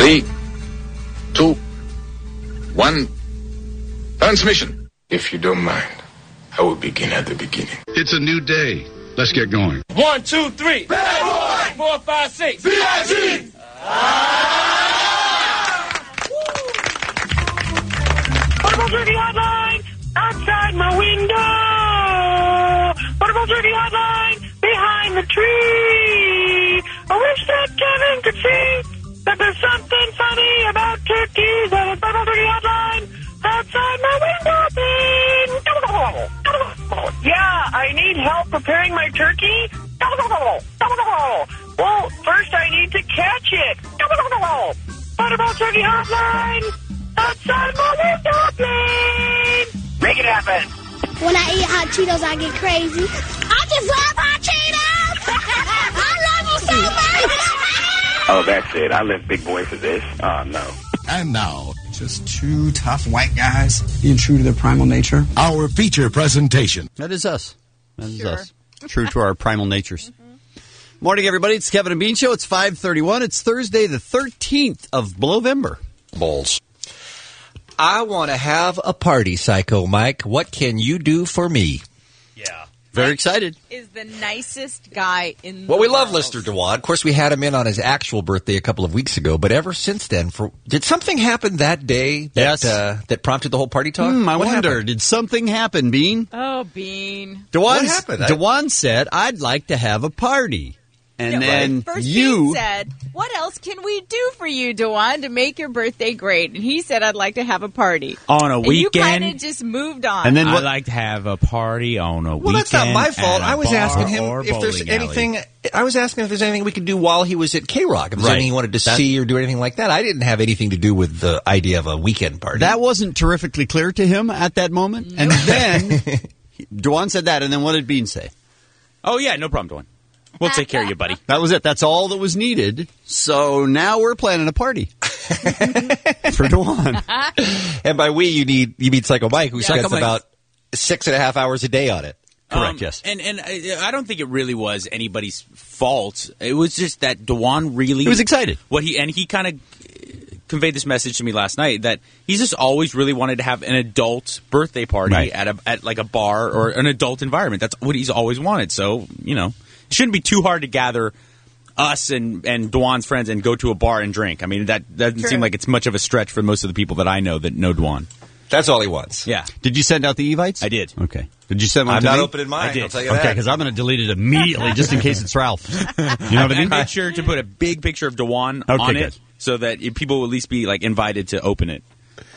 3, 2, 1. Transmission. If you don't mind, I will begin at the beginning. It's a new day. Let's get going. 1, 2, 3. Bad boy. 4, 5, 6. B.I.G. Portable Turkey Hotline outside my window. Portable Turkey Hotline behind the tree. I wish that Kevin could see that there's something funny about turkeys at a Portable Turkey Hotline outside my window. Yeah, I need help preparing my turkey. Well, first I need to catch it. Portable Turkey Hotline outside my window, please. Make it happen. When I eat hot Cheetos, I get crazy. I just love hot Cheetos! I love you so much! Oh, that's it. I left Big Boy for this. Oh, no. And now, just two tough white guys being true to their primal nature. Our feature presentation. That is us. That is us. True to our primal natures. Morning, everybody. It's Kevin and Bean Show. It's 5:31. It's Thursday, the 13th of Blowvember. Balls. I want to have a party, Psycho Mike. What can you do for me? Yeah. Very excited. Is the nicest guy in the Well, we love world. Lister Dewan. Of course, we had him in on his actual birthday a couple of weeks ago, but ever since then, did something happen that day that prompted the whole party talk? I What wonder, happened? did something happen, Bean? Oh, Bean. What happened? Dewan said, I'd like to have a party. And then First you Bean said, what else can we do for you, Dewan, to make your birthday great? And he said, I'd like to have a party. On a and weekend. you kind of just moved on. And then I'd like to have a party on a weekend. Well, that's not my fault. at a I was bar asking him or if there's bowling alley. anything. I was asking if there's anything we could do while he was at K-Rock. If there's Right. anything he wanted to see or do anything like that. I didn't have anything to do with the idea of a weekend party. that wasn't terrifically clear to him at that moment. And then Dewan said that, and then what did Bean say? Oh, yeah, no problem, Dwayne. We'll take care of you, buddy. That was it. That's all that was needed. So now we're planning a party for Dewan. And by we, you mean Psycho Mike, who spends Psycho Mike. about 6.5 hours a day on it. Correct, yes. And I don't think it really was anybody's fault. It was just that Dewan really... He was excited. He kind of conveyed this message to me last night that he's just always really wanted to have an adult birthday party Right. at like a bar or an adult environment. That's what he's always wanted. So, it shouldn't be too hard to gather us and Dewan's friends and go to a bar and drink. I mean, that doesn't seem like it's much of a stretch for most of the people that I know that know Dewan. That's all he wants. Yeah. Did you send out the Evites? I did. Okay. Did you send one I'm to not me? opening mine. I did. I'll tell you Okay, that. because I'm going to delete it immediately just in case it's Ralph. You know what I mean? I made sure to put a big picture of Dewan Okay, on good. it so that people will at least be like invited to open it.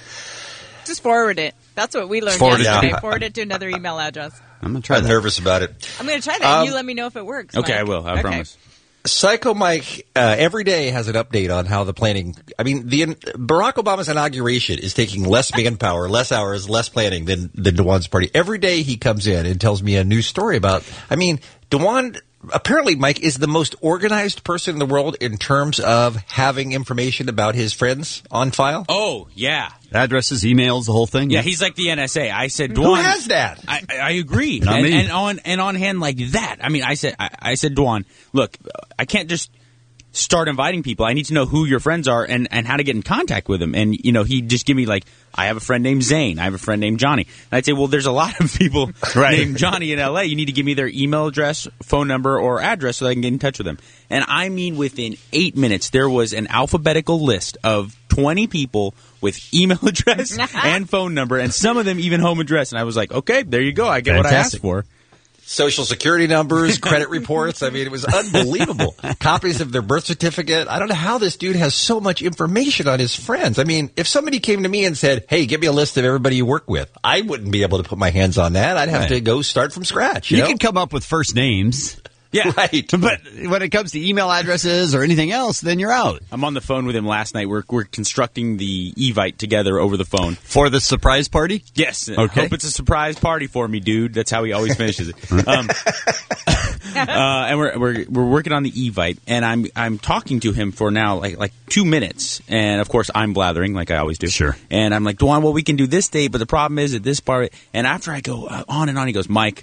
Just forward it. That's what we learned Forward it yesterday. down. Forward it to another email address. I'm going to try I'm that. nervous about it. I'm going to try that. and you let me know if it works. Okay, Mike. I will. I promise. Psycho Mike every day has an update on how the planning. I mean, Barack Obama's inauguration is taking less manpower, less hours, less planning than Dewan's party. Every day he comes in and tells me a new story about. I mean, Dewan apparently, Mike, is the most organized person in the world in terms of having information about his friends on file. Oh, yeah. Addresses, emails, the whole thing. Yeah, he's like the NSA. I said, Who Dewan. has that? I agree. Not me. And on hand like that. I mean, I said, Dewan, look, I can't just start inviting people. I need to know who your friends are and how to get in contact with them. And, he'd just give me like, I have a friend named Zane. I have a friend named Johnny. And I'd say, well, there's a lot of people named Johnny in L.A. You need to give me their email address, phone number, or address so I can get in touch with them. And I mean, within 8 minutes, there was an alphabetical list of 20 people with email address and phone number, and some of them even home address. And I was like, okay, there you go. I get what I asked for. Social security numbers, credit reports. I mean, it was unbelievable. Copies of their birth certificate. I don't know how this dude has so much information on his friends. I mean, if somebody came to me and said, hey, give me a list of everybody you work with, I wouldn't be able to put my hands on that. I'd have to go start from scratch. You know? can come up with first names. Yeah. Right. But when it comes to email addresses or anything else, then you're out. I'm on the phone with him last night. We're constructing the Evite together over the phone. For the surprise party? Yes. Okay. Hope it's a surprise party for me, dude. That's how he always finishes it. And we're working on the Evite, and I'm talking to him for now like 2 minutes, and of course I'm blathering like I always do. Sure. And I'm like, Dewan, well, we can do this date, but the problem is at this part. And after I go on and on, he goes, Mike.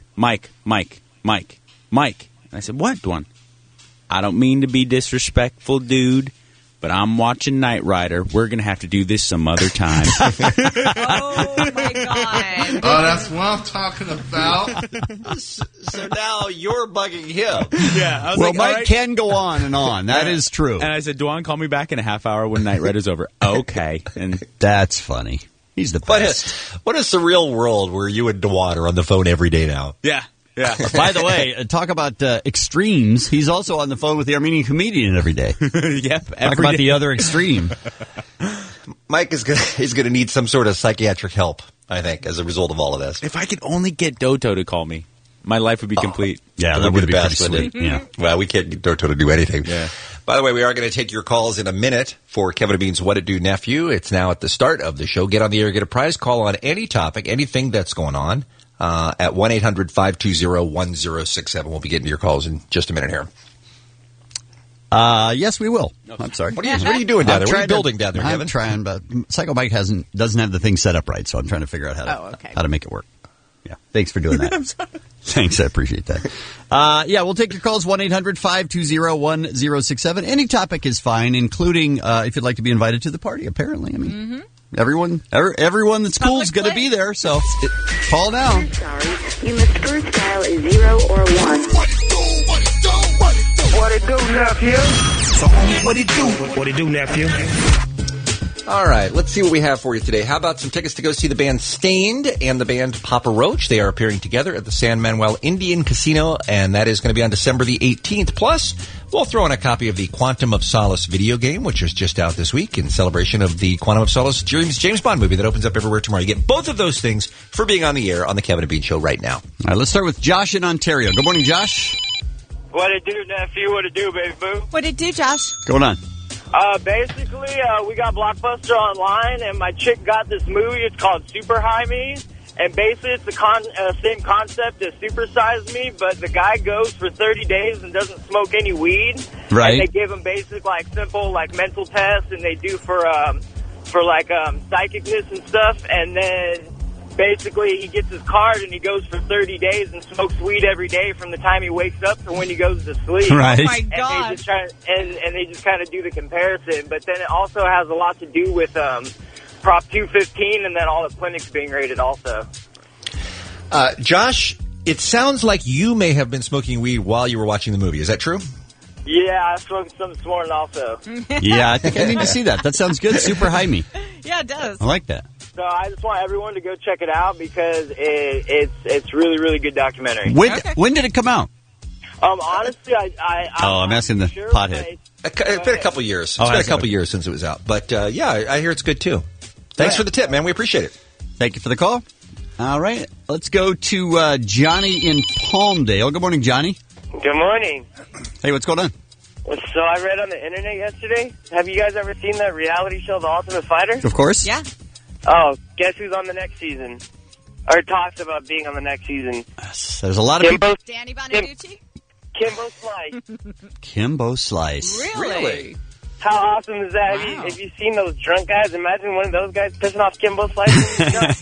And I said, what, Dewan? I don't mean to be disrespectful, dude, but I'm watching Knight Rider. We're going to have to do this some other time. Oh, my God. Oh, that's what I'm talking about. So now you're bugging him. Yeah. I was Well, like, Mike all right. can go on and on. That is true. And I said, Dwan, call me back in a half hour when Knight Rider's over. Okay. And That's funny. He's the best. What a surreal world where you and DeWatt are on the phone every day now. yeah. Yeah. By the way, talk about extremes. He's also on the phone with the Armenian comedian every day. Yep. Talk about the other extreme. Mike is going to need some sort of psychiatric help, I think, as a result of all of this. If I could only get Doto to call me, my life would be complete. Yeah, That that would would be be the pretty best, wouldn't sweet. it? Yeah. Well, we can't get Doto to do anything. Yeah. By the way, we are going to take your calls in a minute for Kevin and Bean's What It Do Nephew. It's now at the start of the show. Get on the air, get a prize. Call on any topic, anything that's going on at 1-800-520-1067. We'll be getting to your calls in just a minute here. Yes, we will. I'm sorry. What are you doing down there? What are you building down there, I'm Kevin? trying, but Psycho Mike doesn't have the thing set up right, so I'm trying to figure out how to make it work. Yeah, thanks for doing that. I'm sorry. Thanks, I appreciate that. Yeah, we'll take your calls, 1-800-520-1067. Any topic is fine, including if you'd like to be invited to the party, apparently. I mean, everyone that's cool is going to be there, so call now. I'm sorry. You must first dial a 0 or 1. What it do, nephew? So, homie, what it do? What it do, nephew? All right, let's see what we have for you today. How about some tickets to go see the band Stained and the band Papa Roach? They are appearing together at the San Manuel Indian Casino, and that is going to be on December the 18th. Plus, we'll throw in a copy of the Quantum of Solace video game, which is just out this week in celebration of the Quantum of Solace James Bond movie that opens up everywhere tomorrow. You get both of those things for being on the air on the Kevin and Bean Show right now. All right, let's start with Josh in Ontario. Good morning, Josh. What it do, nephew? What it do, baby boo? What did it do, Josh? What's going on? Basically, we got Blockbuster online, and my chick got this movie. It's called Super High Me, and basically it's the same concept as Super Size Me, but the guy goes for 30 days and doesn't smoke any weed. Right. And they give him basic, simple, mental tests, and they do for psychicness and stuff, and then basically he gets his card and he goes for 30 days and smokes weed every day from the time he wakes up to when he goes to sleep. Right. Oh, my God. And they just kind of do the comparison. But then it also has a lot to do with Prop 215 and then all the clinics being rated also. Josh, it sounds like you may have been smoking weed while you were watching the movie. Is that true? Yeah, I smoked some this morning also. Yeah, I think I need to see that. That sounds good. Super high me. Yeah, it does. I like that. So I just want everyone to go check it out because it's really, really good documentary. When did it come out? Honestly, I'm asking the sure pothead. It's been a couple years. Oh, It's been a has it? couple years since it was out. But, yeah, I hear it's good, too. Thanks for the tip, man. We appreciate it. Thank you for the call. All right, let's go to Johnny in Palmdale. Good morning, Johnny. Good morning. Hey, what's going on? So I read on the internet yesterday. Have you guys ever seen that reality show, The Ultimate Fighter? Of course. Yeah. Oh, guess who's on the next season? Or talks about being on the next season? There's a lot of people. Danny Bonaducci? Kimbo Slice. Kimbo Slice. Really? How awesome is that? Wow. Have you seen those drunk guys? Imagine one of those guys pissing off Kimbo Slice.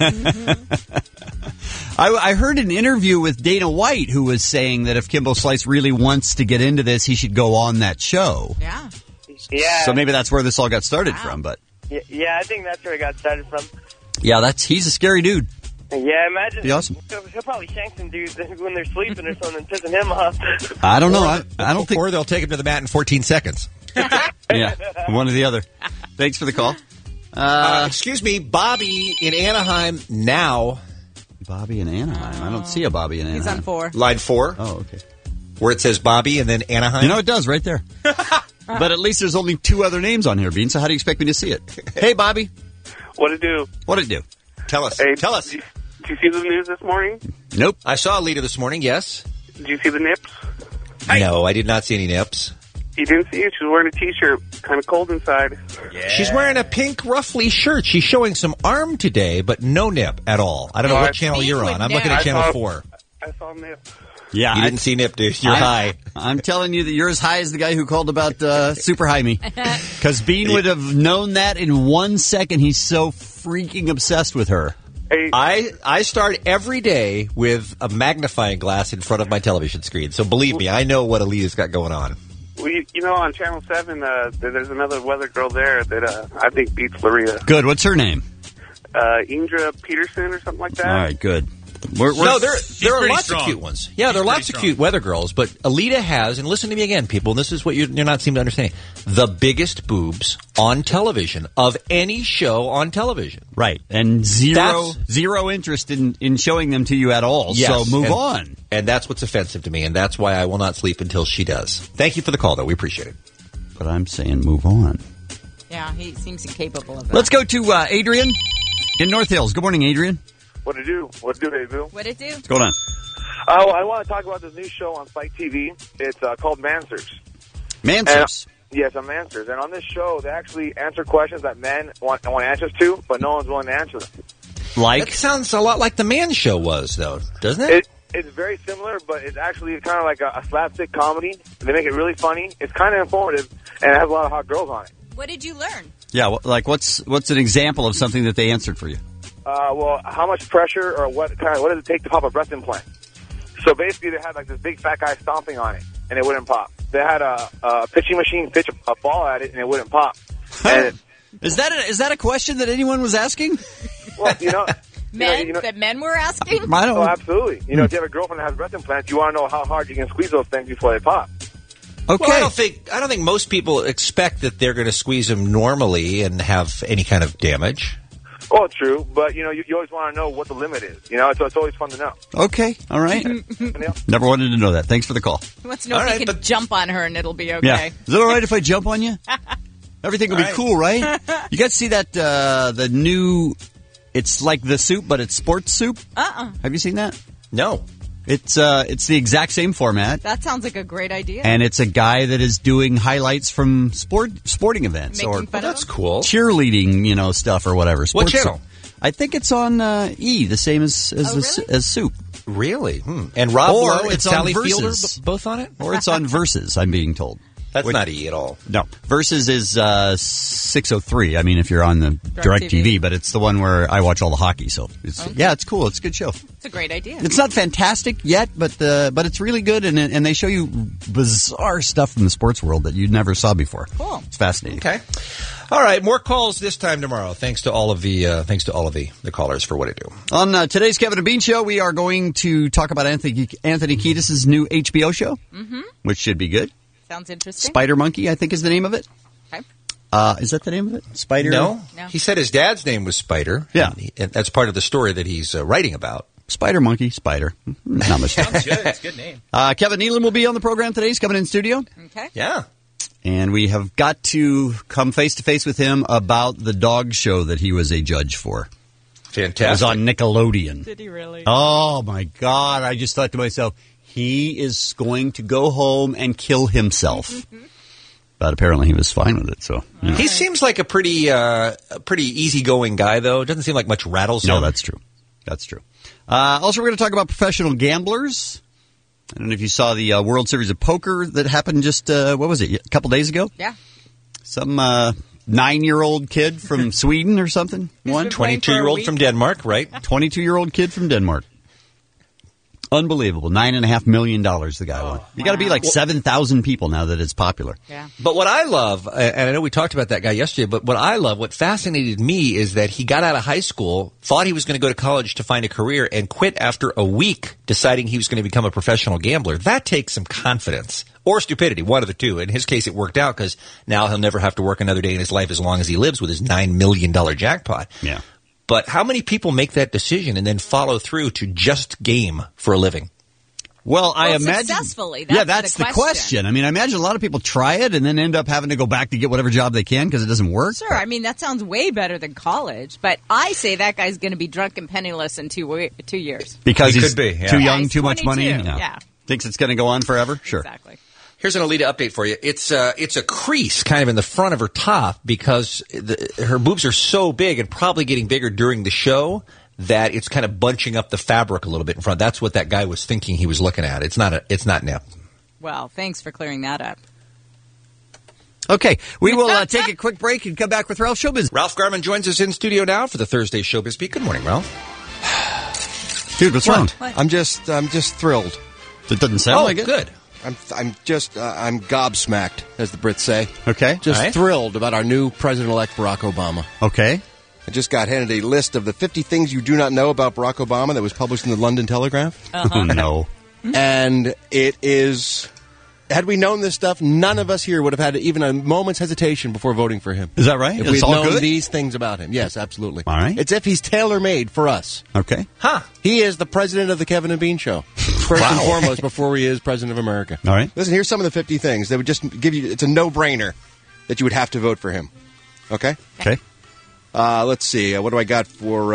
I heard an interview with Dana White who was saying that if Kimbo Slice really wants to get into this, he should go on that show. Yeah. Yeah. So maybe that's where this all got started from. But Yeah, I think that's where it got started from. yeah, he's a scary dude. Yeah, imagine. Be awesome. He'll probably shank some dudes when they're sleeping or something, pissing him off. I don't know. I don't think. Or they'll take him to the mat in 14 seconds. Yeah, one or the other. Thanks for the call. Excuse me, Bobby in Anaheim now. Bobby in Anaheim. I don't see a Bobby in Anaheim. He's on 4. Line 4. Oh, okay. Where it says Bobby and then Anaheim. You know, it does right there. But at least there's only 2 other names on here, Bean, so how do you expect me to see it? Hey, Bobby. What it do? What'd it do? Tell us. Hey, Tell us. Did you see the news this morning? Nope. I saw Alita this morning, yes. Did you see the nips? No, I did not see any nips. You didn't see it? She was wearing a T-shirt. Kind of cold inside. Yeah. She's wearing a pink ruffly shirt. She's showing some arm today, but no nip at all. I don't know what channel you're on. I'm looking at channel 4. I saw a nip. Yeah, you didn't see nip, dude. You're high. I'm telling you that you're as high as the guy who called about Super High Me. Because Bean would have known that in 1 second. He's so freaking obsessed with her. Hey. I start every day with a magnifying glass in front of my television screen. So believe me, I know what Alita's got going on. Well, you know, on Channel 7, there's another weather girl there that I think beats Larita. Good. What's her name? Indra Peterson or something like that. All right, good. No, there are lots strong. of cute ones. Yeah, there are lots of cute weather girls, but Alita has, and listen to me again, people, and this is what you're not seeming to understand, the biggest boobs on television of any show on television. Right, and zero interest in showing them to you at all, Yes, so move on. And that's what's offensive to me, and that's why I will not sleep until she does. Thank you for the call, though. We appreciate it. But I'm saying move on. Yeah, he seems incapable of that. Let's go to Adrian in North Hills. Good morning, Adrian. What it do? What do they do? What it do? What's going on? Oh, I want to talk about this new show on Spike TV. It's called Mansers. Mansers? Yes, on Mansers. And on this show, they actually answer questions that men want answers to, but no one's willing to answer them. That sounds a lot like the Man Show was, though, doesn't it? It's very similar, but it's actually kind of like a slapstick comedy. They make it really funny. It's kind of informative, and it has a lot of hot girls on it. What did you learn? Yeah, like what's an example of something that they answered for you? Well, how much pressure or what does it take to pop a breast implant? So basically, they had like this big fat guy stomping on it, and it wouldn't pop. They had a pitching machine pitch a ball at it, and it wouldn't pop. And Is that a question that anyone was asking? well, you know, That men were asking? Oh, absolutely. You know, if you have a girlfriend that has breast implants, you want to know how hard you can squeeze those things before they pop. Okay. Well, I don't think most people expect that they're going to squeeze them normally and have any kind of damage. Well, true, but, you know, you always want to know what the limit is. You know, so it's always fun to know. Okay, all right. Never wanted to know that. Thanks for the call. He wants to know if he can jump on her and it'll be okay. Yeah. Is it all right if I jump on you? Everything will be cool, right? You guys see that, the new, it's like The Soup, but it's sports soup? Have you seen that? No. It's the exact same format. That sounds like a great idea. And it's a guy that is doing highlights from sporting events. Making fun of that's cool. Cheerleading, stuff or whatever. What channel? I think it's on E, the same as Soup. Really? And Rob or Lowe and it's Sally on Fielder Versus. both on it? Or it's on Versus, I'm being told. That's not E at all. No. Versus is 603. I mean, if you're on the Direct TV, but it's the one where I watch all the hockey. So, it's cool. It's a good show. It's a great idea. It's not fantastic yet, but it's really good, and they show you bizarre stuff from the sports world that you never saw before. Cool. It's fascinating. Okay. All right, more calls this time tomorrow. Thanks to all of the callers for what they do. On today's Kevin and Bean Show, we are going to talk about Anthony Kiedis' new HBO show, which should be good. Sounds interesting. Spider Monkey, I think, is the name of it. Okay. Is that the name of it? Spider? No. He said his dad's name was Spider. Yeah. And that's part of the story that he's writing about. Spider Monkey, Spider. Not much. Sounds good. It's a good name. Kevin Nealon will be on the program today. He's coming in studio. Okay. Yeah. And we have got to come face-to-face with him about the dog show that he was a judge for. Fantastic. It was on Nickelodeon. Did he really? Oh, my God. I just thought to myself, he is going to go home and kill himself. But apparently he was fine with it. So He seems like a pretty easygoing guy, though. Doesn't seem like much rattles him. No, that's true. That's true. Also, we're going to talk about professional gamblers. I don't know if you saw the World Series of Poker that happened just, a couple days ago? Yeah. Some 9-year-old kid from Sweden or something. One 22-year-old from Denmark, right? 22-year-old kid from Denmark. Unbelievable. $9.5 million the guy won. You got to be like 7,000 people now that it's popular. Yeah. But what I love, and I know we talked about that guy yesterday, but what fascinated me is that he got out of high school, thought he was going to go to college to find a career, and quit after a week deciding he was going to become a professional gambler. That takes some confidence. Or stupidity, one of the two. In his case, it worked out because now he'll never have to work another day in his life as long as he lives with his $9 million jackpot. Yeah. But how many people make that decision and then follow through to just game for a living? Well, I imagine successfully. That's the question. I mean, I imagine a lot of people try it and then end up having to go back to get whatever job they can because it doesn't work. Sure. I mean, that sounds way better than college. But I say that guy's going to be drunk and penniless in 2 years. Because he's could be, yeah. too young, he's too much 22, money. yeah. Thinks it's going to go on forever. Sure. Exactly. Here's an Alita update for you. It's a crease kind of in the front of her top because her boobs are so big and probably getting bigger during the show that it's kind of bunching up the fabric a little bit in front. That's what that guy was thinking he was looking at. It's not nip. Well, thanks for clearing that up. Okay, we will take a quick break and come back with Ralph Showbiz. Ralph Garman joins us in studio now for the Thursday Showbiz Beat. Good morning, Ralph. Dude, what's wrong? I'm just thrilled. It doesn't sound like it. Good. I'm gobsmacked, as the Brits say. Okay. Just thrilled about our new President-elect Barack Obama. Okay. I just got handed a list of the 50 things you do not know about Barack Obama that was published in the London Telegraph. Oh, no. And it is... Had we known this stuff, none of us here would have had even a moment's hesitation before voting for him. Is that right? If It's we'd all known good? these things about him. Yes, absolutely. All right. It's if he's tailor-made for us. Okay. Huh. He is the president of the Kevin and Bean Show. First and foremost, before he is president of America. All right. Listen, here's some of the 50 things that would just give you... It's a no-brainer that you would have to vote for him. Okay? Okay. Let's see. What do I got for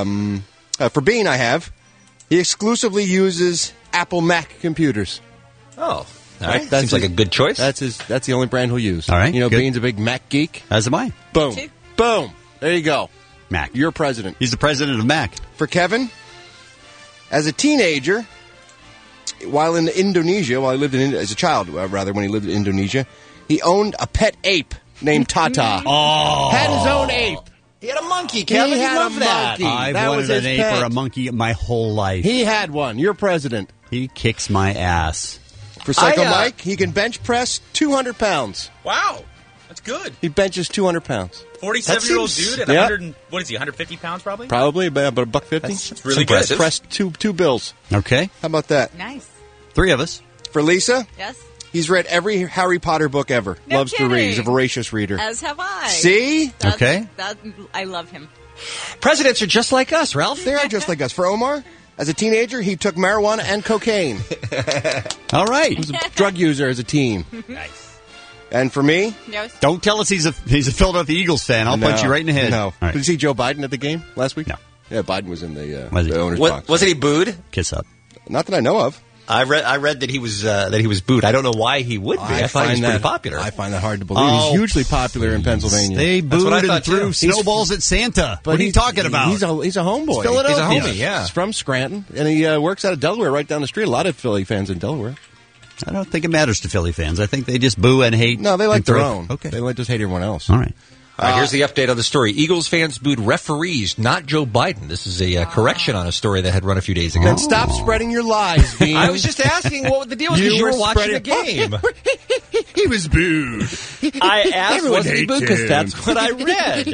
Bean? I have. He exclusively uses Apple Mac computers. Oh, all right. Seems like a good choice. That's the only brand he'll use. All right, You know, good. Bean's a big Mac geek. As am I. Boom. Boom. There you go. Mac. You're president. He's the president of Mac. For Kevin, as a teenager, while in Indonesia, as a child, when he lived in Indonesia, he owned a pet ape named Tata. Oh. Had his own ape. He had a monkey, Kevin. He had loved a that. monkey. I've That wanted was his an ape pet. or a monkey my whole life. He had one. You're president. He kicks my ass. For Psycho Mike, he can bench press 200 pounds. Wow. That's good. He benches 200 pounds. 47-year-old dude at 100, what is he, 150 pounds probably? Probably, about $1.50. That's really good. Pressed two bills. Okay. How about that? Nice. 3 of us. For Lisa, Yes. he's read every Harry Potter book ever. No Loves to read. He's a kidding. voracious reader. As have I. See? Okay. I love him. Presidents are just like us, Ralph. They are just like us. For Omar, as a teenager, he took marijuana and cocaine. All right. He was a drug user as a teen. Nice. And for me... Yes. Don't tell us he's a Philadelphia Eagles fan. I'll punch you right in the head. No. All right. Did you see Joe Biden at the game last week? No. Yeah, Biden was in the Was he? owner's box. Wasn't he booed? Kiss up. Not that I know of. I read that he was booed. I don't know why he would be. I thought he was pretty popular. I find that hard to believe. Oh, he's hugely popular in Pennsylvania. They That's booed what I and thought, threw too. snowballs at Santa. What are you talking about? He's a homeboy. It's Philadelphia. He's a homie, yeah. He's from Scranton, and he works out of Delaware, right down the street. A lot of Philly fans in Delaware. I don't think it matters to Philly fans. I think they just boo and hate. No, they like and their throw- own. Okay. They just hate everyone else. All right. All right, here's the update on the story. Eagles fans booed referees, not Joe Biden. This is a correction on a story that had run a few days ago. Then stop spreading your lies, Bean. I was just asking what the deal was because you were watching the game. He was booed. I asked, Everyone was he hates booed? Because him. that's what I read.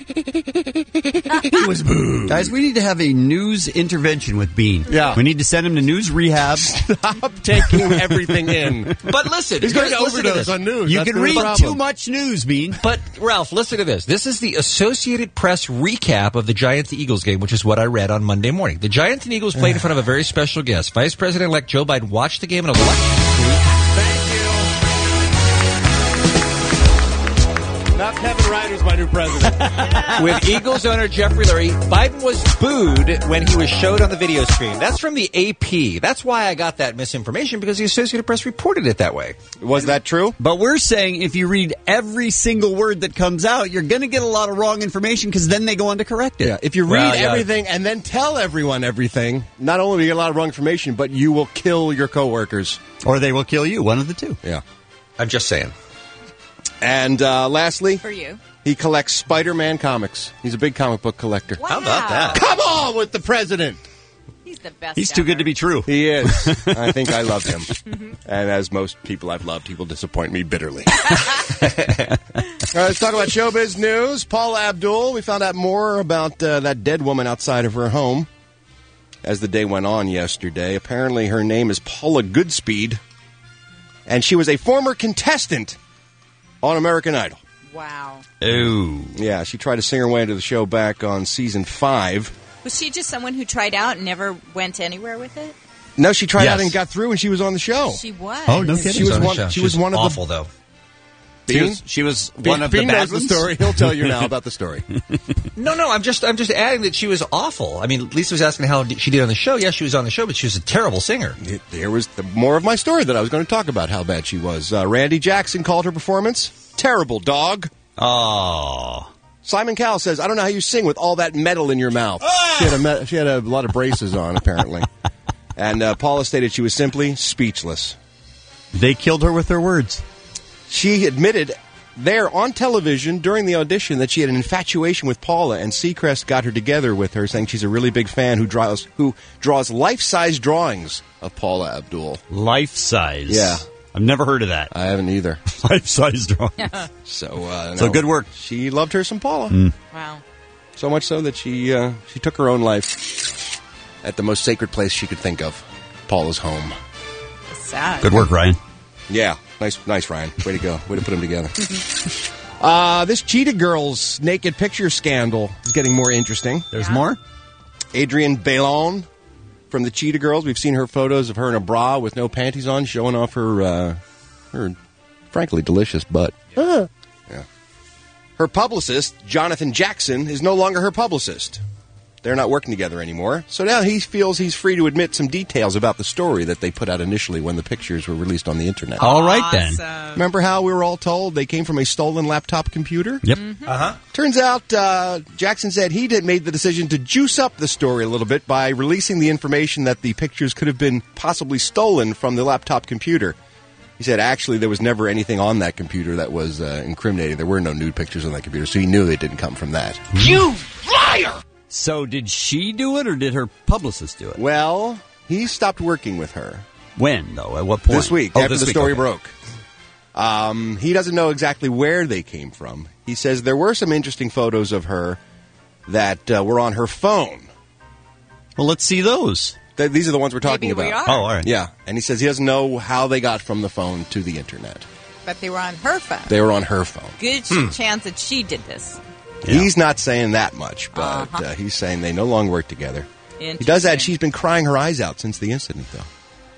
He was booed. Guys, we need to have a news intervention with Bean. Yeah. We need to send him to news rehab. Stop taking everything in. But listen, He's going to listen to overdose this. on news. You That's can the read problem. too much news, Bean. But, Ralph, listen to this. This is the Associated Press recap of the Giants-Eagles game, which is what I read on Monday morning. The Giants and Eagles played in front of a very special guest. Vice President-elect Joe Biden watched the game in a Now Kevin Ryder's my new president. with Eagles owner Jeffrey Lurie. Biden was booed when he was showed on the video screen. That's from the AP. That's why I got that misinformation, because the Associated Press reported it that way. Was that true? But we're saying if you read every single word that comes out, you're going to get a lot of wrong information because then they go on to correct it. Yeah. If you read everything and then tell everyone everything, not only will you get a lot of wrong information, but you will kill your coworkers. Or they will kill you. One of the two. Yeah. I'm just saying. And lastly, For you. he collects Spider-Man comics. He's a big comic book collector. Wow. How about that? Come on with the president. He's the best. He's too good ever. to be true. He is. I think I love him. And as most people I've loved, he will disappoint me bitterly. All right, let's talk about showbiz news. Paula Abdul, we found out more about that dead woman outside of her home as the day went on yesterday. Apparently her name is Paula Goodspeed, and she was a former contestant on American Idol. Wow. Oh. Yeah, she tried to sing her way into the show back on season 5. Was she just someone who tried out and never went anywhere with it? No, she tried out Yes. and got through, and she was on the show. She was. Oh, no kidding. She was on the one. show. She was one of awful, the. though. She was Bean, one of the Bean bad knows ones? the story. He'll tell you now about the story. No, I'm just adding that she was awful. I mean, Lisa was asking how she did on the show. Yes, she was on the show, but she was a terrible singer. There was more of my story that I was going to talk about how bad she was. Randy Jackson called her performance terrible, dog. Oh. Simon Cowell says, I don't know how you sing with all that metal in your mouth. She had a lot of braces on, apparently. And Paula stated she was simply speechless. They killed her with their words. She admitted there on television during the audition that she had an infatuation with Paula, and Seacrest got her together with her, saying she's a really big fan who draws life-size drawings of Paula Abdul. Life size. Yeah. I've never heard of that. I haven't either. Life-size drawing. So good work. She loved her some Paula. Wow. So much so that she took her own life at the most sacred place she could think of, Paula's home. Sad. Good work, Ryan. Yeah, nice, Ryan. Way to go. Way to put them together. This Cheetah Girls naked picture scandal is getting more interesting. There's more? Adrienne Bailon from the Cheetah Girls. We've seen her photos of her in a bra with no panties on, showing off her frankly delicious butt. Yeah. Her publicist, Jonathan Jackson, is no longer her publicist. They're not working together anymore. So now he feels he's free to admit some details about the story that they put out initially when the pictures were released on the internet. All right, then. Remember how we were all told they came from a stolen laptop computer? Yep. Turns out Jackson said he made the decision to juice up the story a little bit by releasing the information that the pictures could have been possibly stolen from the laptop computer. He said, actually, there was never anything on that computer that was incriminating. There were no nude pictures on that computer, so he knew it didn't come from that. You liar! So did she do it, or did her publicist do it? Well, he stopped working with her. When, though? At what point? This week, after the story broke. He doesn't know exactly where they came from. He says there were some interesting photos of her that were on her phone. Well, let's see those. These are the ones we're talking Maybe we about. are. Oh, all right. Yeah, and he says he doesn't know how they got from the phone to the internet. But they were on her phone. They were on her phone. Good chance that she did this. Yeah. He's not saying that much, but he's saying they no longer work together. He does add she's been crying her eyes out since the incident, though.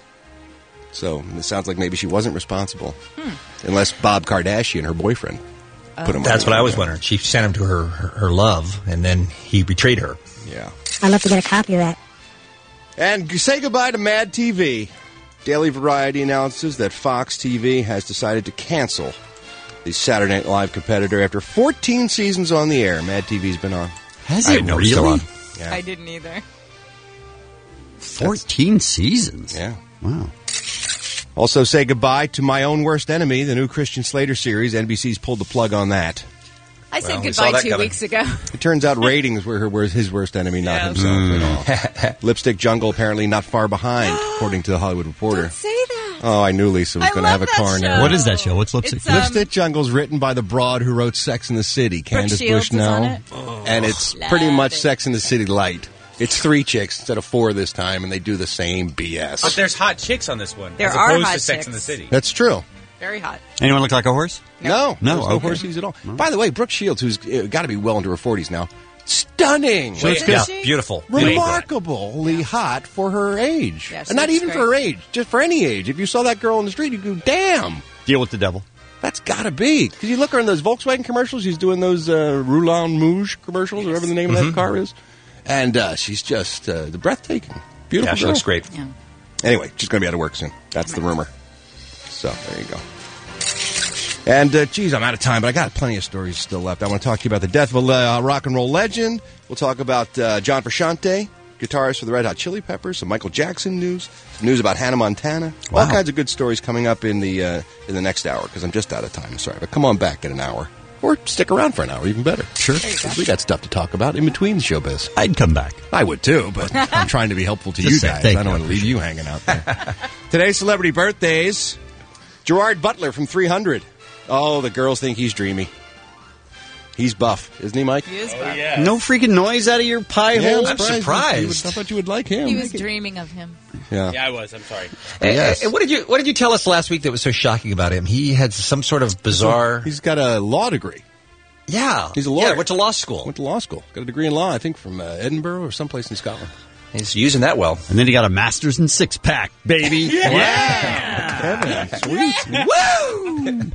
So it sounds like maybe she wasn't responsible. Unless Bob Kardashian, her boyfriend, put him on. That's what I was wondering. She sent him to her love, and then he betrayed her. Yeah. I'd love to get a copy of that. And say goodbye to Mad TV. Daily Variety announces that Fox TV has decided to cancel the Saturday Night Live competitor after 14 seasons on the air. Mad TV's been on. Has it really? Yeah. I didn't either. 14 seasons? Yeah. Wow. Also say goodbye to My Own Worst Enemy, the new Christian Slater series. NBC's pulled the plug on that. I said goodbye 2 weeks ago. It turns out ratings were his worst enemy, not himself at all. Lipstick Jungle apparently not far behind, according to the Hollywood Reporter. Don't say that. Oh, I knew Lisa was going to have a car now. What is that show? What's Lipstick? Lipstick Jungle's written by the broad who wrote Sex in the City, Candace Shields is on Bushnell. it? And it's pretty much Sex in the City light. It's 3 chicks instead of 4 this time, and they do the same BS. But there's hot chicks on this one. There as are opposed hot to Sex chicks. in the City. That's true. Very hot. Anyone look like a horse? No, No, there's no okay. horses at all. By the way, Brooke Shields, who's got to be well into her 40s now, stunning. Beautiful. Remarkably hot for her age. Yeah, she and not looks even great. for her age, just for any age. If you saw that girl on the street, you'd go, damn, Deal with the devil. that's got to be. Because you look her in those Volkswagen commercials, she's doing those Roulon Mouge commercials, whatever the name of that car is. And she's just breathtaking. Beautiful Yeah, she girl. looks great. Yeah. Anyway, she's going to be out of work soon. That's the rumor. So, there you go. And, geez, I'm out of time, but I got plenty of stories still left. I want to talk to you about the death of a rock and roll legend. We'll talk about John Frusciante, guitarist for the Red Hot Chili Peppers, some Michael Jackson news, some news about Hannah Montana. Wow. All kinds of good stories coming up in the next hour, because I'm just out of time. Sorry, but come on back in an hour. Or stick around for an hour, even better. Sure. 'Cause we got stuff to talk about in between the showbiz. I'd come back. I would too, but I'm trying to be helpful to Just you say guys. thank I don't you. want to leave you hanging out there. Today's celebrity birthdays. Gerard Butler from 300. Oh, the girls think he's dreamy. He's buff, isn't he, Mike? He is No freaking noise out of your pie hole. I'm surprised. I thought you would like him. He was dreaming of him. Yeah. Yeah, I was. I'm sorry. Yes. And what did you tell us last week that was so shocking about him? He had some sort of bizarre. He's got a law degree. Yeah, He's a lawyer. Yeah, went to law school. Went to law school. Got a degree in law, I think, from Edinburgh or someplace in Scotland. He's using that well. And then he got a master's in six-pack, baby. Kevin, sweet. Woo!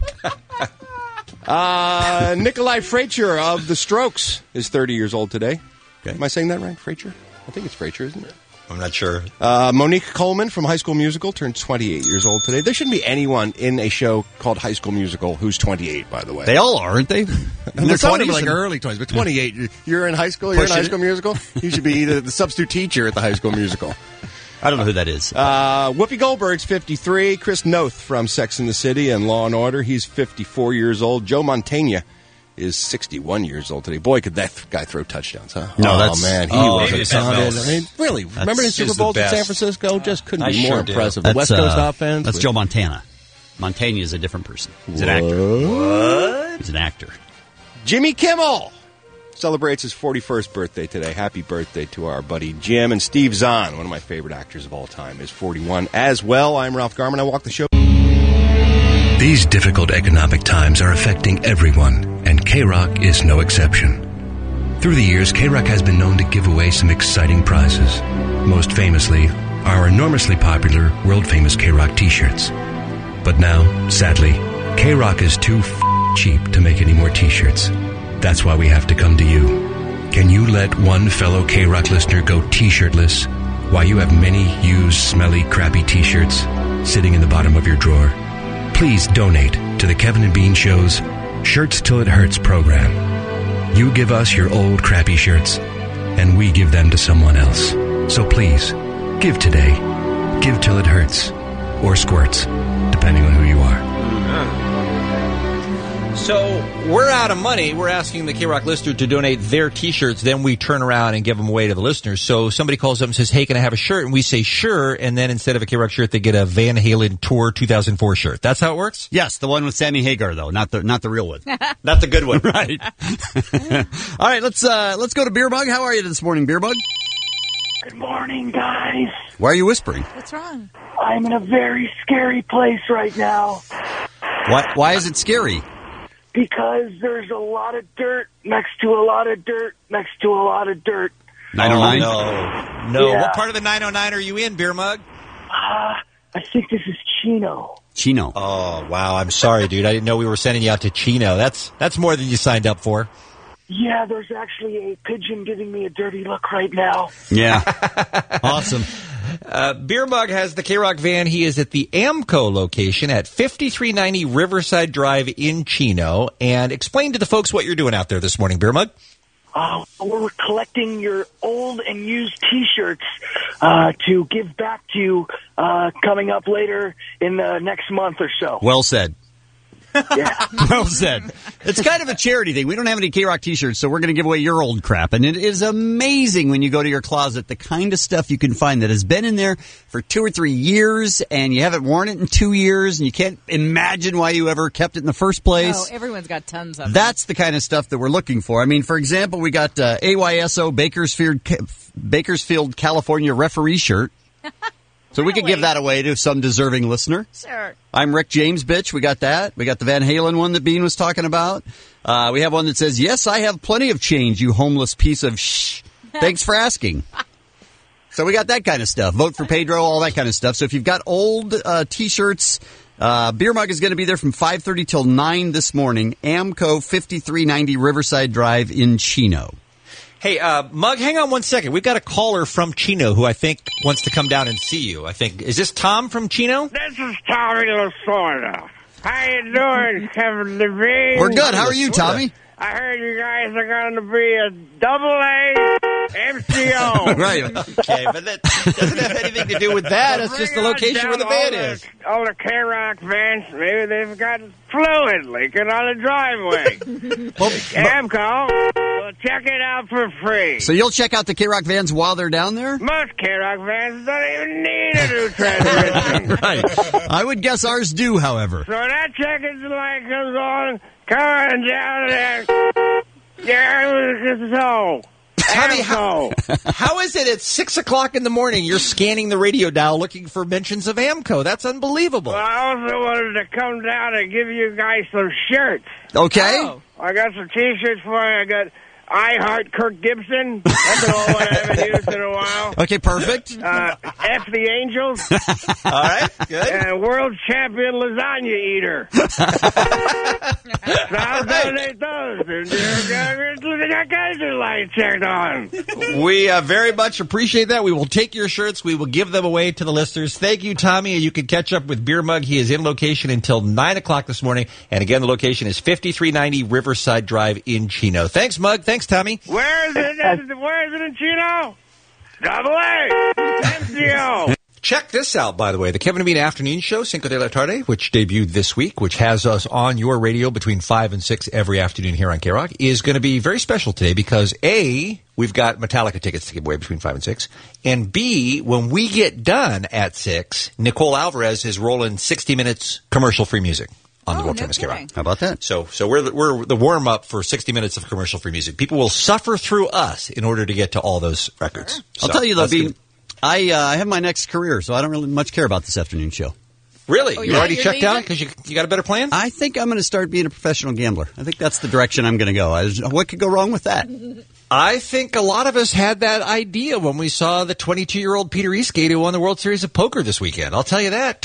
Nikolai Fraiture of The Strokes is 30 years old today. Okay. Am I saying that right? Fraiture? I think it's Fraiture, isn't it? I'm not sure. Monique Coleman from High School Musical turned 28 years old today. There shouldn't be anyone in a show called High School Musical who's 28, by the way. They all are, aren't they? In their Some of them 20s are like and- early 20s, but 28. You're in high school? You're in Pushing High it. School Musical? You should be the substitute teacher at the High School Musical. I don't know who that is. Whoopi Goldberg's 53. Chris Noth from Sex and the City and Law and Order. He's 54 years old. Joe Mantegna is 61 years old today. Boy, could that guy throw touchdowns, huh? No, oh, that's- man. He oh, was maybe a it's something solid. else. I mean, really, remember the He's Super the Bowls in best. San Francisco? Just couldn't I be more sure do. impressive. The West Coast offense. That's with- Joe Montana. Montaigne is a different person. He's an actor. What? He's an actor. Jimmy Kimmel celebrates his 41st birthday today. Happy birthday to our buddy Jim. And Steve Zahn, one of my favorite actors of all time, is 41 as well. I'm Ralph Garman. I walk the show. These difficult economic times are affecting everyone, and K-Rock is no exception. Through the years, K-Rock has been known to give away some exciting prizes. Most famously, our enormously popular, world-famous K-Rock t-shirts. But now, sadly, K-Rock is too cheap to make any more t-shirts. That's why we have to come to you. Can you let one fellow K-Rock listener go t-shirtless while you have many used, smelly, crappy t-shirts sitting in the bottom of your drawer? Please donate to the Kevin and Bean Show's Shirts Till It Hurts program. You give us your old, crappy shirts, and we give them to someone else. So please, give today. Give till it hurts. Or squirts, depending on who you are. So we're out of money. We're asking the K-Rock listener to donate their T-shirts. Then we turn around and give them away to the listeners. So somebody calls up and says, hey, can I have a shirt? And we say, sure. And then instead of a K-Rock shirt, they get a Van Halen Tour 2004 shirt. That's how it works? Yes, the one with Sammy Hagar, though, not the real one. Not the good one. Right. All right, let's go to Beer Mug. How are you this morning, Beer Mug? Good morning, guys. Why are you whispering? What's wrong? I'm in a very scary place right now. Why is it scary? Because there's a lot of dirt next to a lot of dirt next to a lot of dirt. 909? No. Yeah. What part of the 909 are you in, Beer Mug? I think this is Chino. Chino. Oh, wow. I'm sorry, dude. I didn't know we were sending you out to Chino. That's more than you signed up for. Yeah, there's actually a pigeon giving me a dirty look right now. Yeah. Awesome. Beer Mug has the K-Rock van. He is at the Amco location at 5390 Riverside Drive in Chino. And explain to the folks what you're doing out there this morning, Beer Mug. We're collecting your old and used T-shirts to give back to you coming up later in the next month or so. Well said. Yeah. Well said. It's kind of a charity thing. We don't have any K-Rock T-shirts, so we're going to give away your old crap. And it is amazing when you go to your closet, the kind of stuff you can find that has been in there for 2 or 3 years, and you haven't worn it in 2 years, and you can't imagine why you ever kept it in the first place. Oh, everyone's got tons of it. That's the kind of stuff that we're looking for. I mean, for example, we got AYSO Bakersfield, California referee shirt. So we could give that away to some deserving listener. Sure. I'm Rick James, bitch. We got that. We got the Van Halen one that Bean was talking about. We have one that says, yes, I have plenty of change, you homeless piece of shh. Thanks for asking. So we got that kind of stuff. Vote for Pedro, all that kind of stuff. So if you've got old T-shirts, Beer Mug is going to be there from 5:30 till 9 this morning. Amco 5390 Riverside Drive in Chino. Hey, Mug, hang on 1 second. We've got a caller from Chino who I think wants to come down and see you. Is this Tom from Chino? This is Tommy Lasorda. How you doing, Kevin Levine? We're good. How are you, Tommy? I heard you guys are going to be a double-A MCO. Right. Okay, but that doesn't have anything to do with that. It's just the location where the van is. All the K-Rock vans, maybe they've got fluid leaking on the driveway. Amco, well, check it out for free. So you'll check out the K-Rock vans while they're down there? Most K-Rock vans don't even need a new transmission. Right. I would guess ours do, however. So that checking light comes on, coming down there. Yeah, so. Tommy, how is it at 6 o'clock in the morning you're scanning the radio dial looking for mentions of Amco? That's unbelievable. Well, I also wanted to come down and give you guys some shirts. Okay. Oh. I got some T-shirts for you. I got I Heart Kirk Gibson. That's an old one I haven't used in a while. Okay, perfect. F the Angels. All right, good. And World Champion Lasagna Eater. So I'll donate those. And that guy's light checked on. We very much appreciate that. We will take your shirts. We will give them away to the listeners. Thank you, Tommy. You can catch up with Beer Mug. He is in location until 9 o'clock this morning. And again, the location is 5390 Riverside Drive in Chino. Thanks, Mug. Thanks, Tommy. Where is it? Where is it in Chino? Double A. MCO. Check this out, by the way. The Kevin and Bean Afternoon Show, Cinco de la Tarde, which debuted this week, which has us on your radio between 5 and 6 every afternoon here on K-Rock, is going to be very special today because, A, we've got Metallica tickets to give away between 5 and 6, and B, when we get done at 6, Nicole Alvarez is rolling 60 minutes commercial-free music on the World Famous K-Rock. How about that? So we're the warm-up for 60 minutes of commercial-free music. People will suffer through us in order to get to all those records. Sure. I'll tell you, though, Bean, I have my next career, so I don't really much care about this afternoon show. Really? You already checked out because you got a better plan? I think I'm going to start being a professional gambler. I think that's the direction I'm going to go. What could go wrong with that? I think a lot of us had that idea when we saw the 22-year-old Peter Eastgate who won the World Series of Poker this weekend. I'll tell you that.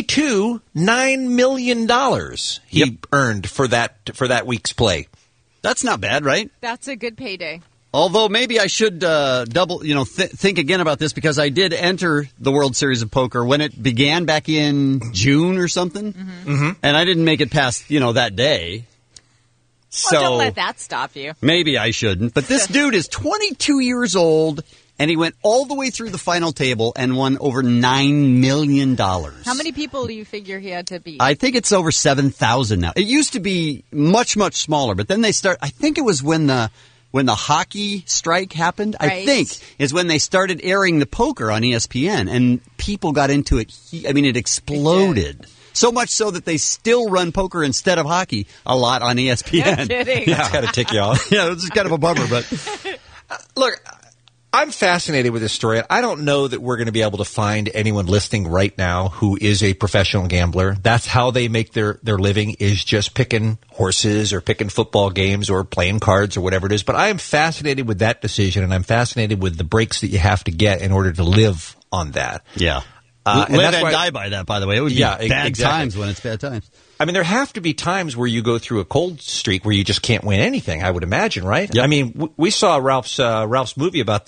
$9 million he earned for that week's play. That's not bad, right? That's a good payday. Although maybe I should think again about this because I did enter the World Series of Poker when it began back in June or something, and I didn't make it past that day. So don't let that stop you. Maybe I shouldn't. But this dude is 22 years old, and he went all the way through the final table and won over $9 million. How many people do you figure he had to beat? I think it's over 7,000 now. It used to be much, much smaller, but then they I think it was when the hockey strike happened, right. I think, is when they started airing the poker on ESPN, and people got into it. It exploded. So much so that they still run poker instead of hockey a lot on ESPN. No kidding. Yeah. That's got to tick you off. Yeah, it's kind of a bummer, but... Look, I'm fascinated with this story. I don't know that we're going to be able to find anyone listening right now who is a professional gambler. That's how they make their living, is just picking horses or picking football games or playing cards or whatever it is. But I am fascinated with that decision, and I'm fascinated with the breaks that you have to get in order to live on that. Yeah. And live and die by that, by the way. It would be bad exactly. times when it's bad times. I mean, there have to be times where you go through a cold streak where you just can't win anything, I would imagine, right? Yep. I mean, we saw Ralph's movie about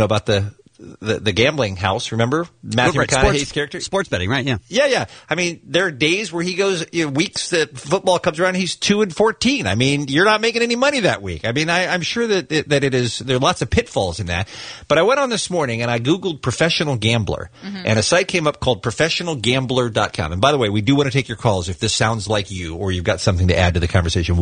the gambling house, remember? Matthew McConaughey's character? Sports betting, right, yeah. Yeah. I mean, there are days where he goes, weeks that football comes around, he's 2-14. I mean, you're not making any money that week. I mean, I'm sure that it is, there are lots of pitfalls in that. But I went on this morning and I Googled professional gambler, and a site came up called professionalgambler.com. And by the way, we do want to take your calls if this sounds like you or you've got something to add to the conversation.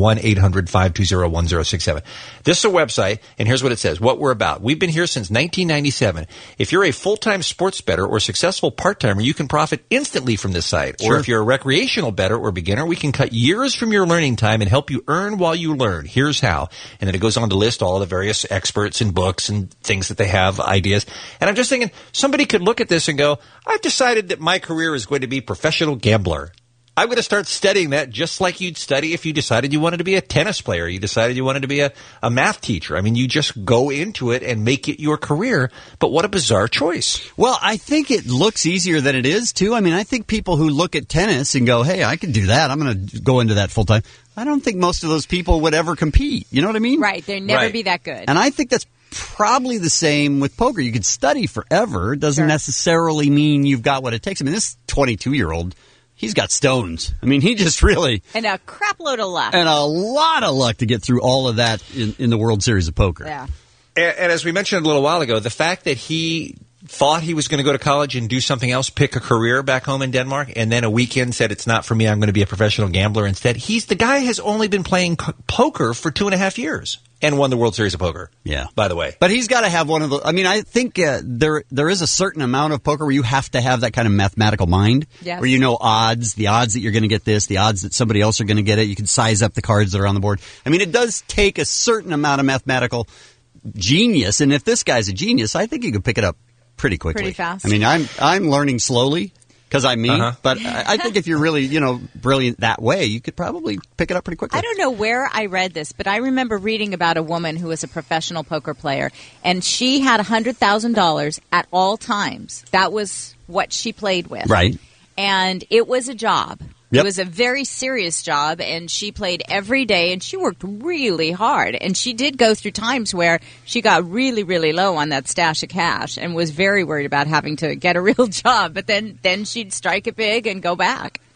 1-800-520-1067. This is a website, and here's what it says, what we're about. We've been here since 1997. If you're a full-time sports bettor or successful part-timer, you can profit instantly from this site. Sure. Or if you're a recreational bettor or beginner, we can cut years from your learning time and help you earn while you learn. Here's how. And then it goes on to list all the various experts and books and things that they have, ideas. And I'm just thinking, somebody could look at this and go, I've decided that my career is going to be professional gambler. I'm going to start studying that just like you'd study if you decided you wanted to be a tennis player. You decided you wanted to be a math teacher. I mean, you just go into it and make it your career. But what a bizarre choice. Well, I think it looks easier than it is, too. I mean, I think people who look at tennis and go, hey, I can do that. I'm going to go into that full time. I don't think most of those people would ever compete. You know what I mean? Right. They'd never be that good. And I think that's probably the same with poker. You could study forever. It doesn't necessarily mean you've got what it takes. I mean, this 22-year-old... he's got stones. I mean, he just really... And a crap load of luck. And a lot of luck to get through all of that in the World Series of Poker. Yeah. And as we mentioned a little while ago, the fact that he thought he was going to go to college and do something else, pick a career back home in Denmark, and then a weekend said, it's not for me, I'm going to be a professional gambler instead. The guy has only been playing poker for 2.5 years. And won the World Series of Poker. Yeah. By the way. But he's got to have one of the... I mean, I think there is a certain amount of poker where you have to have that kind of mathematical mind. Yes. Where you know odds, the odds that you're going to get this, the odds that somebody else are going to get it. You can size up the cards that are on the board. I mean, it does take a certain amount of mathematical genius. And if this guy's a genius, I think you could pick it up pretty quickly. Pretty fast. I mean, I'm learning slowly. Because I'm me, but I think if you're really, brilliant that way, you could probably pick it up pretty quickly. I don't know where I read this, but I remember reading about a woman who was a professional poker player, and she had $100,000 at all times. That was what she played with. Right. And it was a job. Yep. It was a very serious job, and she played every day, and she worked really hard. And she did go through times where she got really, really low on that stash of cash and was very worried about having to get a real job. But then she'd strike it big and go back.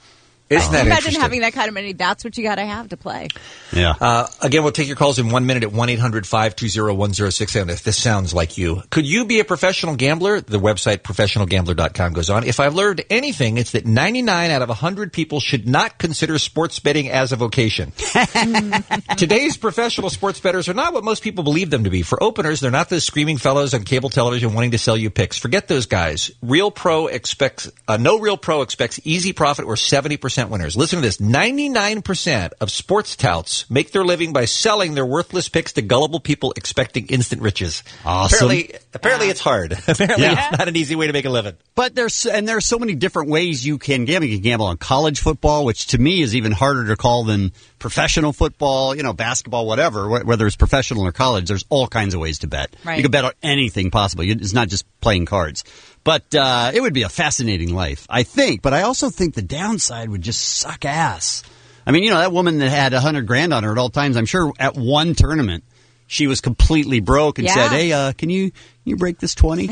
Isn't that Imagine interesting? having that kind of money. That's what you got to have to play. Yeah. Again, we'll take your calls in 1 minute at 1-800-520-1067 if this sounds like you. Could you be a professional gambler? The website professionalgambler.com goes on. If I've learned anything, it's that 99 out of 100 people should not consider sports betting as a vocation. Today's professional sports bettors are not what most people believe them to be. For openers, they're not those screaming fellows on cable television wanting to sell you picks. Forget those guys. No real pro expects easy profit or 70% winners. Listen to this. 99% of sports touts make their living by selling their worthless picks to gullible people expecting instant riches. Awesome. Apparently it's hard. Apparently it's not an easy way to make a living. But there are so many different ways you can gamble. You can gamble on college football, which to me is even harder to call than professional football, basketball, whatever, whether it's professional or college. There's all kinds of ways to bet. Right. You can bet on anything possible. It's not just playing cards. But it would be a fascinating life, I think. But I also think the downside would just suck ass. I mean, that woman that had $100,000 on her at all times, I'm sure at one tournament she was completely broke and said, "Hey, can you break this 20?"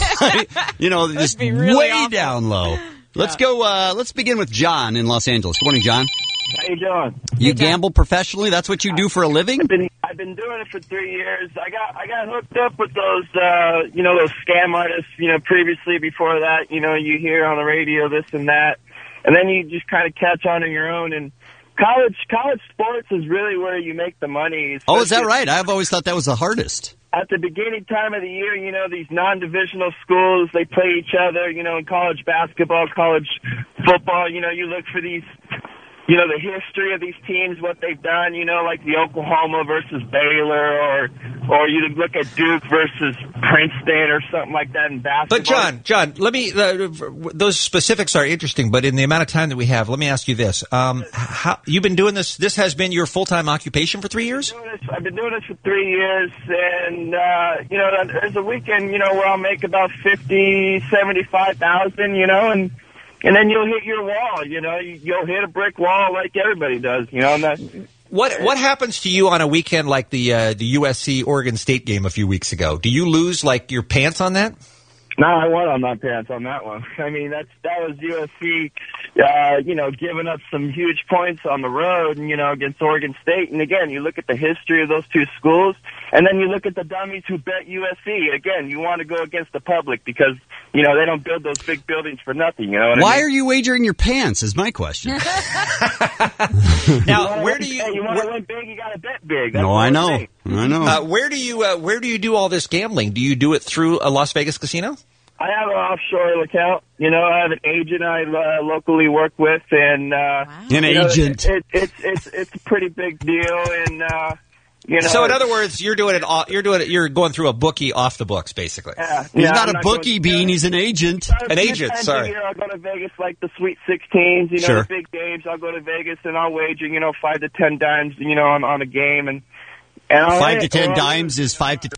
Just really way awful. down low. Let's go. Let's begin with John in Los Angeles. Good morning, John. How you doing? You gamble professionally? That's what you do for a living? I've been doing it for 3 years. I got hooked up with those those scam artists. Previously before that, you hear on the radio this and that, and then you just kind of catch on your own. And college sports is really where you make the money. Oh, is that right? I've always thought that was the hardest. At the beginning time of the year, these non-divisional schools, they play each other, in college basketball, college football, you look for these, the history of these teams, what they've done, like the Oklahoma versus Baylor, or you look at Duke versus Princeton or something like that in basketball. But John, let me, those specifics are interesting, but in the amount of time that we have, let me ask you this. How, you've been doing this has been your full-time occupation for 3 years? I've been doing this for 3 years, and, there's a weekend, where I'll make about 50, 75,000, and then you'll hit your wall, you'll hit a brick wall like everybody does, and What happens to you on a weekend like the USC Oregon State game a few weeks ago? Do you lose your pants on that? No, I won on my pants on that one. I mean, that was USC, giving up some huge points on the road, against Oregon State. And again, you look at the history of those two schools, and then you look at the dummies who bet USC. Again, you want to go against the public because, they don't build those big buildings for nothing. Why are you wagering your pants is my question. Now, where do you... You want to win big, you got to bet big. That's No, what I I'm know. saying. I know. Where do you do all this gambling? Do you do it through a Las Vegas casino? I have an offshore account. I have an agent I locally work with, and An agent. It's a pretty big deal, and So in other words, you're going through a bookie off the books, basically. He's not a bookie, Bean. He's an agent. An agent, sorry. I'll go to Vegas like the Sweet 16s, Sure. the big games. I'll go to Vegas and I'll wager, 5 to 10 dimes, on a game, and 5 to 10 dimes is 5 to...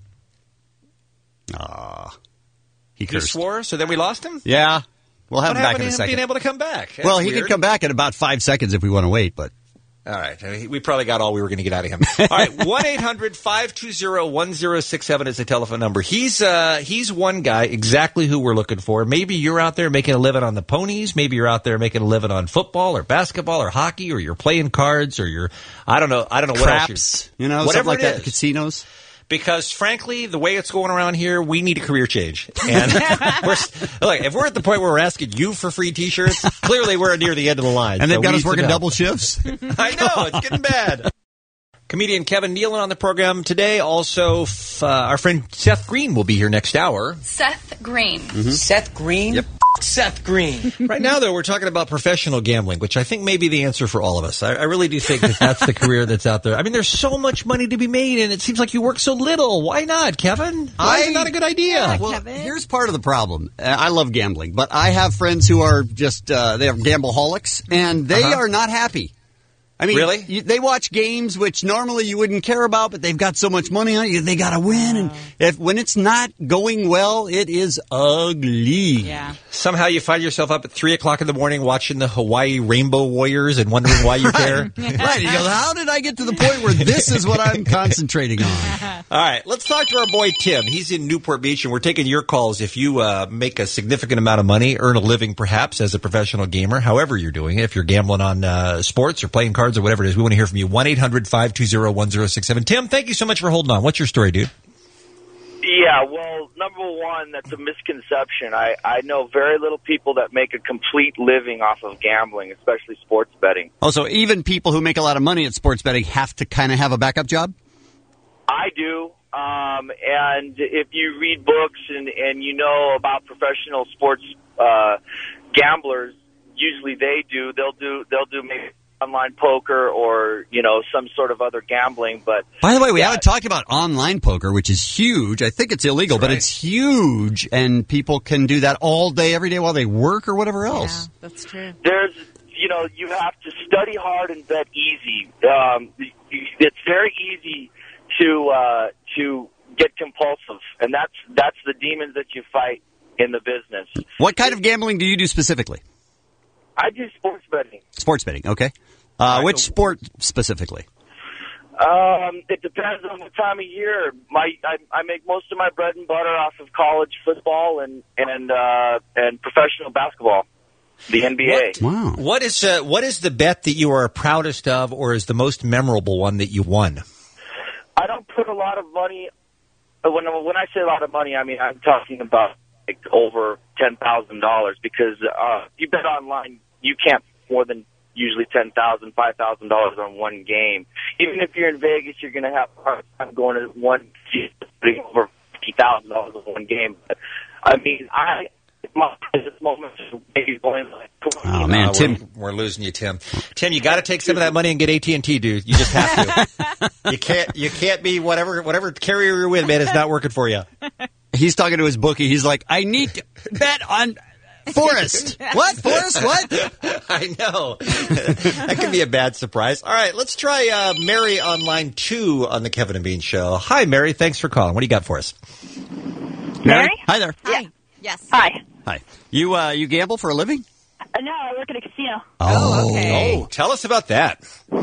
He He cursed. swore, so then we lost him? Yeah. We'll have What him back happened in a to him second. being able to come back? That's Well, he weird. could come back in about 5 seconds if we want to wait, but... All right. We probably got all we were going to get out of him. All right. 1-800-520-1067 is the telephone number. He's one guy exactly who we're looking for. Maybe you're out there making a living on the ponies. Maybe you're out there making a living on football or basketball or hockey, or you're playing cards, or you're, I don't know what Craps, else something whatever like it that is. in casinos. Because, frankly, the way it's going around here, we need a career change. And if we're at the point where we're asking you for free T-shirts, clearly we're near the end of the line. And they've So got we us need to working know. double shifts. I know, it's getting bad. Comedian Kevin Nealon on the program today. Also, our friend Seth Green will be here next hour. Seth Green. Mm-hmm. Seth Green? Yep. Seth Green. Right now, though, we're talking about professional gambling, which I think may be the answer for all of us. I really do think that that's the career that's out there. I mean, there's so much money to be made, and it seems like you work so little. Why not, Kevin? Why is it not a good idea? Well, here's part of the problem. I love gambling, but I have friends who are just, they are gambleholics, and they are not happy. I mean, really? They watch games which normally you wouldn't care about, but they've got so much money on it. They got to win. And when it's not going well, it is ugly. Yeah. Somehow you find yourself up at 3 o'clock in the morning watching the Hawaii Rainbow Warriors and wondering why you care. Right. You go, how did I get to the point where this is what I'm concentrating on? All right. Let's talk to our boy Tim. He's in Newport Beach, and we're taking your calls if you make a significant amount of money, earn a living perhaps as a professional gamer, however you're doing it. If you're gambling on sports or playing cards or whatever it is, we want to hear from you. 1-800-520-1067. Tim, thank you so much for holding on. What's your story, dude? Yeah, well, number one, that's a misconception. I know very little people that make a complete living off of gambling, especially sports betting. Oh, so even people who make a lot of money at sports betting have to kind of have a backup job? I do. And if you read books and you know about professional sports gamblers, usually they'll do maybe online poker or, some sort of other gambling. But by the way, we haven't talked about online poker, which is huge. I think it's illegal, but it's huge, and people can do that all day, every day while they work or whatever else. Yeah, that's true. There's, you have to study hard and bet easy. It's very easy to get compulsive, and that's the demons that you fight in the business. What kind of gambling do you do specifically? I do sports betting. Sports betting, okay. Which sport specifically? It depends on the time of year. I make most of my bread and butter off of college football and professional basketball, the NBA. Wow. What is the bet that you are proudest of, or is the most memorable one that you won? I don't put a lot of money. When I say a lot of money, I mean I'm talking about like over $10,000 because you bet online, you can't more than usually $10,000, $5,000 on one game. Even if you're in Vegas, you're going to have a hard time going to one putting over $50,000 on one game. But, I mean, at this moment, maybe going like. Oh man, Tim, we're losing you, Tim. Tim, you got to take some of that money and get AT&T, dude. You just have to. You can't be whatever carrier you're with, man. It's not working for you. He's talking to his bookie. He's like, I need to bet on Forrest. What? Forrest? What? I know. That could be a bad surprise. All right, let's try Mary on line 2 on the Kevin and Bean Show. Hi, Mary. Thanks for calling. What do you got for us? Mary? Hi there. Hi. Yes. Hi. Hi. You gamble for a living? No, I work at a casino. Oh, okay. Oh, tell us about that.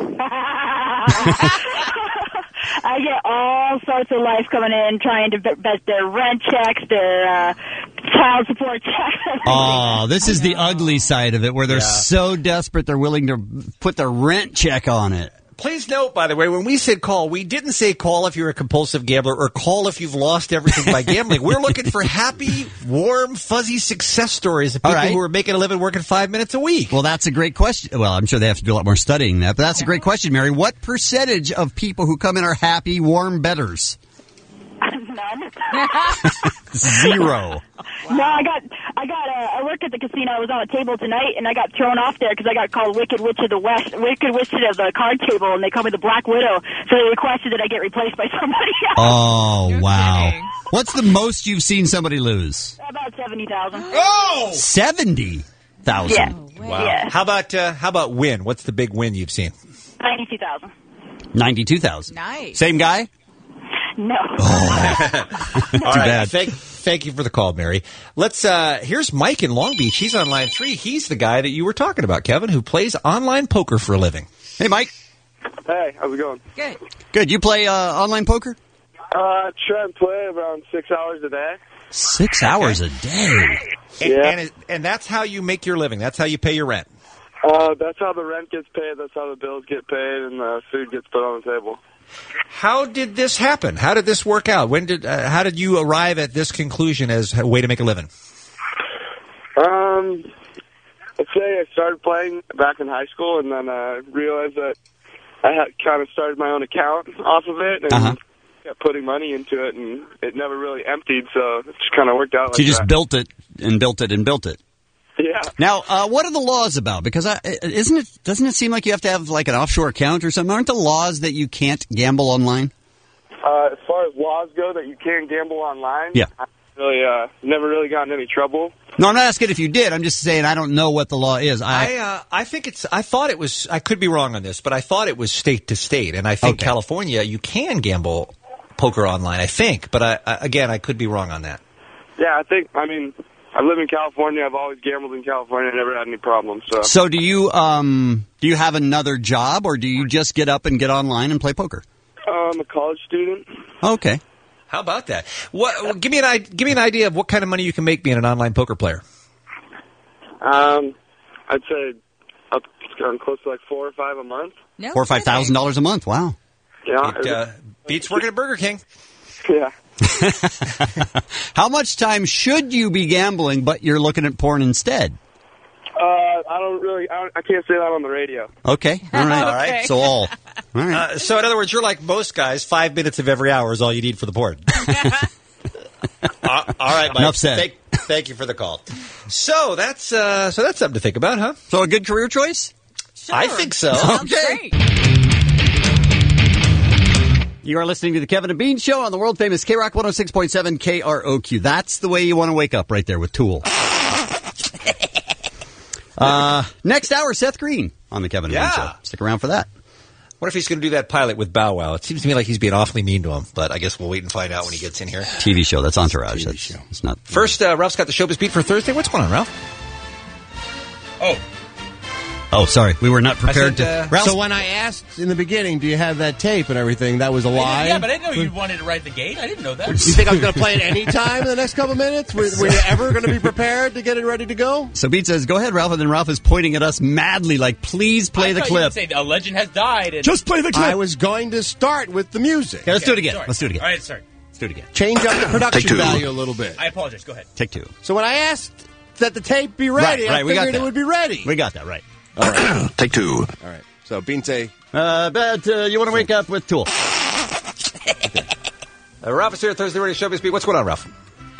I get all sorts of life coming in, trying to bet their rent checks, their child support checks. Oh, this is the ugly side of it, where they're so desperate they're willing to put their rent check on it. Please note, by the way, when we said call, we didn't say call if you're a compulsive gambler or call if you've lost everything by gambling. We're looking for happy, warm, fuzzy success stories of people who are making a living working 5 minutes a week. Well, that's a great question. Well, I'm sure they have to do a lot more studying that, but that's a great question, Mary. What percentage of people who come in are happy, warm bettors? None. 0. No, I work at the casino. I was on a table tonight, and I got thrown off there because I got called Wicked Witch of the West, Wicked Witch of the card table, and they called me the Black Widow. So they requested that I get replaced by somebody else. Oh, wow. Kidding. What's the most you've seen somebody lose? About 70,000. Oh! 70,000. Yeah. Wow. Yeah. How about win? What's the big win you've seen? 92,000. 92,000. Nice. Same guy? No. Too bad. Thank you for the call, Mary. Let's. Here's Mike in Long Beach. He's on line 3. He's the guy that you were talking about, Kevin, who plays online poker for a living. Hey, Mike. Hey, how's it going? Good. Good. You play online poker? Try and play around 6 hours a day. 6 hours a day. And that's how you make your living. That's how you pay your rent. That's how the rent gets paid. That's how the bills get paid, and the food gets put on the table. How did this happen? How did this work out? How did you arrive at this conclusion as a way to make a living? Let's say I started playing back in high school, and then I realized that I had kind of started my own account off of it, and kept putting money into it, and it never really emptied, so it just kind of worked out like that. So you just built it and built it and built it. Yeah. Now, what are the laws about? Because doesn't it seem like you have to have like an offshore account or something? Aren't the laws that you can't gamble online? As far as laws go that you can't gamble online, yeah. really, never really gotten in any trouble. No, I'm not asking if you did. I'm just saying I don't know what the law is. I think it's. I thought it was. I could be wrong on this, but I thought it was state to state, and I think California you can gamble poker online. I think, but I could be wrong on that. Yeah, I live in California. I've always gambled in California. I never had any problems. So do you have another job, or do you just get up and get online and play poker? I'm a college student. Okay. How about that? What? Give me an idea of what kind of money you can make being an online poker player. I'd say up close to like $4 or $5 a month. No, $4,000 or $5,000 a month. Wow. Yeah. It beats working at Burger King. Yeah. How much time should you be gambling, but you're looking at porn instead? I can't say that on the radio. Okay. All right. All right. So all right. So in other words, you're like most guys. 5 minutes of every hour is all you need for the porn. All right, Mike. Enough said. Thank you for the call. So that's something to think about, huh? So a good career choice? Sure. I think so. Okay. You are listening to the Kevin and Bean Show on the world famous K-Rock 106.7 KROQ. That's the way you want to wake up right there with Tool. Next hour, Seth Green on the Kevin and Bean Show. Stick around for that. What if he's going to do that pilot with Bow Wow? It seems to me like he's being awfully mean to him, but I guess we'll wait and find out when he gets in here. TV show. That's Entourage. It's not. First, Ralph's got the showbiz beat for Thursday. What's going on, Ralph? Oh, sorry. We were not prepared to. So when I asked in the beginning, do you have that tape and everything, that was a lie? Yeah, but I didn't know you wanted to ride the gate. I didn't know that. You think I was going to play it any time in the next couple minutes? Were you ever going to be prepared to get it ready to go? So Beat says, go ahead, Ralph. And then Ralph is pointing at us madly like, please play the clip. Say a legend has died. And Just play the clip. I was going to start with the music. Okay, let's do it again. Sorry. Let's do it again. All right, sorry. Let's do it again. Change up the production value a little bit. I apologize. Go ahead. Take two. So when I asked that the tape be ready, Right, I we got figured that. it would be ready. We got that, right. All right. Take two. All right. So Binte. But you want to wake up with Tool. Ralph is here at Thursday Radio Showbiz Beat. What's going on, Ralph?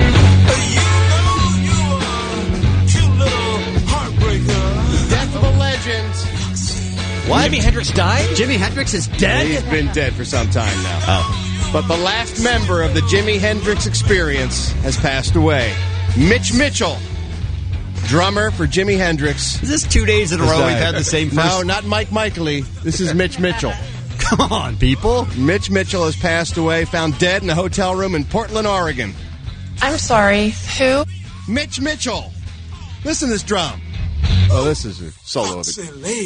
Death of a legend. What? Jimi Hendrix died? Jimi Hendrix is dead? He's been dead for some time now. Oh. But the last member of the Jimi Hendrix Experience has passed away. Mitch Mitchell, drummer for Jimi Hendrix. Is this 2 days in a row we've had the same first? No, not Mike Michaely. This is Mitch Mitchell. Come on, people. Mitch Mitchell has passed away, found dead in a hotel room in Portland, Oregon. I'm sorry. Who? Mitch Mitchell. Listen to this drum. Oh, this is a solo of it.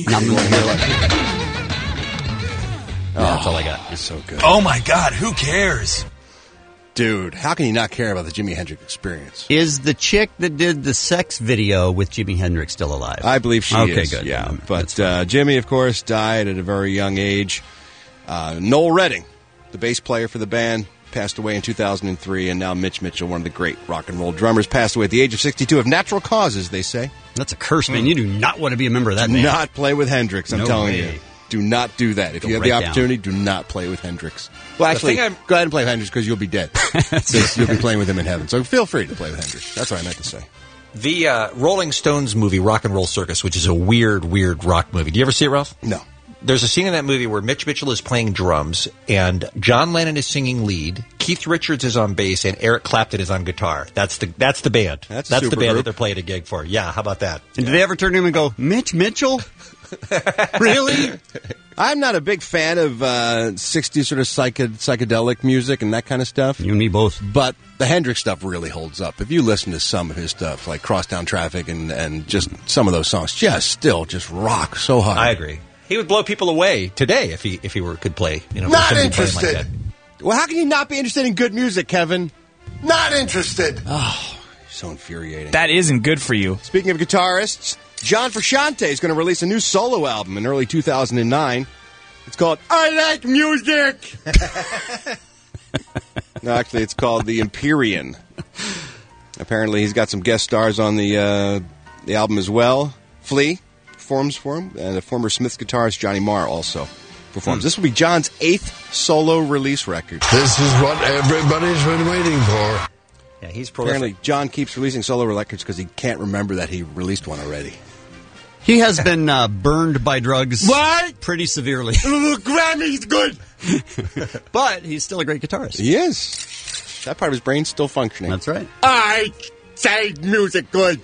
That's all I got. It's so good. Oh, my God. Who cares? Dude, how can you not care about the Jimi Hendrix Experience? Is the chick that did the sex video with Jimi Hendrix still alive? I believe she is. Okay, good. Yeah, but Jimmy, of course, died at a very young age. Noel Redding, the bass player for the band, passed away in 2003, and now Mitch Mitchell, one of the great rock and roll drummers, passed away at the age of 62 of natural causes, they say. That's a curse, man. You do not want to be a member of that Do band. not play with Hendrix, I'm telling you. Do not do that. If Go you have right the opportunity, do not play with Hendrix. Well, actually, go ahead and play with Hendrix because you'll be dead. You'll be playing with him in heaven. So feel free to play with Hendrix. That's what I meant to say. The Rolling Stones movie, Rock and Roll Circus, which is a weird rock movie. Do you ever see it, Ralph? No. There's a scene in that movie where Mitch Mitchell is playing drums, and John Lennon is singing lead, Keith Richards is on bass, and Eric Clapton is on guitar. That's the band. That's the band that they're playing a gig for. Yeah, how about that? And do they ever turn to him and go, Mitch Mitchell? Really? I'm not a big fan of 60s sort of psychedelic music and that kind of stuff. You and me both. But the Hendrix stuff really holds up. If you listen to some of his stuff, like Crosstown Traffic and just some of those songs, just rock so hard. I agree. He would blow people away today if he could play. Not interested. Like well, how can you not be interested in good music, Kevin? Not interested. Oh, so infuriating. That isn't good for you. Speaking of guitarists, John Frusciante is going to release a new solo album in early 2009. It's called I Like Music. No, actually, it's called The Empyrean. Apparently, he's got some guest stars on the album as well. Flea performs for him, and a former Smiths guitarist, Johnny Marr, also performs. This will be John's 8th solo release record. This is what everybody's been waiting for. Yeah, he's prolific. Apparently, John keeps releasing solo records because he can't remember that he released one already. He has been burned by drugs What? pretty severely. Grammy's good. But he's still a great guitarist. He is. That part of his brain's still functioning. That's right. I say music good.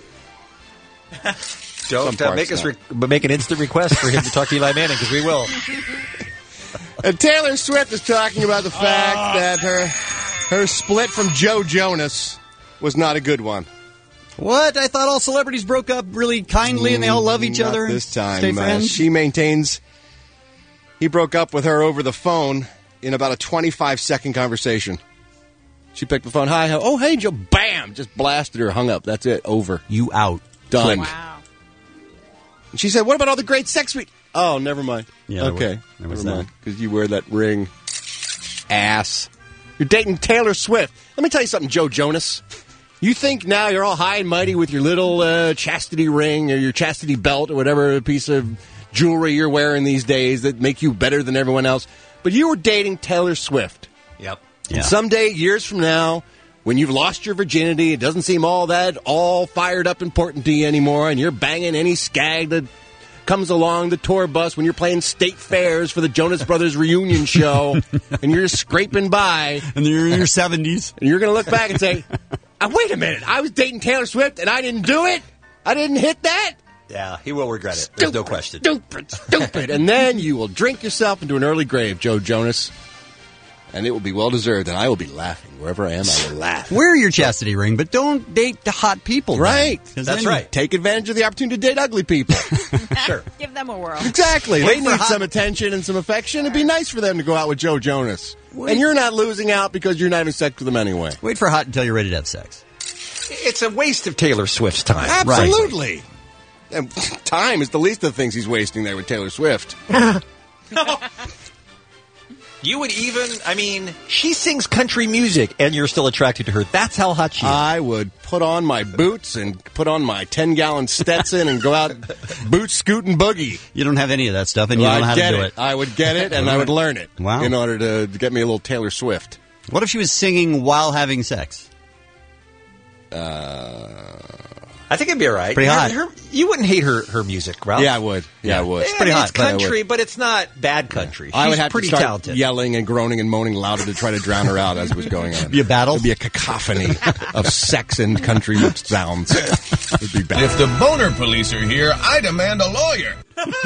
Don't make an instant request for him to talk to Eli Manning, because we will. And Taylor Swift is talking about the fact that her split from Joe Jonas was not a good one. What? I thought all celebrities broke up really kindly and they all love each other. Not this time. Stay friends. She maintains he broke up with her over the phone in about a 25-second conversation. She picked the phone. Hi. Oh, hey, Joe. Bam. Just blasted her. Hung up. That's it. Over. You out. Done. Wow. And she said, what about all the great sex we... Oh, never mind. Yeah, okay. there was never mind. Because you wear that ring. Ass. You're dating Taylor Swift. Let me tell you something, Joe Jonas. You think now you're all high and mighty with your little chastity ring or your chastity belt or whatever piece of jewelry you're wearing these days that make you better than everyone else. But you were dating Taylor Swift. Yep. And someday, years from now, when you've lost your virginity, it doesn't seem all fired up important to you anymore, and you're banging any skag that comes along the tour bus when you're playing state fairs for the Jonas Brothers reunion show, and you're just scraping by. And you're in your 70s. And you're going to look back and say, wait a minute, I was dating Taylor Swift and I didn't do it? I didn't hit that? Yeah, he will regret it. There's no question. Stupid. And then you will drink yourself into an early grave, Joe Jonas. And it will be well-deserved, and I will be laughing. Wherever I am, I will laugh. Wear your chastity ring, but don't date the hot people. Right. That's right. Take advantage of the opportunity to date ugly people. Sure. Give them a whirl. Exactly. They need some attention and some affection. It'd be nice for them to go out with Joe Jonas. And you're not losing out because you're not having sex with them anyway. Wait for hot until you're ready to have sex. It's a waste of Taylor Swift's time. Absolutely. And time is the least of the things he's wasting there with Taylor Swift. You would she sings country music, and you're still attracted to her. That's how hot she is. I would put on my boots and put on my 10-gallon Stetson and go out boot scooting boogie. You don't have any of that stuff, and you don't know how to do it. I would get it, and I would learn it. Wow. In order to get me a little Taylor Swift. What if she was singing while having sex? I think it'd be all right. Pretty hot. You wouldn't hate her music, Ralph. Yeah, I would. Yeah, I would. It's pretty hot. It's country, but it's not bad country. I would She's have pretty to start talented. yelling and groaning and moaning louder to try to drown her out as it was going on. Be a battle? It'd be a cacophony of sex and country sounds. It'd be bad. If the boner police are here, I demand a lawyer.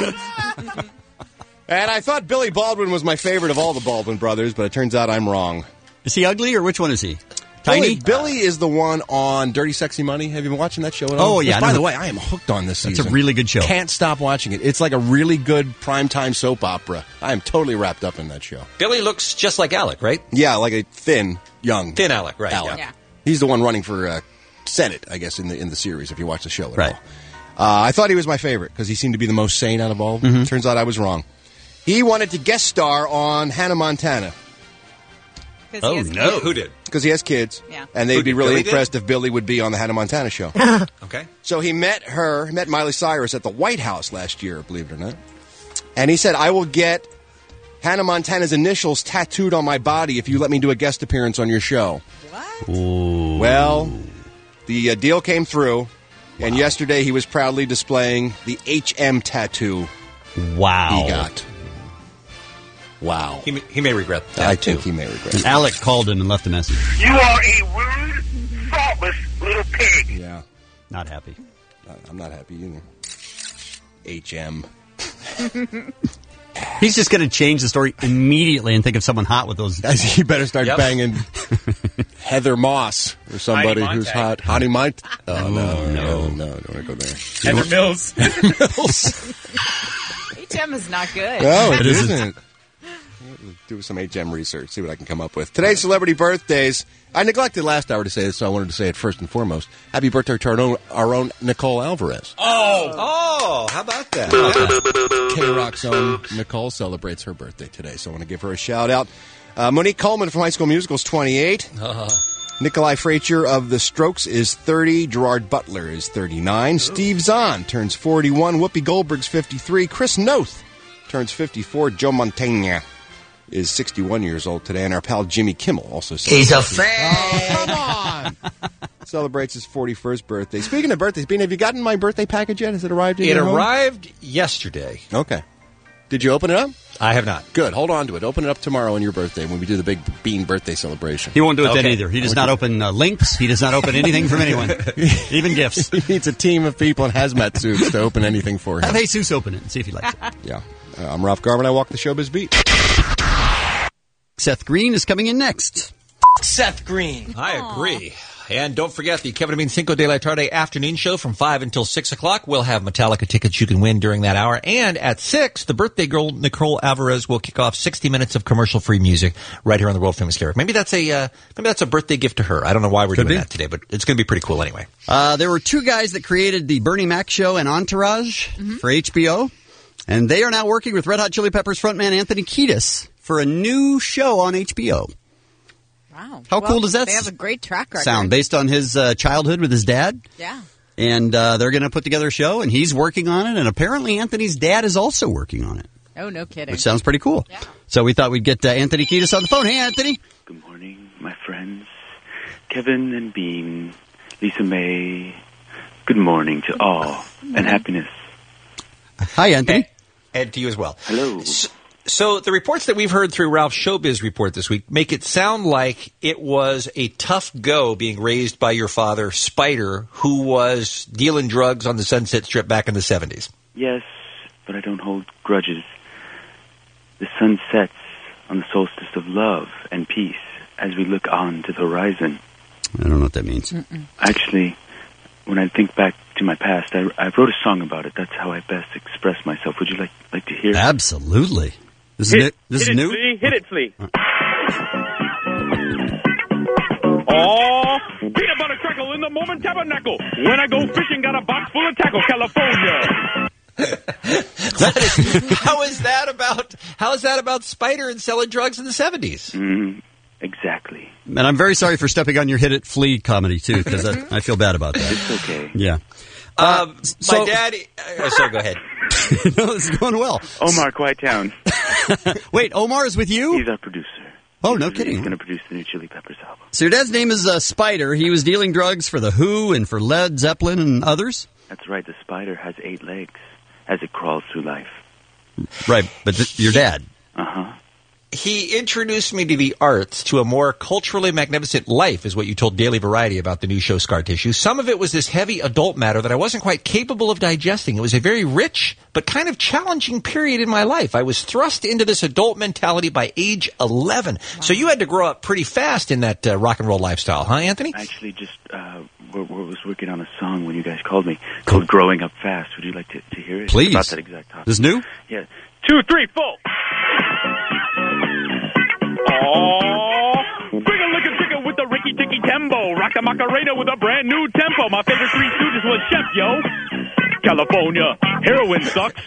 And I thought Billy Baldwin was my favorite of all the Baldwin brothers, but it turns out I'm wrong. Is he ugly, or which one is he? Tiny? Billy is the one on Dirty Sexy Money. Have you been watching that show at all? Oh, yeah. Which, by the way, I am hooked on this season. It's a really good show. Can't stop watching it. It's like a really good primetime soap opera. I am totally wrapped up in that show. Billy looks just like Alec, right? Yeah, like a thin Alec, right? Alec. Yeah. He's the one running for Senate, I guess, in the series, if you watch the show at Right. all. I thought he was my favorite because he seemed to be the most sane out of all. Mm-hmm. Turns out I was wrong. He wanted to guest star on Hannah Montana. Oh, no. Who did? Because he has kids. Yeah. And they'd be really Billy did? impressed if Billy would be on the Hannah Montana show. Okay. So he met Miley Cyrus at the White House last year, believe it or not. And he said, I will get Hannah Montana's initials tattooed on my body if you let me do a guest appearance on your show. What? Ooh. Well, the deal came through, and yesterday he was proudly displaying the HM tattoo Wow. he got. Wow. He may regret that, I too. think he may regret And Alec called in and left a message. You are a rude, thoughtless little pig. Yeah. Not happy. I'm not happy either. HM. He's just going to change the story immediately and think of someone hot with those. He better start banging Heather Moss or somebody Heidi who's Montag. hot. Honey Mont? Oh, no. Don't want to go there. Heather Mills. HM is not good. No, it isn't. Do some HM research, see what I can come up with. Today's celebrity birthdays. I neglected last hour to say this, so I wanted to say it first and foremost. Happy birthday to our own Nicole Alvarez. Oh, how about that? K-Rock's own Nicole celebrates her birthday today, so I want to give her a shout-out. Monique Coleman from High School Musical is 28. Nikolai Fraiture of The Strokes is 30. Gerard Butler is 39. Steve Zahn turns 41. Whoopi Goldberg's 53. Chris Noth turns 54. Joe Montana is 61 years old today, and our pal Jimmy Kimmel also celebrates. He's a fan. Oh, come on! Celebrates his 41st birthday. Speaking of birthdays, Bean, have you gotten my birthday package yet? Has it arrived? It arrived yesterday. Okay. Did you open it up? I have not. Good. Hold on to it. Open it up tomorrow on your birthday when we do the big Bean birthday celebration. He won't do it then either. He does not open links. He does not open anything from anyone, even gifts. He needs a team of people in hazmat suits to open anything for him. Have Jesus open it and see if he likes it. Yeah. I'm Ralph Garman. I walk the Showbiz Beat. Seth Green is coming in next. Seth Green. I agree. And don't forget the Kevin and Bean Cinco de la Tarde afternoon show from 5 until 6 o'clock. We'll have Metallica tickets you can win during that hour. And at 6, the birthday girl, Nicole Alvarez, will kick off 60 minutes of commercial-free music right here on the world-famous Lyric. Maybe that's a birthday gift to her. I don't know why we're doing that today, but it's going to be pretty cool anyway. There were two guys that created the Bernie Mac show and Entourage for HBO. And they are now working with Red Hot Chili Peppers frontman Anthony Kiedis for a new show on HBO. Wow. How cool does that They have a great track record. sound? Based on his childhood with his dad? Yeah. And they're going to put together a show, and he's working on it, and apparently Anthony's dad is also working on it. Oh, no kidding. Which sounds pretty cool. Yeah. So we thought we'd get Anthony Kiedis on the phone. Hey, Anthony. Good morning, my friends. Kevin and Bean, Lisa May. Good morning to all, and happiness. Hi, Anthony. And to you as well. Hello. So the reports that we've heard through Ralph's Showbiz Report this week make it sound like it was a tough go being raised by your father, Spider, who was dealing drugs on the Sunset Strip back in the 70s. Yes, but I don't hold grudges. The sun sets on the solstice of love and peace as we look on to the horizon. I don't know what that means. Actually, when I think back to my past, I wrote a song about it. That's how I best express myself. Would you like to hear it? Absolutely. This is new? Flea. Hit it, Flea. Oh, peanut butter crackle in the Mormon Tabernacle. When I go fishing, got a box full of tackle, California. How is that about Spider and selling drugs in the 70s? Exactly. And I'm very sorry for stepping on your Hit It Flea comedy, too, because I feel bad about that. It's okay. Yeah. My dad... sorry, go ahead. No, this is going well. Omar Quietown. Wait, Omar is with you? He's our producer. Oh, no kidding. He's going to produce the new Chili Peppers album. So your dad's name is Spider. He was dealing drugs for The Who and for Led Zeppelin and others? That's right. The spider has 8 legs as it crawls through life. Right, but your dad. Uh-huh. He introduced me to the arts, to a more culturally magnificent life, is what you told Daily Variety about the new show Scar Tissue. Some of it was this heavy adult matter that I wasn't quite capable of digesting. It was a very rich but kind of challenging period in my life. I was thrust into this adult mentality by age 11. Wow. So you had to grow up pretty fast in that rock and roll lifestyle, huh, Anthony? Actually, just was working on a song when you guys called me called Growing Up Fast. Would you like to hear it? Please. It's about that exact topic. This new? Yeah. 2, 3, 4. Oh, bring a liquor ticket with the Ricky Ticky Tembo. Rock the Macarena with a brand new tempo. My favorite Three Stooges was Chef, yo. California, heroin sucks.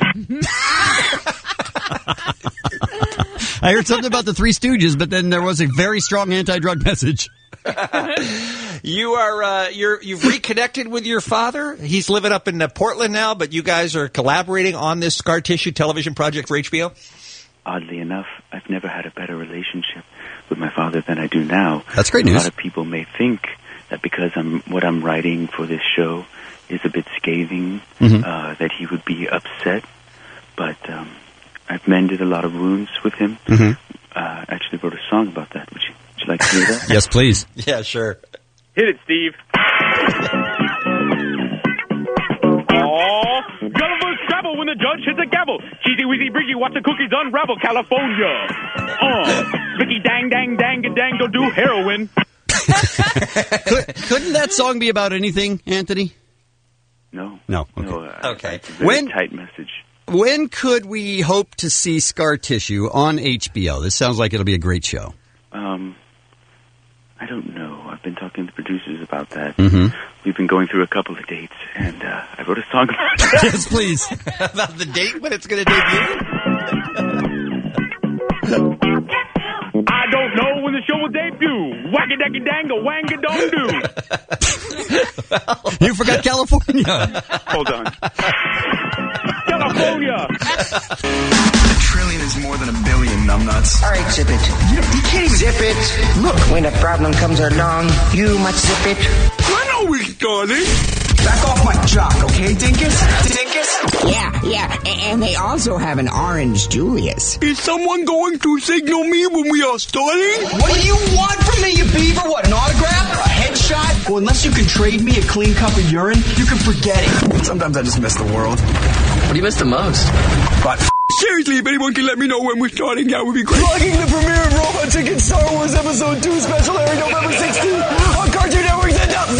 I heard something about the Three Stooges, but then there was a very strong anti-drug message. You've reconnected with your father. He's living up in Portland now, but you guys are collaborating on this Scar Tissue television project for HBO? Oddly enough, I've never had a better relationship with my father than I do now. That's great news. A lot of people may think that because what I'm writing for this show is a bit scathing, that he would be upset. But I've mended a lot of wounds with him. I actually wrote a song about that. Would you like to hear that? Yes, please. Yeah, sure. Hit it, Steve. Oh, Gulliver's Travel when the judge hits a gavel. Cheesy Weezy Breezy, watch the cookies unravel, California. Vicky Dang Dang Dang Dang, don't do heroin. Couldn't that song be about anything, Anthony? No. No. Okay. No, okay. It's a very tight message. When could we hope to see Scar Tissue on HBO? This sounds like it'll be a great show. I don't know. I've been talking to the producers about that. Mm-hmm. We've been going through a couple of dates, and I wrote a song about it. Yes, please. About the date when it's going to debut? I don't know when the show will debut. Wacky dacky dangle, wanga don't do. You forgot California. Hold on. California. A trillion is more than a billion, numbnuts. All right, zip it. You can't even zip it. Look, when a problem comes along, you must zip it. I know we got it. Back off my jock, okay, Dinkus? Dinkus? Yeah. And they also have an orange Julius. Is someone going to signal me when we are starting? What do you want from me, you beaver? What, an autograph? A headshot? Well, unless you can trade me a clean cup of urine, you can forget it. Sometimes I just miss the world. What do you miss the most? But seriously, if anyone can let me know when we're starting, that would be great. Plugging the premiere of Robot Chicken Star Wars Episode 2 special airing November 16th on Cartoon Network's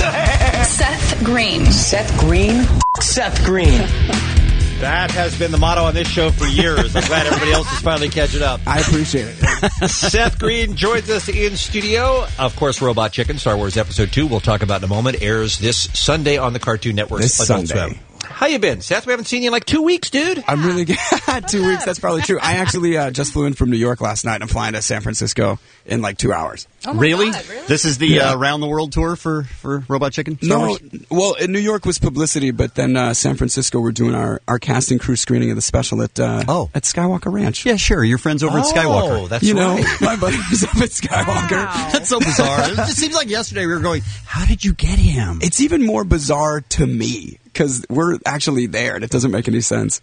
Seth Green. Seth Green? Seth Green. That has been the motto on this show for years. I'm glad everybody else is finally catching up. I appreciate it. Seth Green joins us in studio. Of course, Robot Chicken, Star Wars Episode 2, we'll talk about in a moment, airs this Sunday on the Cartoon Network. This Sunday. How you been, Seth? We haven't seen you in like 2 weeks, dude. I'm really good. 2 weeks, that's probably true. I actually just flew in from New York last night. I'm flying to San Francisco in like 2 hours. Oh my Really? God, really? This is the round the world tour for Robot Chicken? Star No, Wars? well, in New York was publicity, but then San Francisco, we're doing our casting crew screening of the special at Skywalker Ranch. Yeah, sure. Your friends over at Skywalker. Oh, that's you right. know, my buddy was up at Skywalker. Wow. That's so bizarre. It just seems like yesterday we were going, how did you get him? It's even more bizarre to me because we're actually there, and it doesn't make any sense.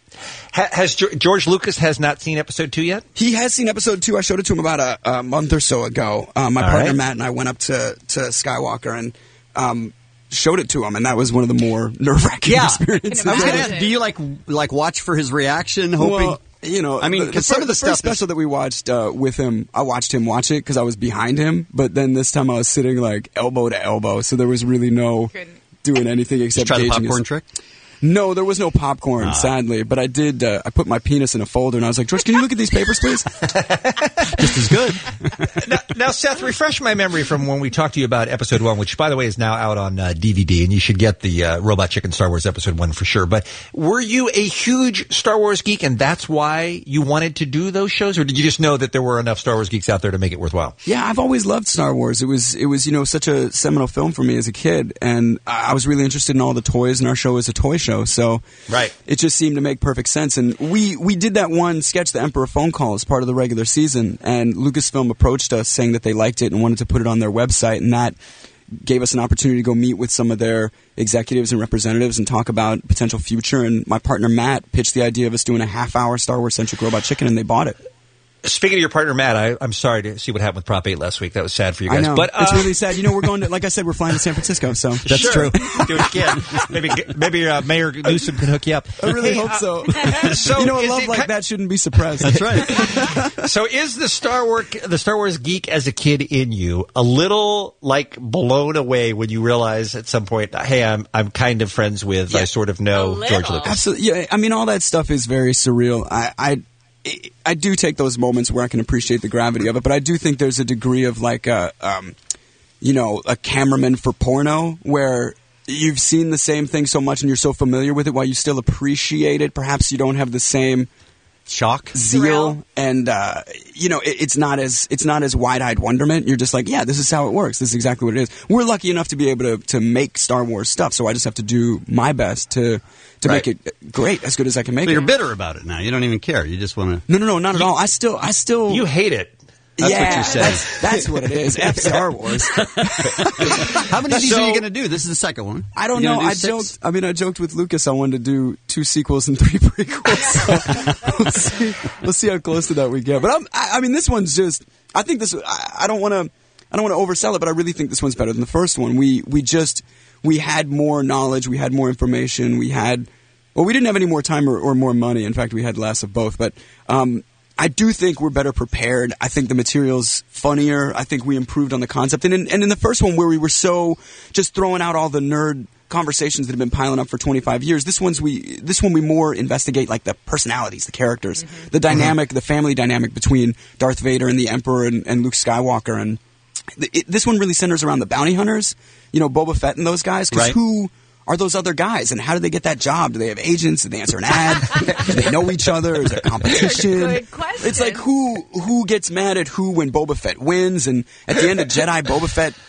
Has George Lucas has not seen Episode 2 yet? He has seen Episode 2. I showed it to him about a month or so ago. My partner right. Matt and I went up to Skywalker and showed it to him, and that was one of the more nerve-wracking experiences. I was gonna ask, do you like watch for his reaction, hoping? Well, you know, I mean, because some of the stuff first special that we watched with him, I watched him watch it because I was behind him, but then this time I was sitting like elbow to elbow, so there was really no doing anything except Did you try the gauging popcorn his- trick? No, there was no popcorn, sadly. But I did. I put my penis in a folder, and I was like, "George, can you look at these papers, please?" Just as good. Now, Seth, refresh my memory from when we talked to you about Episode 1, which, by the way, is now out on DVD, and you should get the Robot Chicken Star Wars Episode 1 for sure. But were you a huge Star Wars geek, and that's why you wanted to do those shows, or did you just know that there were enough Star Wars geeks out there to make it worthwhile? Yeah, I've always loved Star Wars. It was such a seminal film for me as a kid, and I was really interested in all the toys, and our show is a toy show, so right. It just seemed to make perfect sense. And we did that one sketch, The Emperor Phone Call, as part of the regular season, and Lucasfilm approached us saying that they liked it and wanted to put it on their website, and that gave us an opportunity to go meet with some of their executives and representatives and talk about potential future. And my partner Matt pitched the idea of us doing a half-hour Star Wars-centric Robot Chicken, and they bought it. Speaking of your partner, Matt, I'm sorry to see what happened with Prop 8 last week. That was sad for you guys. I know. But, it's really sad. You know, we're going to, like I said, we're flying to San Francisco, so that's sure. true. Do what you can. Maybe Mayor Newsom can hook you up. I really hope so. So you know, a is love it like that shouldn't be suppressed. That's right. So is the Star Wars geek as a kid in you a little like blown away when you realize at some point, hey, I'm kind of friends with, I sort of know George Lucas? Absolutely. Yeah, I mean, all that stuff is very surreal. I do take those moments where I can appreciate the gravity of it, but I do think there's a degree of like a cameraman for porno where you've seen the same thing so much and you're so familiar with it while you still appreciate it. Perhaps you don't have the same shock, zeal, and it's not as wide-eyed wonderment. You're just like, yeah, this is how it works. This is exactly what it is. We're lucky enough to be able to make Star Wars stuff, so I just have to do my best to make it great, as good as I can make But it. you're bitter about it now. You don't even care. You just want to. No, not at all. I still. You hate it. That's what you're saying. That's what it is. F Star Wars. How many of these are you going to do? This is the second one. I don't know. I joked with Lucas. I wanted to do 2 sequels and 3 prequels. So we'll see how close to that we get. But I mean, this one's just. I think this. I don't want to oversell it, but I really think this one's better than the first one. We had more knowledge. We had more information. We didn't have any more time or more money. In fact, we had less of both. But I do think we're better prepared. I think the material's funnier. I think we improved on the concept. And in the first one, where we were so just throwing out all the nerd conversations that have been piling up for 25 years, this one we more investigate like the personalities, the characters, the dynamic, the family dynamic between Darth Vader and the Emperor and Luke Skywalker. And this one really centers around the bounty hunters, Boba Fett and those guys, because who are those other guys, and how do they get that job? Do they have agents? Do they answer an ad? Do they know each other? Is there competition? Good question. It's like who gets mad at who when Boba Fett wins, and at the end of Jedi, Boba Fett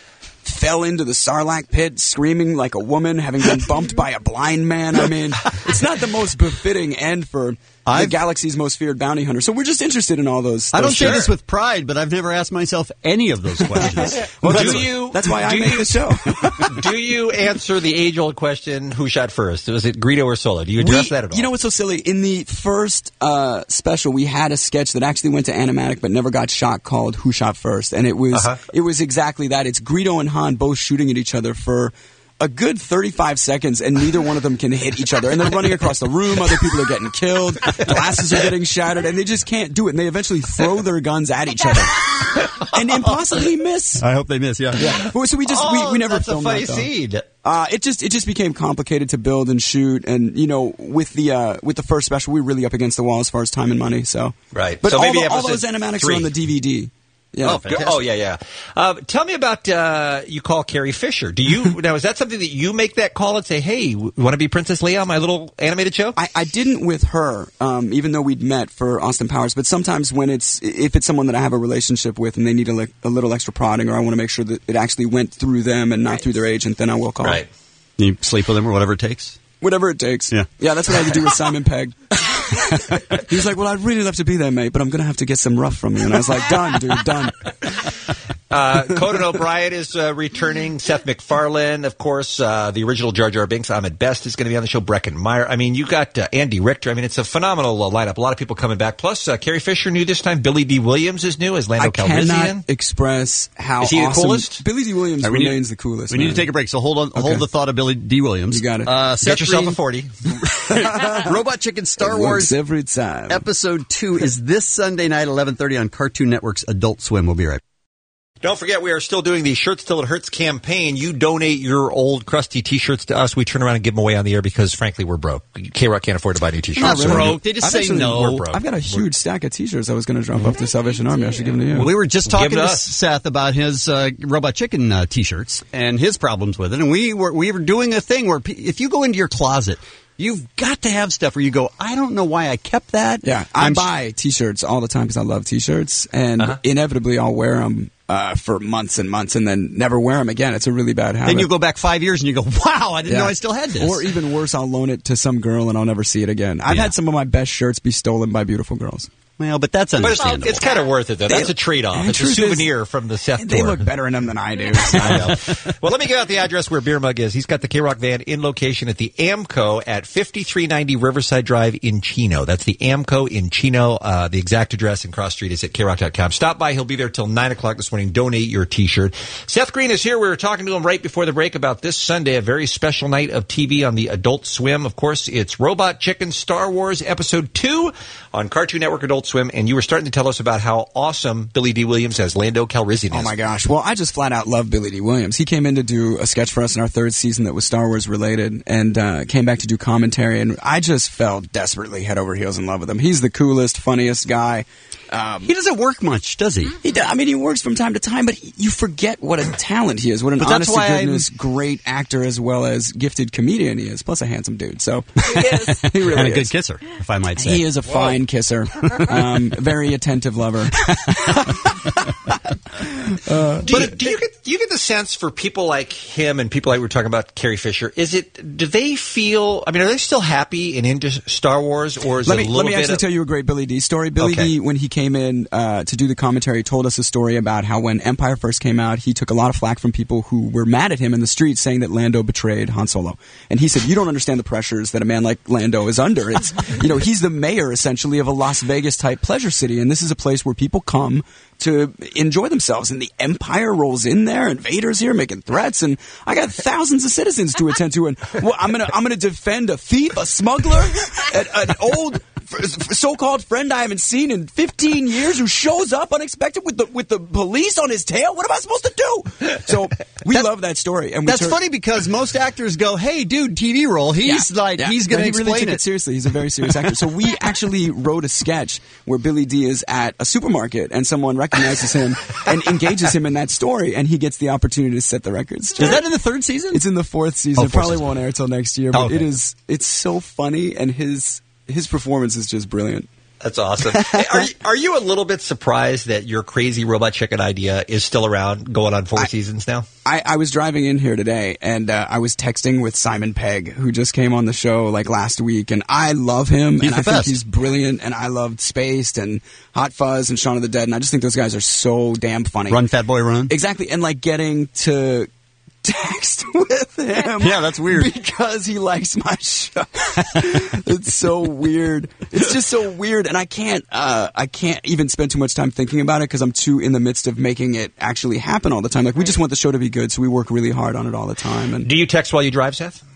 fell into the Sarlacc pit screaming like a woman, having been bumped by a blind man. I mean, it's not the most befitting end for the galaxy's most feared bounty hunter. So we're just interested in all those. I don't say this with pride, but I've never asked myself any of those questions. That's why I make the show. Do you answer the age-old question, who shot first? Was it Greedo or Solo? Do you address that at all? You know what's so silly? In the first special, we had a sketch that actually went to Animatic but never got shot called Who Shot First? And it was exactly that. It's Greedo and Han both shooting at each other for a good 35 seconds, and neither one of them can hit each other. And they're running across the room. Other people are getting killed. Glasses are getting shattered, and they just can't do it. And they eventually throw their guns at each other and impossibly miss. I hope they miss. Yeah. So we never filmed that. That's a funny seed. It just became complicated to build and shoot, and with the first special, we were really up against the wall as far as time and money. So right, but so maybe all those animatics 3 are on the DVD. Yeah. Oh, yeah. Tell me about you call Carrie Fisher. Do you now? Is that something that you make that call and say, "Hey, want to be Princess Leia on my little animated show"? I didn't with her, even though we'd met for Austin Powers. But sometimes if it's someone that I have a relationship with and they need a little extra prodding, or I want to make sure that it actually went through them and not through their agent, then I will call. Right. You sleep with them or whatever it takes. Whatever it takes. Yeah, that's what I had to do with Simon Pegg. He was like, "Well, I'd really love to be there, mate, but I'm going to have to get some rough from you." And I was like, "Done, dude, done." Conan O'Brien is returning. Seth MacFarlane, of course, the original Jar Jar Binks. Ahmed Best is going to be on the show. Breckin Meyer. I mean, you got Andy Richter. I mean, it's a phenomenal lineup. A lot of people coming back. Plus, Carrie Fisher new this time. Billy D. Williams is new as Lando Calrissian. I cannot express how is he awesome. The coolest? Billy D. Williams remains the coolest. We need to take a break, so hold the thought of Billy D. Williams. You got it. Get yourself a 40. Robot Chicken Star Wars every time. Episode 2 is this Sunday night, 11:30 on Cartoon Network's Adult Swim. We'll be right back. Don't forget, we are still doing the Shirts Till It Hurts campaign. You donate your old crusty T-shirts to us. We turn around and give them away on the air because, frankly, we're broke. K-Rock can't afford to buy new T-shirts. Not broke. They just say no. We're broke. I've got a huge stack of T-shirts I was going to drop off to Salvation Army. I should give them to you. Well, we were just talking to Seth about his Robot Chicken T-shirts and his problems with it. And we were doing a thing where if you go into your closet, you've got to have stuff where you go, I don't know why I kept that. Yeah, I buy T-shirts all the time because I love T-shirts. And inevitably I'll wear them for months and months and then never wear them again. It's a really bad habit. Then you go back 5 years and you go, wow, I didn't know I still had this. Or even worse, I'll loan it to some girl and I'll never see it again. I've had some of my best shirts be stolen by beautiful girls. Well, but that's understandable. It's kind of worth it, though. That's a trade-off. It's a souvenir from the Seth They tour. look better in them than I do. I know. Well, let me give out the address where Beer Mug is. He's got the K-Rock van in location at the Amco at 5390 Riverside Drive in Chino. That's the Amco in Chino. The exact address in Cross Street is at krock.com. Stop by. He'll be there till 9 o'clock this morning. Donate your T-shirt. Seth Green is here. We were talking to him right before the break about this Sunday, a very special night of TV on the Adult Swim. Of course, it's Robot Chicken Star Wars Episode 2 on Cartoon Network Adult Swim. And you were starting to tell us about how awesome Billy D. Williams as Lando Calrissian is. Oh, my gosh. Well, I just flat out love Billy D. Williams. He came in to do a sketch for us in our third season that was Star Wars related and came back to do commentary. And I just fell desperately head over heels in love with him. He's the coolest, funniest guy. He doesn't work much, does he? He works from time to time, but you forget what a talent he is. What an honest-to-goodness, great actor as well as gifted comedian he is. Plus a handsome dude. So he is. He really and a is. good kisser, if I might say. He is a fine kisser. Very attentive lover. Do you get the sense for people like him and people like we were talking about Carrie Fisher? Do they feel? I mean, are they still happy and into Star Wars, or is let it a me little bit? actually tell you a great Billy D story. Billy D, when he came in to do the commentary, told us a story about how when Empire first came out, he took a lot of flack from people who were mad at him in the street, saying that Lando betrayed Han Solo. And he said, "You don't understand the pressures that a man like Lando is under. It's he's the mayor essentially of a Las Vegas type pleasure city, and this is a place where people come to enjoy themselves, and the Empire rolls in there, and Vader's here making threats, and I got thousands of citizens to attend to, and I'm gonna defend a thief, a smuggler, an old so-called friend I haven't seen in 15 years who shows up unexpected with the police on his tail. What am I supposed to do?" So we love that story, and that's funny because most actors go, "Hey, dude, TV role." He's he's going to explain really took it seriously. He's a very serious actor. So we actually wrote a sketch where Billy D is at a supermarket and someone recognizes him and engages him in that story, and he gets the opportunity to set the record straight. Is that in the third season? It's in the fourth season. Oh, it probably won't air till next year, but okay. it's so funny, and his performance is just brilliant. That's awesome. Hey, are you a little bit surprised that your crazy Robot Chicken idea is still around, going on 4 seasons now? I was driving in here today, and I was texting with Simon Pegg, who just came on the show like last week, and I love him, and I think he's brilliant, and I loved Spaced and Hot Fuzz and Shaun of the Dead, and I just think those guys are so damn funny. Run, Fat Boy, Run. Exactly, and like getting to text with him. Yeah, that's weird. Because he likes my show. It's so weird. It's just so weird, and I can't even spend too much time thinking about it because I'm too in the midst of making it actually happen all the time. Like, we just want the show to be good, so we work really hard on it all the time. And do you text while you drive, Seth?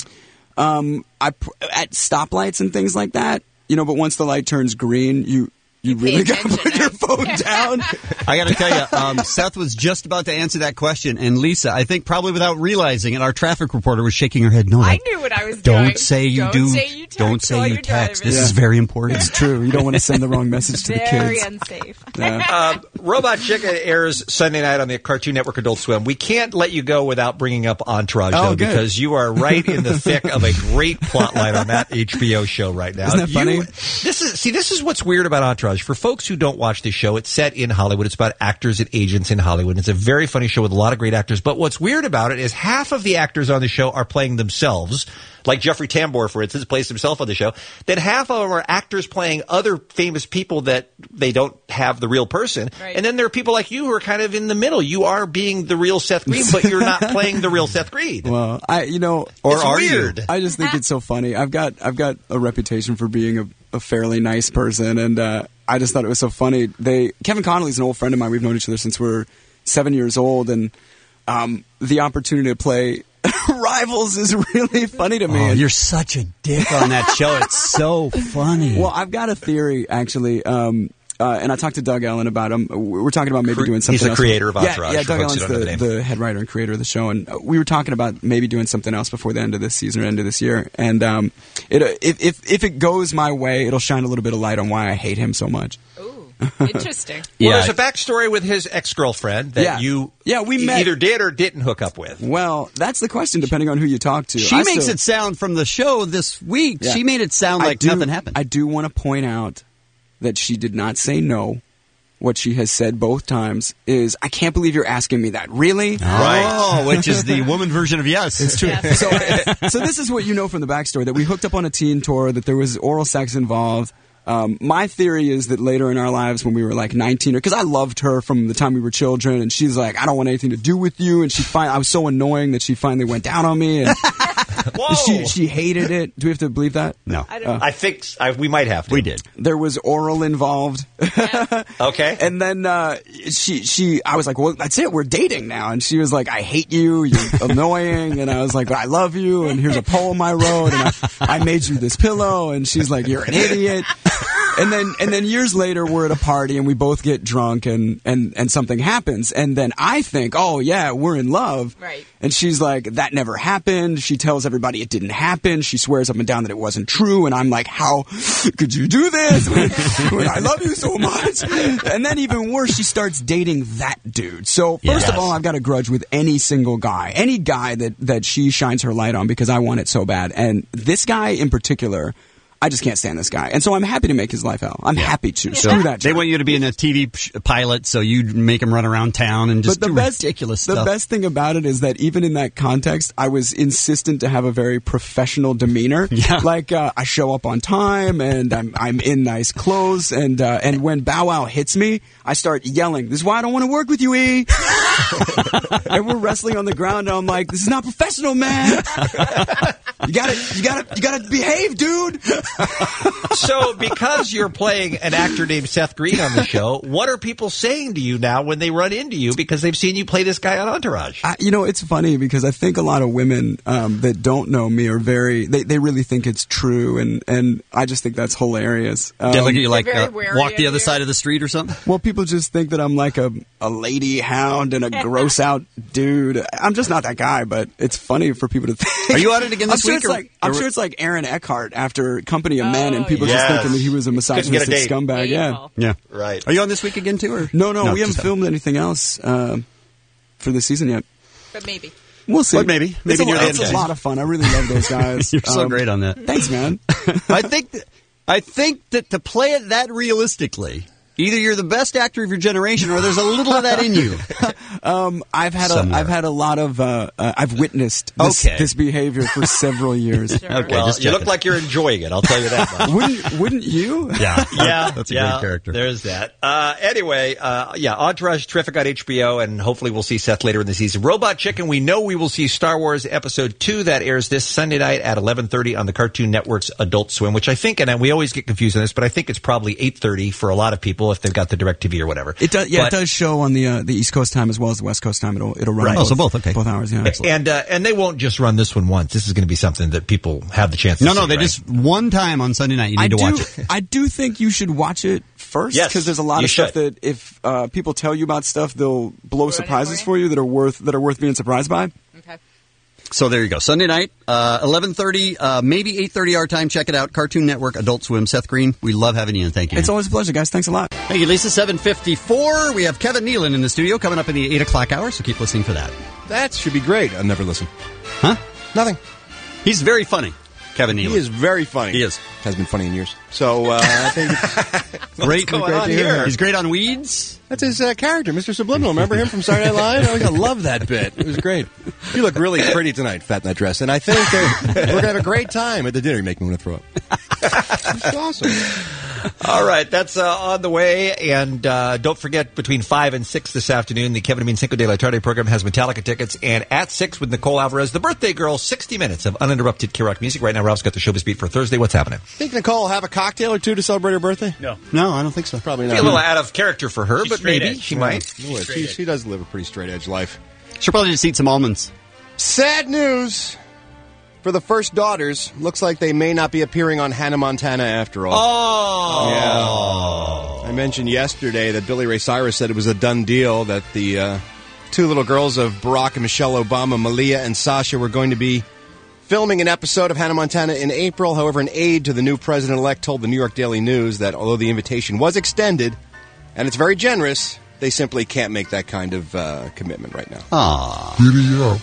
At stoplights and things like that, but once the light turns green, you really got to put your phone down. I got to tell you, Seth was just about to answer that question, and Lisa, I think probably without realizing it, our traffic reporter was shaking her head. No, I knew what I was doing. Don't say you do. Don't say you text. This is very important. It's true. You don't want to send the wrong message to the kids. Very unsafe. Yeah. Robot Chicken airs Sunday night on the Cartoon Network Adult Swim. We can't let you go without bringing up Entourage, though, because you are right in the thick of a great plot line on that HBO show right now. Isn't that funny? This is what's weird about Entourage. For folks who don't watch this show, it's set in Hollywood. It's about actors and agents in Hollywood. It's a very funny show with a lot of great actors. But what's weird about it is half of the actors on the show are playing themselves, like Jeffrey Tambor, for instance, plays himself on the show. Then half of them are actors playing other famous people that they don't have the real person. Right. And then there are people like you who are kind of in the middle. You are being the real Seth Green, but you're not playing the real Seth Green. Well, or are weird. You? I just think it's so funny. I've got a reputation for being a fairly nice person, and I just thought it was so funny. Kevin Connolly's an old friend of mine. We've known each other since we're 7 years old, and the opportunity to play Rivals is really funny to me. Oh, you're such a dick on that show. It's so funny. Well, I've got a theory, actually, and I talked to Doug Ellen about him. We're talking about maybe doing something else. He's the creator of Entourage. Yeah, Doug Ellen's the head writer and creator of the show, and we were talking about maybe doing something else before the end of this season or end of this year. And if it goes my way, it'll shine a little bit of light on why I hate him so much. Interesting. Well, there's a backstory with his ex-girlfriend that you either did or didn't hook up with. Well, that's the question, depending on who you talk to. She makes it sound from the show this week. Yeah. She made it sound like nothing happened. I do want to point out that she did not say no. What she has said both times is, I can't believe you're asking me that. Really? Right. Which is the woman version of yes. It's true. Yes. So this is what you know from the backstory, that we hooked up on a teen tour, that there was oral sex involved. My theory is that later in our lives, when we were like 19, because I loved her from the time we were children, and she's like, I don't want anything to do with you, and I was so annoying that she finally went down on me, and she hated it. Do we have to believe that? No. I think we might have to. We did. There was oral involved. Okay. And then I was like, well, that's it. We're dating now. And she was like, I hate you. You're annoying. And I was like, but I love you. And here's a poem I wrote. And I made you this pillow. And she's like, you're an idiot. And then years later, we're at a party and we both get drunk and something happens. And then I think, oh, yeah, we're in love. Right. And she's like, that never happened. She tells everybody it didn't happen. She swears up and down that it wasn't true. And I'm like, how could you do this when I love you so much? And then even worse, she starts dating that dude. So first of all, I've got a grudge with any single guy, any guy that she shines her light on, because I want it so bad. And this guy in particular, I just can't stand this guy. And so I'm happy to make his life hell. I'm happy to. Screw that. They want you to be in a TV pilot, so you make him run around town and just do ridiculous stuff. The best thing about it is that even in that context, I was insistent to have a very professional demeanor. Yeah. Like, I show up on time, and I'm in nice clothes, and when Bow Wow hits me, I start yelling, this is why I don't want to work with you, E! And we're wrestling on the ground, and I'm like, this is not professional, man! You gotta behave, dude! So, because you're playing an actor named Seth Green on the show, what are people saying to you now when they run into you because they've seen you play this guy on Entourage? It's funny because I think a lot of women that don't know me are they really think it's true, and I just think that's hilarious. They look at you like walk the other side of the street or something? Well, people just think that I'm like a lady hound and a gross out dude. I'm just not that guy, but it's funny for people to think. Are you on it again this week? I'm sure it's like Aaron Eckhart after Company of Men, and people just thinking that he was a misogynistic scumbag. Yeah. Right. Are you on this week again too? Or? No, we haven't filmed anything else for this season yet. But maybe. We'll see. But maybe It's a lot of fun. I really love those guys. You're so great on that. Thanks, man. I think I think that to play it that realistically, either you're the best actor of your generation, or there's a little of that in you. I've had a lot of I've witnessed this behavior for several years. Okay, well, you look like you're enjoying it. I'll tell you that much. Wouldn't you? Yeah, that's a great character. There's that. Anyway, Entourage, terrific on HBO, and hopefully we'll see Seth later in the season. Robot Chicken, we know we will see Star Wars Episode 2. That airs this Sunday night at 11:30 on the Cartoon Network's Adult Swim, which I think, and we always get confused on this, but I think it's probably 8:30 for a lot of people if they've got the DirecTV or whatever. It does. Yeah, it does show on the East Coast time as well as the West Coast time. It'll run. Right. Both hours. Yeah, and they won't just run this one once. This is going to be something that people have the chance to see. No, they just one time on Sunday night. You need to watch it. I do think you should watch it first, because there's a lot of stuff that if people tell you about stuff, they'll blow surprises for you that are worth being surprised by. Okay. So there you go. Sunday night, 11:30, maybe 8:30 our time. Check it out. Cartoon Network, Adult Swim. Seth Green, we love having you, and thank you. It's always a pleasure, guys. Thanks a lot. Thank you, Lisa. 7:54. We have Kevin Nealon in the studio coming up in the 8 o'clock hour, so keep listening for that. That should be great. I'll never listen. Huh? Nothing. He's very funny, Kevin Nealon. He is very funny. He is. Has been funny in years. So I think it's great to on hear. here. He's great on Weeds. That's his character, Mr. Subliminal. Remember him from Saturday Night Live? I love that bit. It was great. You look really pretty tonight, fat in that dress. And I think we're going to have a great time at the dinner. You make me want to throw up. It's awesome. All right, that's on the way. And don't forget, between 5 and 6 this afternoon, the Kevin and Bean Cinco de la Tarde program has Metallica tickets. And at 6 with Nicole Alvarez, the birthday girl, 60 minutes of uninterrupted K-Rock music. Right now, Ralph's got the Showbiz Beat for Thursday. What's happening? Think Nicole will have a cocktail or two to celebrate her birthday? No, I don't think so. Probably Be not. a little out of character for her, but maybe edge. she might. She does live a pretty straight edge life. She'll probably just eat some almonds. Sad news for the first daughters. Looks like they may not be appearing on Hannah Montana after all. Oh! Yeah. I mentioned yesterday that Billy Ray Cyrus said it was a done deal, that the two little girls of Barack and Michelle Obama, Malia and Sasha, were going to be filming an episode of Hannah Montana in April. However, an aide to the new president-elect told the New York Daily News that although the invitation was extended, and it's very generous, they simply can't make that kind of commitment right now. Aww.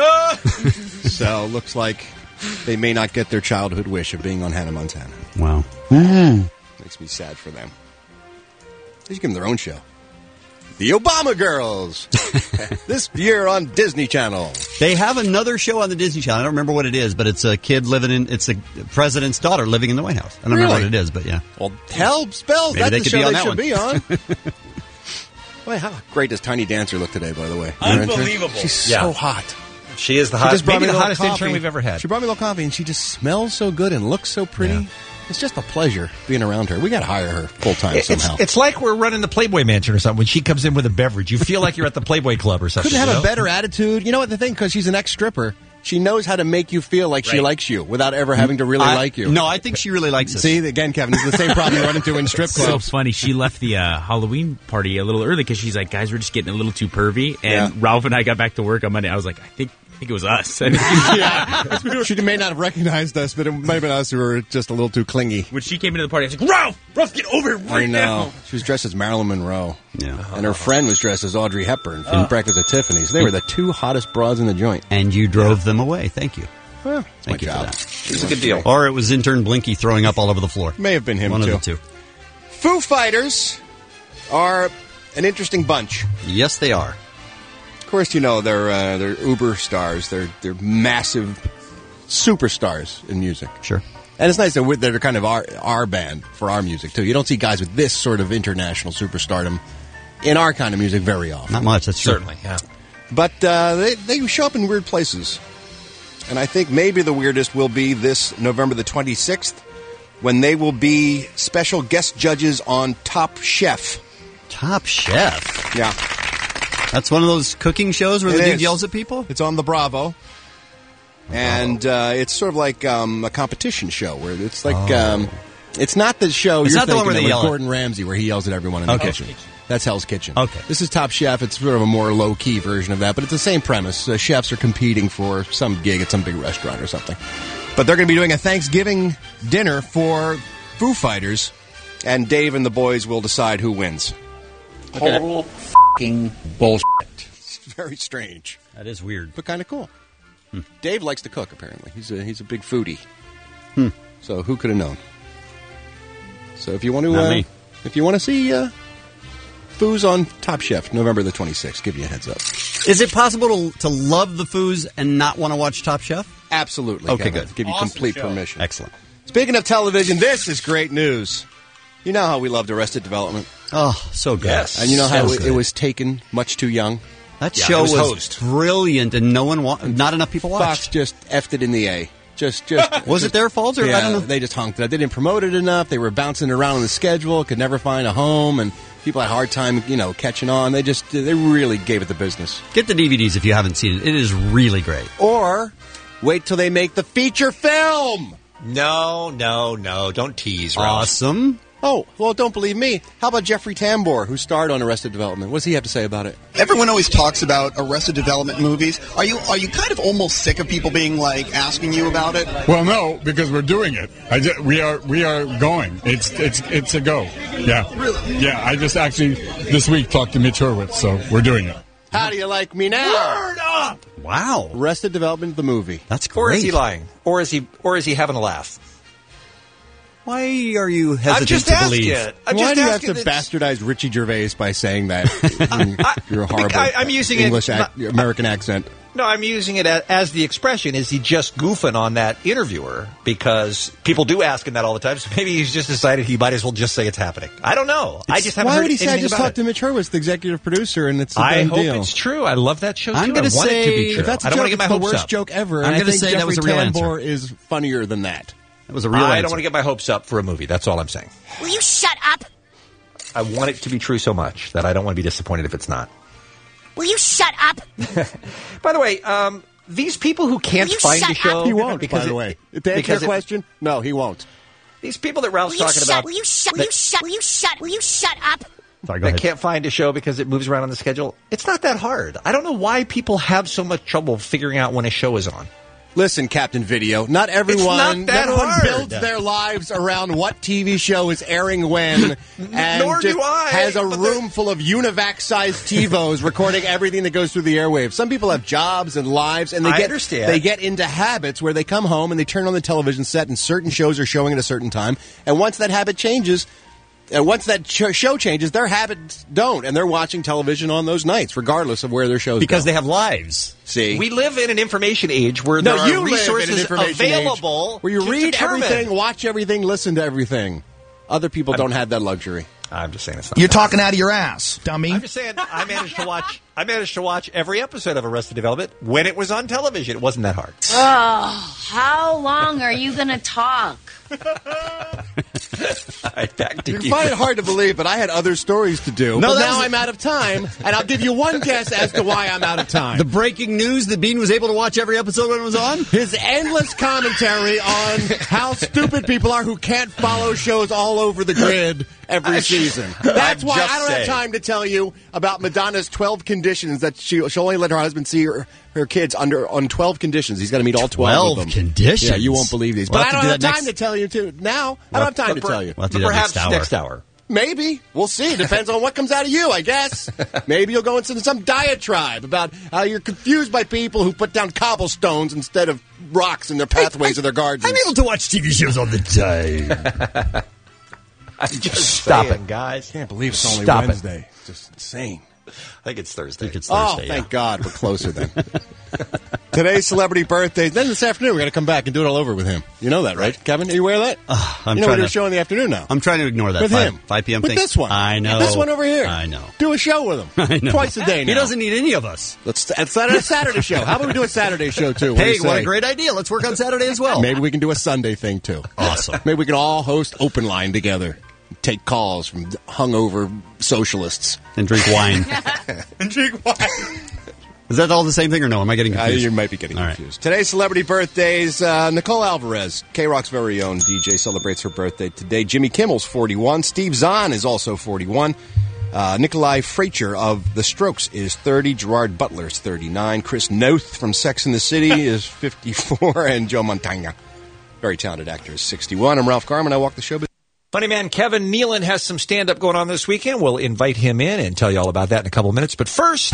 So, looks like they may not get their childhood wish of being on Hannah Montana. Wow. Makes me sad for them. They should give them their own show. The Obama Girls. This year on Disney Channel. They have another show on the Disney Channel. I don't remember what it is, but it's a kid it's a president's daughter living in the White House. I don't remember what it is, but yeah. Well, hell spells. Maybe That's they the could show be on they that should be on. Boy, how great does Tiny Dancer look today, by the way? Unbelievable. She's so hot. She is the She just hottest, brought maybe me a the little hottest coffee. intern we've ever had. She brought me a little coffee, and she just smells so good and looks so pretty. Yeah. It's just a pleasure being around her. We got to hire her full time somehow. It's like we're running the Playboy Mansion or something. When she comes in with a beverage, you feel like you're at the Playboy Club or something. Couldn't have you know? a better attitude. You know what the thing? Because she's an ex-stripper. She knows how to make you feel like she likes you without ever having to really like you. No, I think she really likes us. See, again, Kevin, it's the same problem you run into in strip So clubs. funny. She left the Halloween party a little early because she's like, guys, we're just getting a little too pervy. And Ralph and I got back to work on Monday. I was like, I think it was us. And She may not have recognized us, but it might have been us who were just a little too clingy. when she came into the party, I was like, Ralph, get over here right I know. now. She was dressed as Marilyn Monroe. Yeah. And her friend was dressed as Audrey Hepburn from Breakfast at Tiffany's. They were the two hottest broads in the joint. And you drove them away. Thank you. Well, Thank you my job. for that. It's a good deal. Or it was intern Blinky throwing up all over the floor. May have been him, One too. of the two. Foo Fighters are an interesting bunch. Yes, they are. Of course, you know, they're uber stars. They're massive superstars in music. Sure. And it's nice that they're kind of our band for our music, too. You don't see guys with this sort of international superstardom in our kind of music very often. Not much, that's true. Certainly, yeah. But they show up in weird places. And I think maybe the weirdest will be this November the 26th, when they will be special guest judges on Top Chef. Top Chef? Yeah. That's one of those cooking shows where the dude yells at people? It's on the Bravo. And it's sort of like a competition show where it's like... it's not the show It's you're not the one thinking where they of yell with at- Gordon Ramsay, where he yells at everyone in the kitchen. That's Hell's Kitchen. Okay. This is Top Chef. It's sort of a more low-key version of that, but it's the same premise. Chefs are competing for some gig at some big restaurant or something. But they're going to be doing a Thanksgiving dinner for Foo Fighters, and Dave and the boys will decide who wins. Total f***ing bullshit. It's very strange, That is weird. but kind of cool. Dave likes to cook, apparently. He's a big foodie. So who could have known? So if you want Not me. to see Foos on Top Chef, November the 26th, give you a heads up. Is it possible to love the Foos and not want to watch Top Chef? Absolutely. Okay, Kevin. good. Give you Awesome complete show. permission. Excellent. Speaking of television, this is great news. You know how we loved Arrested Development. Oh, so good. Yes. And you know how So it good. was taken much too young. That Yeah, show it was was hosed. brilliant, and not enough people Fox watched. just effed it in the A. Just Was it their fault, or yeah, I don't know? They just honked it. They didn't promote it enough. They were bouncing around on the schedule, could never find a home, and people had a hard time, catching on. They really gave it the business. Get the DVDs if you haven't seen it. It is really great. Or wait till they make the feature film. No. Don't tease, Ralph. Awesome. Oh, well, don't believe me. How about Jeffrey Tambor, who starred on Arrested Development? What does he have to say about it? Everyone always talks about Arrested Development movies. Are you kind of almost sick of people being asking you about it? Well, no, because we're doing it. We are going. It's a go. Yeah. Really? Yeah. I just actually this week talked to Mitch Hurwitz, so we're doing it. How do you like me now? Word up! Wow. Arrested Development, the movie. That's great. Or is he lying? Or is he having a laugh? Why are you hesitant I'm just to asking believe? it. Why do you have to bastardize Richie Gervais by saying that? Your horrible I'm using English it. American accent. No, I'm using it as the expression. Is he just goofing on that interviewer? Because people do ask him that all the time. So maybe he's just decided he might as well just say it's happening. I don't know. I just haven't Why heard would he say I anything just about talked to Mitch Hurwitz, the executive producer, and it's a I done hope deal? it's true. I love that show too. I'm I gonna want it to be say- true. If that's a I don't joke, want to get it's my the hopes worst up. joke ever. I'm and I gonna think say that Jeffrey was a real Tambor answer. is funnier than that. That was a real I answer. don't want to get my hopes up for a movie. That's all I'm saying. Will you shut up? I want it to be true so much that I don't want to be disappointed if it's not. Will you shut up? By the way, these people who can't Will you find shut a show, up? He won't, because by the way. To answer because your question, no, he won't. These people that Ralph's Will you talking shut? about, Will you shut? Will you shut? Will you shut? Will you shut up? Sorry, go that ahead. can't find a show because it moves around on the schedule. It's not that hard. I don't know why people have so much trouble figuring out when a show is on. Listen, Captain Video, not everyone, not that everyone hard. builds their lives around what TV show is airing when, and Nor just do I, has a but room full of Univac-sized TiVos recording everything that goes through the airwaves. Some people have jobs and lives, and I understand. they get into habits where they come home and they turn on the television set, and certain shows are showing at a certain time. And once that habit changes, and once that show changes, their habits don't, and they're watching television on those nights, regardless of where their shows Because go. they have lives. See, We live in an information age where there no, are you live in an resources information available age where you to read determine. everything, watch everything, listen to everything. Other people don't have that luxury. I'm just saying it's not. You're talking out of your ass, dummy. I'm just saying I managed to watch every episode of Arrested Development when it was on television. It wasn't that hard. Oh, how long are you going to talk? Back to You find it hard to believe, but I had other stories to do. No, but that now was- I'm out of time, and I'll give you one guess as to why I'm out of time. The breaking news that Bean was able to watch every episode when it was on? His endless commentary on how stupid people are who can't follow shows all over the grid every season. That's I'm why just I don't have saying. time to tell you about Madonna's 12 conditions that she'll only let her husband see her kids on 12 conditions. He's got to meet all 12 of them. 12 conditions? Yeah, you won't believe these. We'll But I have don't to have do that time to tell you now. I don't have time to tell you. We'll have to But do that perhaps next hour. Maybe. We'll see. Depends on what comes out of you, I guess. Maybe you'll go into some diatribe about how you're confused by people who put down cobblestones instead of rocks in their pathways of their gardens. I'm able to watch TV shows all the time. I'm just Stop saying, it. guys. Can't believe it's only Stop it. Wednesday. It's just insane. I think it's Thursday. Oh, thank God. We're closer then. Today's celebrity birthday. Then this afternoon, we're going to come back and do it all over with him. You know that, right, Kevin? Are you aware of that? I'm you know trying we do a to- show in the afternoon now. I'm trying to ignore that. With 5, him. 5 p.m. With thing. this one. I know. This one over here. I know. Do a show with him. I know. Twice a day now. He doesn't need any of us. Let's a Saturday show. How about we do a Saturday show, too? Hey, what a great idea. Let's work on Saturday as well. Maybe we can do a Sunday thing, too. Awesome. Maybe we can all host Open Line together. Take calls from hungover socialists. And drink wine. And drink wine. Is that all the same thing or no? Am I getting confused? You might be getting All right. confused. Today's celebrity birthdays. Nicole Alvarez, K-Rock's very own DJ, celebrates her birthday today. Jimmy Kimmel's 41. Steve Zahn is also 41. Nikolai Fraiture of The Strokes is 30. Gerard Butler's 39. Chris Noth from Sex and the City is 54. And Joe Montana, very talented actor, is 61. I'm Ralph Garman. I walk the show. Funny man Kevin Nealon has some stand-up going on this weekend. We'll invite him in and tell you all about that in a couple of minutes. But first,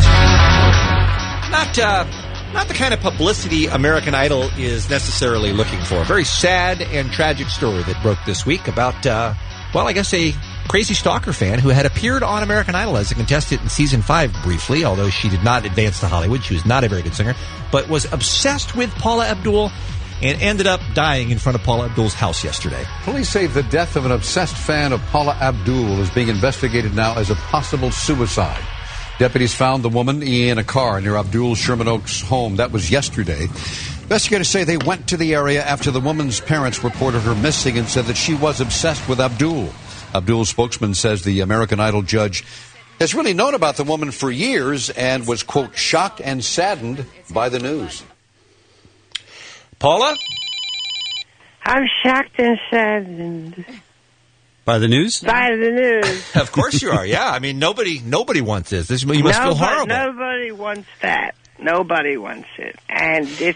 not the kind of publicity American Idol is necessarily looking for. A very sad and tragic story that broke this week about well, I guess a crazy stalker fan who had appeared on American Idol as a contestant in season 5 briefly, although she did not advance to Hollywood. She was not a very good singer, but was obsessed with Paula Abdul and ended up dying in front of Paula Abdul's house yesterday. Police say the death of an obsessed fan of Paula Abdul is being investigated now as a possible suicide. Deputies found the woman in a car near Abdul's Sherman Oaks home. That was yesterday. Investigators say they went to the area after the woman's parents reported her missing and said that she was obsessed with Abdul. Abdul's spokesman says the American Idol judge has really known about the woman for years and was, quote, shocked and saddened by the news. Paula? I'm shocked and saddened By the news? by the news. Of course you are. Yeah, I mean nobody wants this. You must feel horrible. Nobody wants that. Nobody wants it. And it's...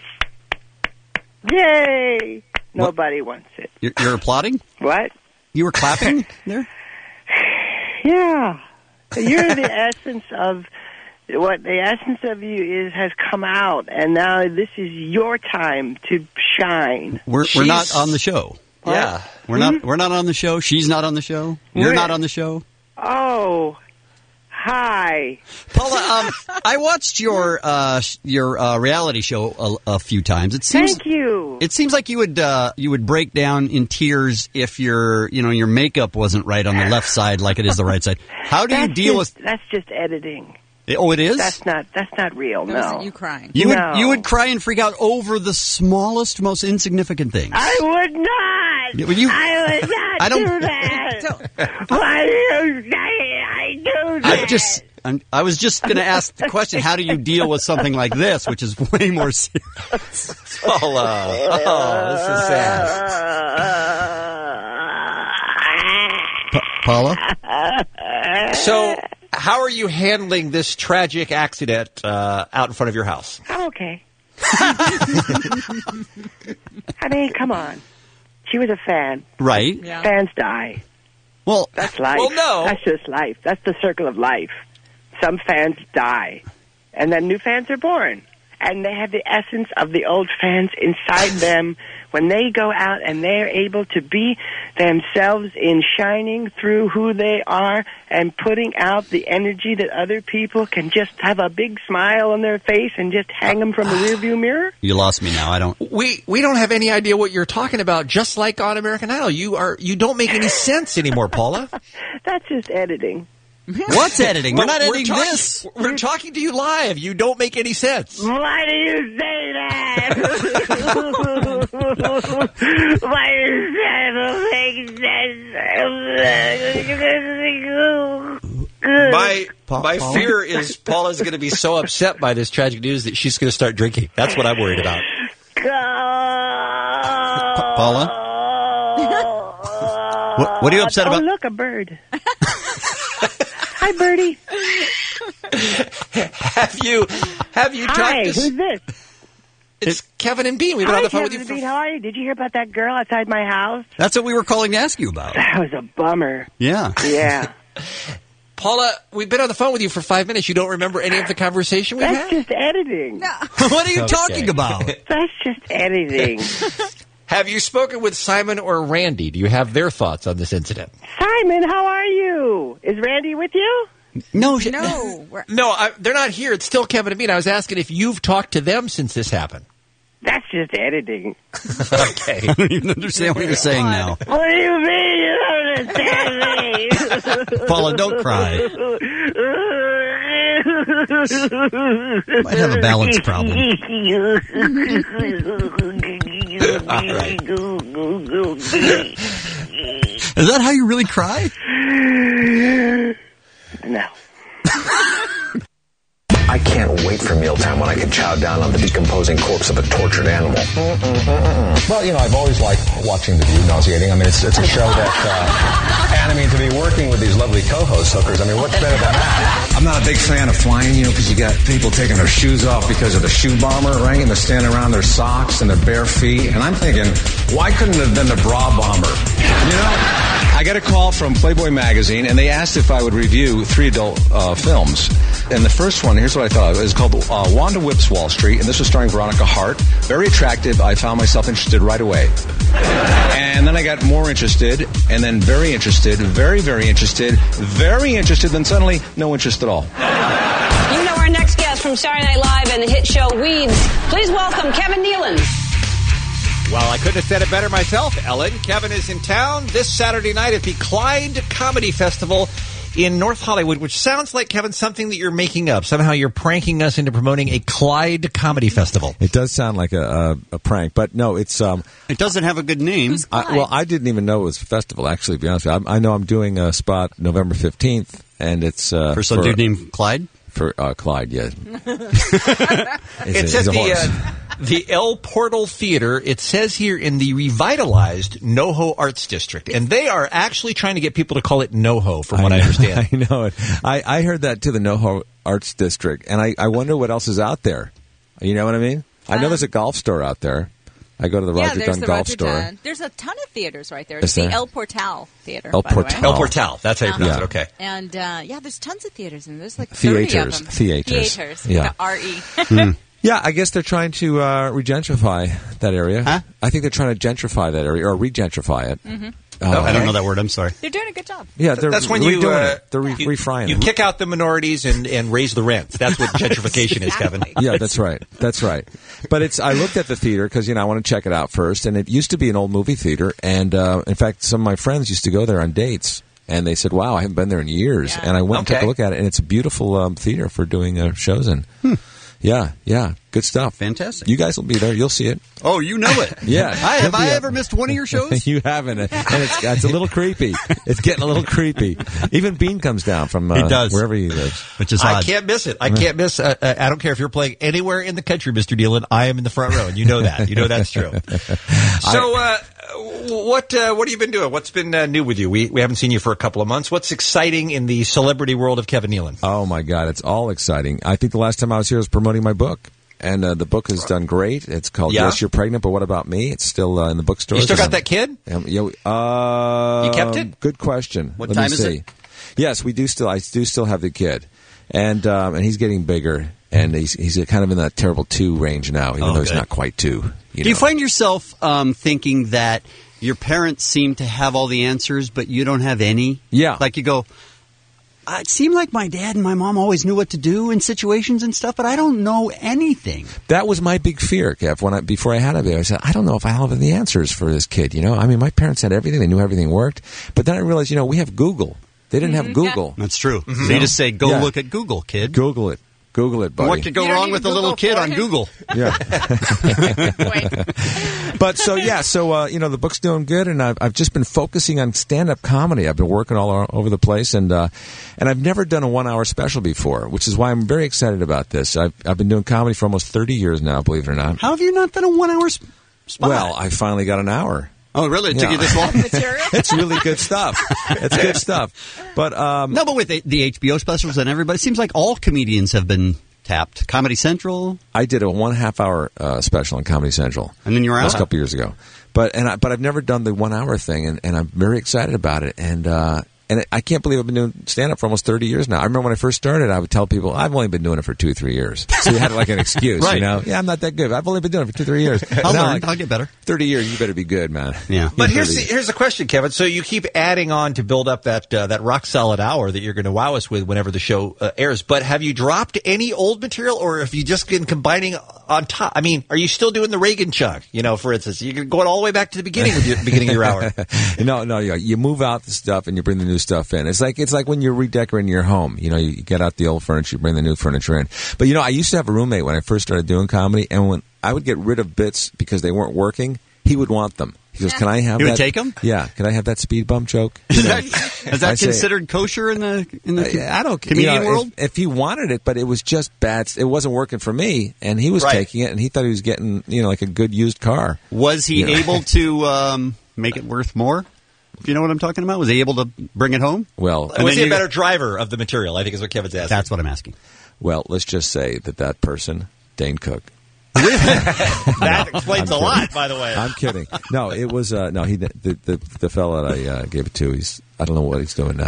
Yay! Nobody wants it. You're applauding? What? You were clapping there? Yeah. You're the essence of... What the essence of you has come out, and now this is your time to shine. We're not on the show. What? Yeah. We're not on the show. She's not on the show. You're not on the show. Oh, hi, Paula. I watched your reality show a few times. It seems. Thank you. It seems like you would break down in tears if your makeup wasn't right on the left side like it is the right side. How do you deal with? That's just editing. Oh, it is? That's not real. That No. wasn't you crying. You would cry and freak out over the smallest, most insignificant things. I would not. Yeah, well, I would not do that. Why do you say I do that? I was just going to ask the question: how do you deal with something like this, which is way more serious? This is sad. Paula? So, how are you handling this tragic accident out in front of your house? I'm okay. I mean, come on. She was a fan. Right. Yeah. Fans die. Well, that's life. Well, no. That's just life. That's the circle of life. Some fans die, and then new fans are born. And they have the essence of the old fans inside them when they go out and they're able to be themselves in shining through who they are and putting out the energy that other people can just have a big smile on their face and just hang them from the rearview mirror. You lost me now. I don't. We don't have any idea what you're talking about. Just like on American Idol, you don't make any sense anymore, Paula. That's just editing. What's editing? We're not editing this. We're talking to you live. You don't make any sense. Why do you say that? Why do you say that make sense? My fear is Paula's going to be so upset by this tragic news that she's going to start drinking. That's what I'm worried about. Paula? What are you upset about? Oh, look, a bird. Hi, Birdie. Have you Hi, talked to... who's this? It's Kevin and Bean. We've been on the phone with you Kevin for... and Bean, how are you? Did you hear about that girl outside my house? That's what we were calling to ask you about. That was a bummer. Yeah. Yeah. Paula, we've been on the phone with you for 5 minutes. You don't remember any of the conversation we've That's had? just editing. No. What are you talking about? That's just editing. Have you spoken with Simon or Randy? Do you have their thoughts on this incident? Simon, how are you? Is Randy with you? No. No, they're not here. It's still Kevin and Bean. I was asking if you've talked to them since this happened. That's just editing. Okay. I don't even understand what you're saying now. What do you mean you don't understand me? Paula, don't cry. Might have a balance problem. All right. Is that how you really cry? No. I can't wait for mealtime when I can chow down on the decomposing corpse of a tortured animal. Well, I've always liked watching The View nauseating. I mean, it's a show that, and I mean, to be working with these lovely co-host hookers, I mean, what's better than that? I'm not a big fan of flying, because you got people taking their shoes off because of the shoe bomber, right? And they're standing around their socks and their bare feet. And I'm thinking, why couldn't it have been the bra bomber? I got a call from Playboy magazine, and they asked if I would review 3 adult films. And the first one, here's what I thought. It was called Wanda Whips Wall Street, and this was starring Veronica Hart. Very attractive. I found myself interested right away. And then I got more interested, and then very interested, very, very interested, then suddenly no interest at all. You know our next guest from Saturday Night Live and the hit show Weeds. Please welcome Kevin Nealon. Well, I couldn't have said it better myself, Ellen. Kevin is in town this Saturday night at the Clyde Comedy Festival in North Hollywood, which sounds like, Kevin, something that you're making up. Somehow you're pranking us into promoting a Clyde Comedy Festival. It does sound like a prank, but no, it's... it doesn't have a good name. I didn't even know it was a festival, actually, to be honest with you. I know I'm doing a spot November 15th, and it's... for some dude named Clyde? For Clyde, yeah. It says the El Portal Theater. It says here in the revitalized NoHo Arts District, and they are actually trying to get people to call it NoHo, from what I understand. I know it. I heard that too, the NoHo Arts District, and I wonder what else is out there. You know what I mean? I know there's a golf store out there. I go to the Roger Dunn Golf Store. There's a ton of theaters right there. Is It's the there? El Portal Theater. El by the way. Portal. El Portal. That's how you pronounce it. Okay. And there's tons of theaters, and there's like 30 of them. Theaters. Yeah. R-E. Yeah, I guess they're trying to regentrify that area. Huh? I think they're trying to gentrify that area, or regentrify it. Mm-hmm. I don't know that word. I'm sorry. They're doing a good job. Yeah, that's when you redoing it. They're refrying you it. kick out the minorities and raise the rents. That's what gentrification is, Kevin. Yeah, that's right. That's right. But I looked at the theater because I want to check it out first, and it used to be an old movie theater, and in fact, some of my friends used to go there on dates. And they said, "Wow, I haven't been there in years." Yeah. And I went and took a look at it, and it's a beautiful theater for doing shows in. Yeah, good stuff. Fantastic. You guys will be there. You'll see it. Oh, you know it. Yeah. Have I ever missed one of your shows? You haven't. And it's a little creepy. It's getting a little creepy. Even Bean comes down from wherever he lives. Which is I can't miss it. I can't miss. I don't care if you're playing anywhere in the country, Mr. Nealon. I am in the front row, and you know that. You know that's true. So, what have you been doing? What's been new with you? We haven't seen you for a couple of months. What's exciting in the celebrity world of Kevin Nealon? Oh, my God. It's all exciting. I think the last time I was here was promoting my book. And the book has done great. It's called Yes, You're Pregnant, But What About Me? It's still in the bookstores. You still got that kid? You kept it? Good question. What Let time me is see. it? Yes, I do still have the kid. And he's getting bigger. And he's kind of in that terrible 2 range now, even though he's not quite 2. Do you find yourself thinking that your parents seem to have all the answers, but you don't have any? Yeah. Like you go, it seemed like my dad and my mom always knew what to do in situations and stuff, but I don't know anything. That was my big fear, Kev. Before I had a baby, I said, I don't know if I have the answers for this kid. I mean, my parents had everything; they knew everything worked. But then I realized, we have Google. They didn't have Google. That's true. So you just say, "Go look at Google, kid." Google it. Google it, buddy. What could go wrong with the little kid on Google? Yeah. But the book's doing good, and I've just been focusing on stand-up comedy. I've been working all over the place, and I've never done a 1-hour special before, which is why I'm very excited about this. I've been doing comedy for almost 30 years now, believe it or not. How have you not done a 1-hour spot? Well, I finally got an hour. Oh, really? It took you this long? It's really good stuff. It's good stuff. But no, but with the HBO specials and everybody, it seems like all comedians have been tapped. Comedy Central. I did a 1.5 hour special on Comedy Central, and then you were out a couple years ago. But I've never done the 1 hour thing, and I'm very excited about it. And I can't believe I've been doing stand-up for almost 30 years now. I remember when I first started, I would tell people, I've only been doing it for 2-3 years. So you had like an excuse, right. Yeah, I'm not that good. I've only been doing it for 2-3 years. I'll get better. 30 years, you better be good, man. Yeah. But here's the question, Kevin. So you keep adding on to build up that rock-solid hour that you're going to wow us with whenever the show airs. But have you dropped any old material, or have you just been combining on top? I mean, are you still doing the Reagan chunk, for instance? You're going all the way back to the beginning with your beginning of your hour. No, you move out the stuff and you bring the new stuff in. It's like when you're redecorating your home. You get out the old furniture, you bring the new furniture in. But I used to have a roommate when I first started doing comedy, and when I would get rid of bits because they weren't working, he would want them. He goes, "Can I have that?" You would take them? Yeah. Can I have that speed bump joke? Is that considered kosher in the I don't comedian world? If he wanted it, but it was just bad. It wasn't working for me, and he was taking it, and he thought he was getting like a good used car. Was he able to make it worth more? If you know what I'm talking about? Was he able to bring it home? Well, was he a better driver of the material? I think is what Kevin's asking. That's what I'm asking. Well, let's just say that person, Dane Cook. That explains a lot, by the way. I'm kidding. No, it was the fella that I gave it to. I don't know what he's doing now.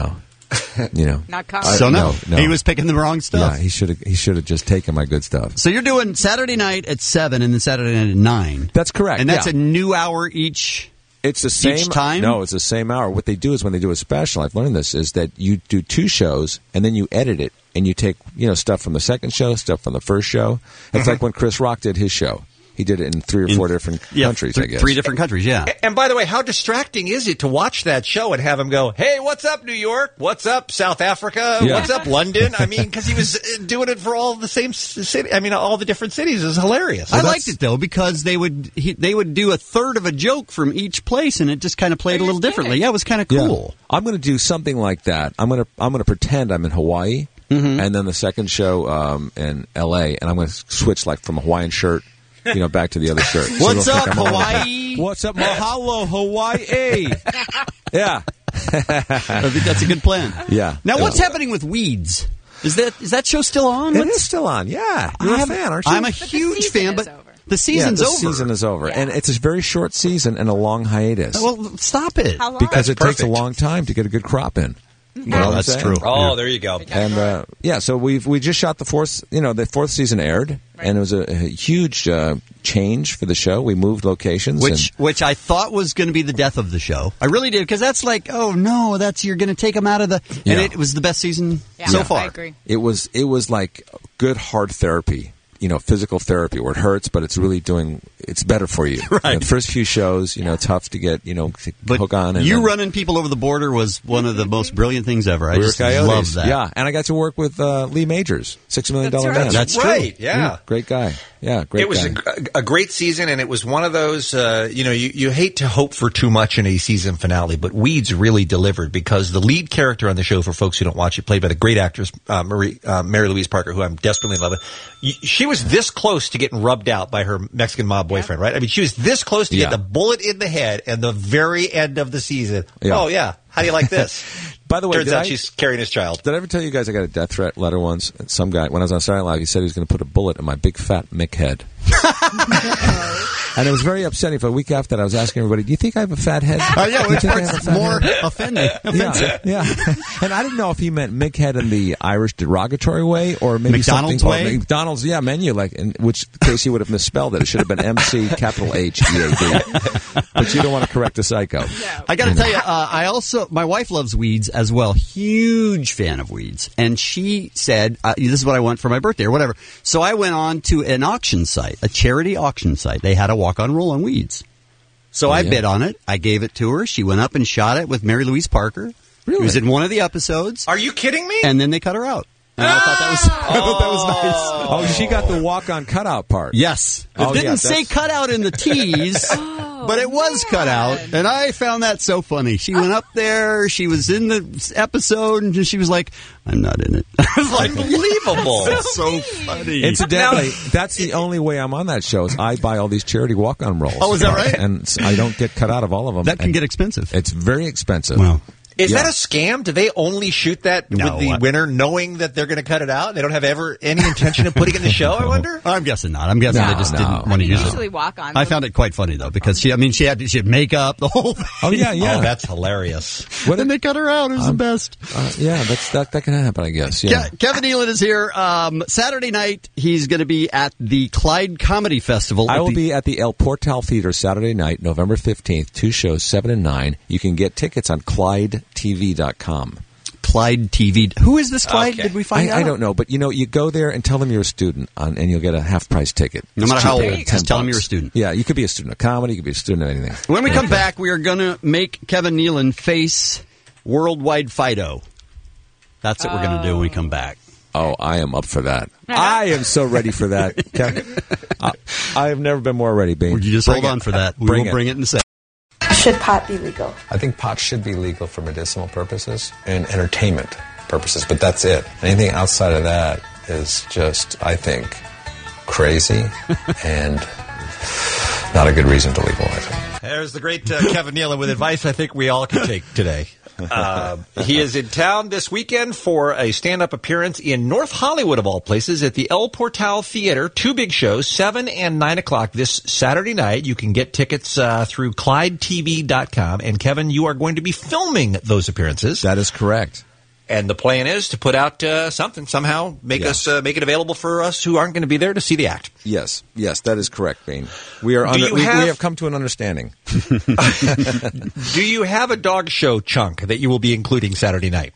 Not comedy. So no, he was picking the wrong stuff. Yeah, he should have just taken my good stuff. So you're doing Saturday night at 7 and then Saturday night at 9. That's correct. And that's yeah. a new hour each. It's the same each time. No, it's the same hour. What they do is when they do a special, I've learned this, is that you do 2 shows and then you edit it and you take stuff from the second show, stuff from the first show. It's like when Chris Rock did his show. He did it in 3 or 4 different countries, I guess. 3 different countries, yeah. And by the way, how distracting is it to watch that show and have him go, hey, what's up, New York? What's up, South Africa? Yeah. What's up, London? I mean, because he was doing it for all the same city. I mean, all the different cities. It was hilarious. I liked it, though, because they would do a third of a joke from each place, and it just kind of played a little differently. Yeah, it was kind of cool. Yeah. I'm going to do something like that. I'm going to pretend I'm in Hawaii, and then the second show in L.A., and I'm going to switch like from a Hawaiian shirt back to the other shirt. What's up, Hawaii? What's up, mahalo, Hawaii? Yeah. I think that's a good plan. Yeah. Now, what's happening with Weeds? Is that show still on? It is still on, yeah. You're a fan, aren't you? I'm a huge fan, but the season's over. The season is over. Yeah. And it's a very short season and a long hiatus. Well, stop it. How long? Because it takes a long time to get a good crop in. Well, that's true. Oh, there you go. And so we just shot the fourth. The 4th season aired, and it was a huge change for the show. We moved locations, which I thought was going to be the death of the show. I really did, because that's like, oh no, you're going to take them out of the. Yeah. And it was the best season so far. I agree. It was like good hard therapy. Physical therapy where it hurts, but it's really it's better for you. Right. The first few shows, tough to get, to hook on. And running people over the border was one of the most brilliant things ever. I just Coyotes. love that. Yeah, and I got to work with Lee Majors, $6 Million Man. That's right. true. Yeah. Great guy. Yeah, great guy. It was a great season, and it was one of those, you hate to hope for too much in a season finale, but Weeds really delivered, because the lead character on the show, for folks who don't watch it, played by the great actress Mary Louise Parker, who I'm desperately in love with. She was this close to getting rubbed out by her Mexican mob boyfriend, right? I mean, she was this close to get the bullet in the head at the very end of the season. Yeah. Oh, yeah. How do you like this? By the way, turns out she's carrying his child. Did I ever tell you guys I got a death threat letter once? Some guy, when I was on Saturday Night Live, he said he was going to put a bullet in my big fat Mick head. And it was very upsetting. For a week after that, I was asking everybody, do you think I have a fat head? Which part's more offending? Yeah. And I didn't know if he meant Mick head in the Irish derogatory way, or maybe McDonald's something way? McDonald's, menu, in which case he would have misspelled it. It should have been MC capital HEAD. But you don't want to correct a psycho. I got to tell you, my wife loves Weeds as well. Huge fan of Weeds. And she said, this is what I want for my birthday or whatever. So I went on to an auction site, a charity auction site. They had a walk-on roll on Weeds. So I bid on it. I gave it to her. She went up and shot it with Mary Louise Parker. Really? She was in one of the episodes. Are you kidding me? And then they cut her out. And I thought that was nice. Oh, she got the walk-on cutout part. Yes. It didn't say cutout in the tease, but it was cut out. And I found that so funny. She went up there, she was in the episode, and she was like, I'm not in it. I was like, unbelievable. That's so funny. Incidentally, that's the only way I'm on that show is I buy all these charity walk-on rolls. Oh, is that right? And I don't get cut out of all of them. That can get expensive. It's very expensive. Wow. Is that a scam? Do they only shoot that with the winner knowing that they're going to cut it out? They don't have any intention of putting it in the show, I wonder? I'm guessing not. I'm guessing they just didn't want to use it. Usually walk on. I found it quite funny, though, because she had makeup, the whole thing. Oh, yeah. Oh, that's hilarious. Then they cut her out. It was the best. That can happen, I guess. Yeah. Kevin Nealon is here. Saturday night, he's going to be at the Clyde Comedy Festival. I will be at the El Portal Theater Saturday night, November 15th, 2 shows, 7 and 9. You can get tickets on ClydeTV.com. Clyde TV. Who is this Clyde? Okay. Did we find out? I don't know, but you go there and tell them you're a student, and you'll get a half-price ticket. No matter how old, just tell them you're a student. Yeah, you could be a student of comedy, you could be a student of anything. When we come back, we are going to make Kevin Nealon face Worldwide Fido. That's what we're going to do when we come back. Oh, I am up for that. I am so ready for that, Kevin. I have never been more ready, Bean. Would you just hold on for that? We will bring it in a second. Should pot be legal? I think pot should be legal for medicinal purposes and entertainment purposes, but that's it. Anything outside of that is just, I think, crazy and not a good reason to legalize it. There's the great Kevin Nealon with advice I think we all can take today. He is in town this weekend for a stand-up appearance in North Hollywood, of all places, at the El Portal Theater. 2 big shows, 7 and 9 o'clock this Saturday night. You can get tickets through ClydeTV.com. And, Kevin, you are going to be filming those appearances. That is correct. And the plan is to put out something somehow, make it available for us who aren't going to be there to see the act. Yes, that is correct, Bean. We have come to an understanding. Do you have a dog show chunk that you will be including Saturday night?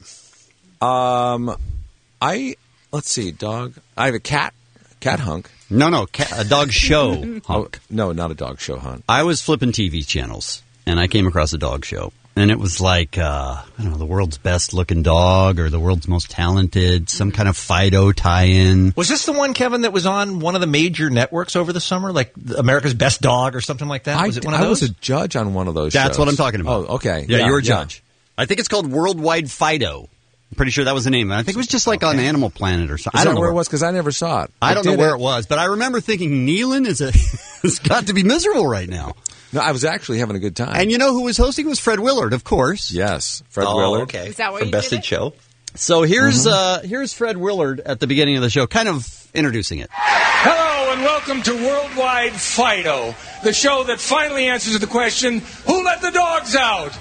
Let's see, dog. I have a cat hunk. No, a dog show hunk. No, not a dog show hunt. I was flipping TV channels, and I came across a dog show. And it was like, I don't know, the world's best looking dog or the world's most talented, some kind of Fido tie-in. Was this the one, Kevin, that was on one of the major networks over the summer, like America's Best Dog or something like that? Was it one of those? I was a judge on one of those shows. That's what I'm talking about. Oh, okay. Yeah, you were a judge. I think it's called Worldwide Fido. I'm pretty sure that was the name. I think it was just like on Animal Planet or something. I don't know where it was because I never saw it. I don't know where it was, but I remember thinking Nealon has got to be miserable right now. No, I was actually having a good time. And you know who was hosting? It was Fred Willard, of course. Yes, Fred Willard. Okay. Is that what From you Best did in Show. So here's Fred Willard at the beginning of the show, kind of introducing it. Hello and welcome to Worldwide Fido, the show that finally answers the question, who let the dogs out?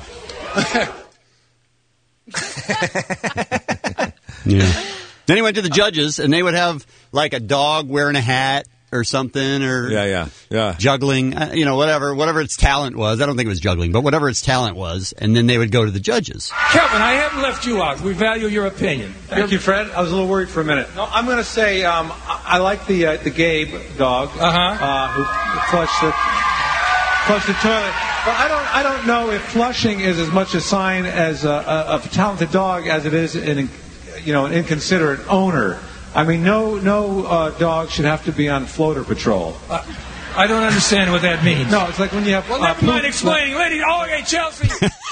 Yeah. Then he went to the judges, and they would have like a dog wearing a hat or something, or juggling, whatever its talent was. I don't think it was juggling, but whatever its talent was, and then they would go to the judges. Kevin, I haven't left you out. We value your opinion. Thank you, Fred. I was a little worried for a minute. No, I'm going to say I like the Gabe dog who flushed the toilet. But I don't know if flushing is as much a sign as a talented dog as it is an inconsiderate owner. I mean, no dog should have to be on floater patrol. I don't understand what that means. No, it's like when you have. Well, never mind explaining. Ladies, okay, Chelsea.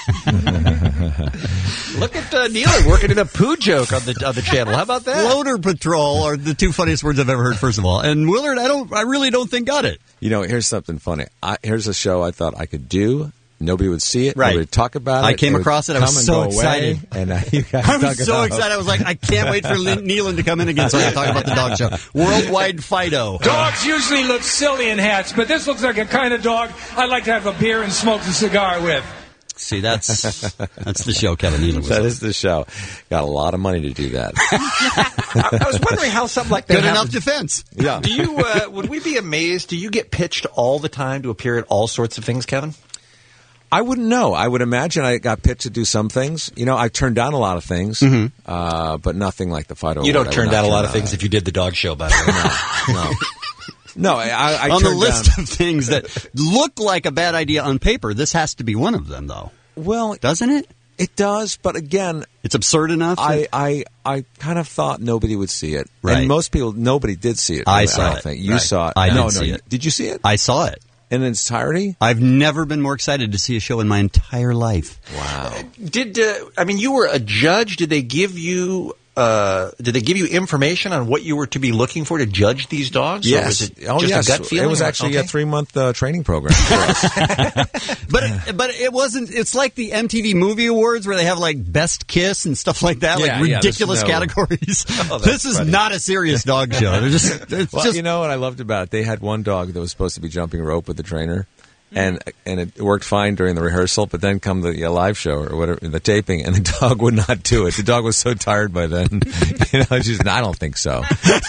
Look at Nealon working in a poo joke on the channel. How about that? Floater patrol are the two funniest words I've ever heard, first of all. And Willard, I really don't think got it. You know, here's something funny. Here's a show I thought I could do. Nobody would see it. Right. Nobody would talk about it. I came across it. I was so excited. And you guys I was so excited. I was like, I can't wait for Nealon to come in again so I can talk about the dog show. Worldwide Fido. Dogs usually look silly in hats, but this looks like a kind of dog I'd like to have a beer and smoke a cigar with. See, that's the show Kevin Nealon was That on. is the show. Got a lot of money to do that. I was wondering how something like that Good happens. enough defense. Yeah. Do you? Would we be amazed? Do you get pitched all the time to appear at all sorts of things, Kevin? I wouldn't know. I would imagine I got pitched to do some things. You know, I turned down a lot of things, but nothing like the Fido. You don't Award. turn down a lot of things if you did the dog show, by the way. No. No, I on the turned list down. of things that look like a bad idea on paper, this has to be one of them, though. Well, doesn't it? It does, but again, it's absurd enough. I kind of thought nobody would see it, Right. and most people, nobody did see it. I really, saw I don't it. think you Right. saw it. I no, did see it. Did you see it? I saw it. In its entirety? I've never been more excited to see a show in my entire life. Wow. You were a judge. Did they give you information on what you were to be looking for to judge these dogs? Or Yes. was it just a gut feeling? It was actually a 3-month training program for us. But it wasn't. It's like the MTV Movie Awards where they have like Best Kiss and stuff like that, like ridiculous categories. This is not a serious dog show. They're just. You know what I loved about it? They had one dog that was supposed to be jumping rope with the trainer. And it worked fine during the rehearsal, but then come the live show or whatever, the taping, and the dog would not do it. The dog was so tired by then. She's, I don't think so.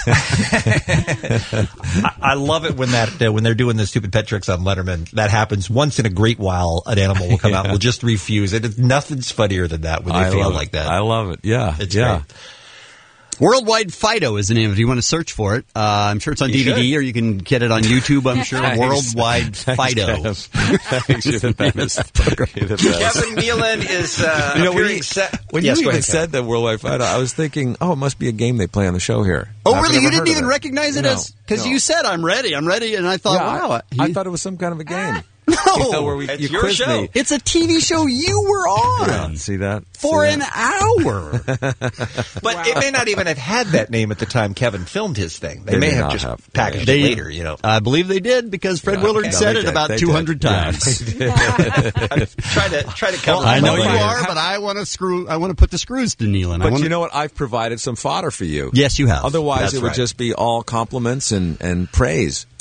I love it when when they're doing the stupid pet tricks on Letterman. That happens once in a great while. An animal will come out and will just refuse it. Nothing's funnier than that when they feel like that. I love it. Yeah, it's great. Worldwide Fido is the name of it. You want to search for it. I'm sure it's on DVD or you can get it on YouTube, I'm sure. Worldwide Fido. Thanks, you're the best. Kevin Nealon is when you even said that Worldwide Fido, I was thinking, it must be a game they play on the show here. Oh, I've really? never You didn't heard of even it. recognize it as... Because No. you said, I'm ready, and I thought, wow. I thought it was some kind of a game. No, where it's you your quiz show. me. It's a TV show you were on. Yeah, see that? For an hour. But it may not even have had that name at the time Kevin filmed his thing. They may have just packaged it later, I believe they did because Fred Willard said it about 200 times. Try to cover. I know you are, but I want to put the screws to Nealon. But you know what? I've provided some fodder for you. Yes, you have. Otherwise, That's it would right. just be all compliments and praise.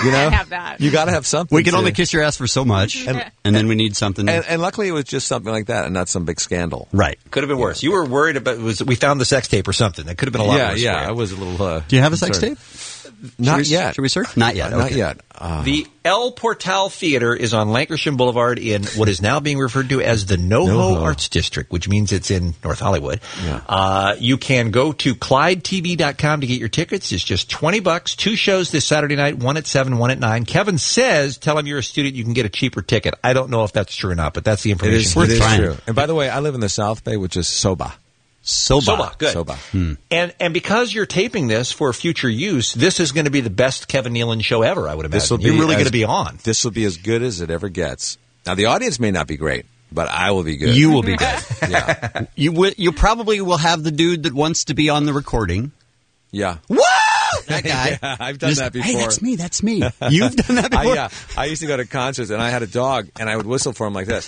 You know, have that. You got to have something. We can to- only kiss your ass for so much, and then we need something. And luckily, it was just something like that, and not some big scandal. Right. Could have been worse. You were worried about we found the sex tape or something. That could have been a lot worse. Yeah, for you. I was a little. Do you have a sex tape? Not yet. Should we search? Not yet. Not okay. yet. The El Portal Theater is on Lankershim Boulevard in what is now being referred to as the NoHo Arts District, which means it's in North Hollywood. Yeah. You can go to ClydeTV.com to get your tickets. It's just $20. 2 shows this Saturday night, one at 7, one at 9. Kevin says, tell him you're a student, you can get a cheaper ticket. I don't know if that's true or not, but that's the It information. is true. And by the way, I live in the South Bay, which is Soba. Soba, good. Soba. And because you're taping this for future use, this is going to be the best Kevin Nealon show ever, I would imagine. You're really going to be on. This will be as good as it ever gets. Now, the audience may not be great, but I will be good. You will be good. Yeah. You probably will have the dude that wants to be on the recording. Yeah. Whoa! That guy. Yeah, I've done Just, that before. Hey, that's me. You've done that before? I used to go to concerts, and I had a dog, and I would whistle for him like this.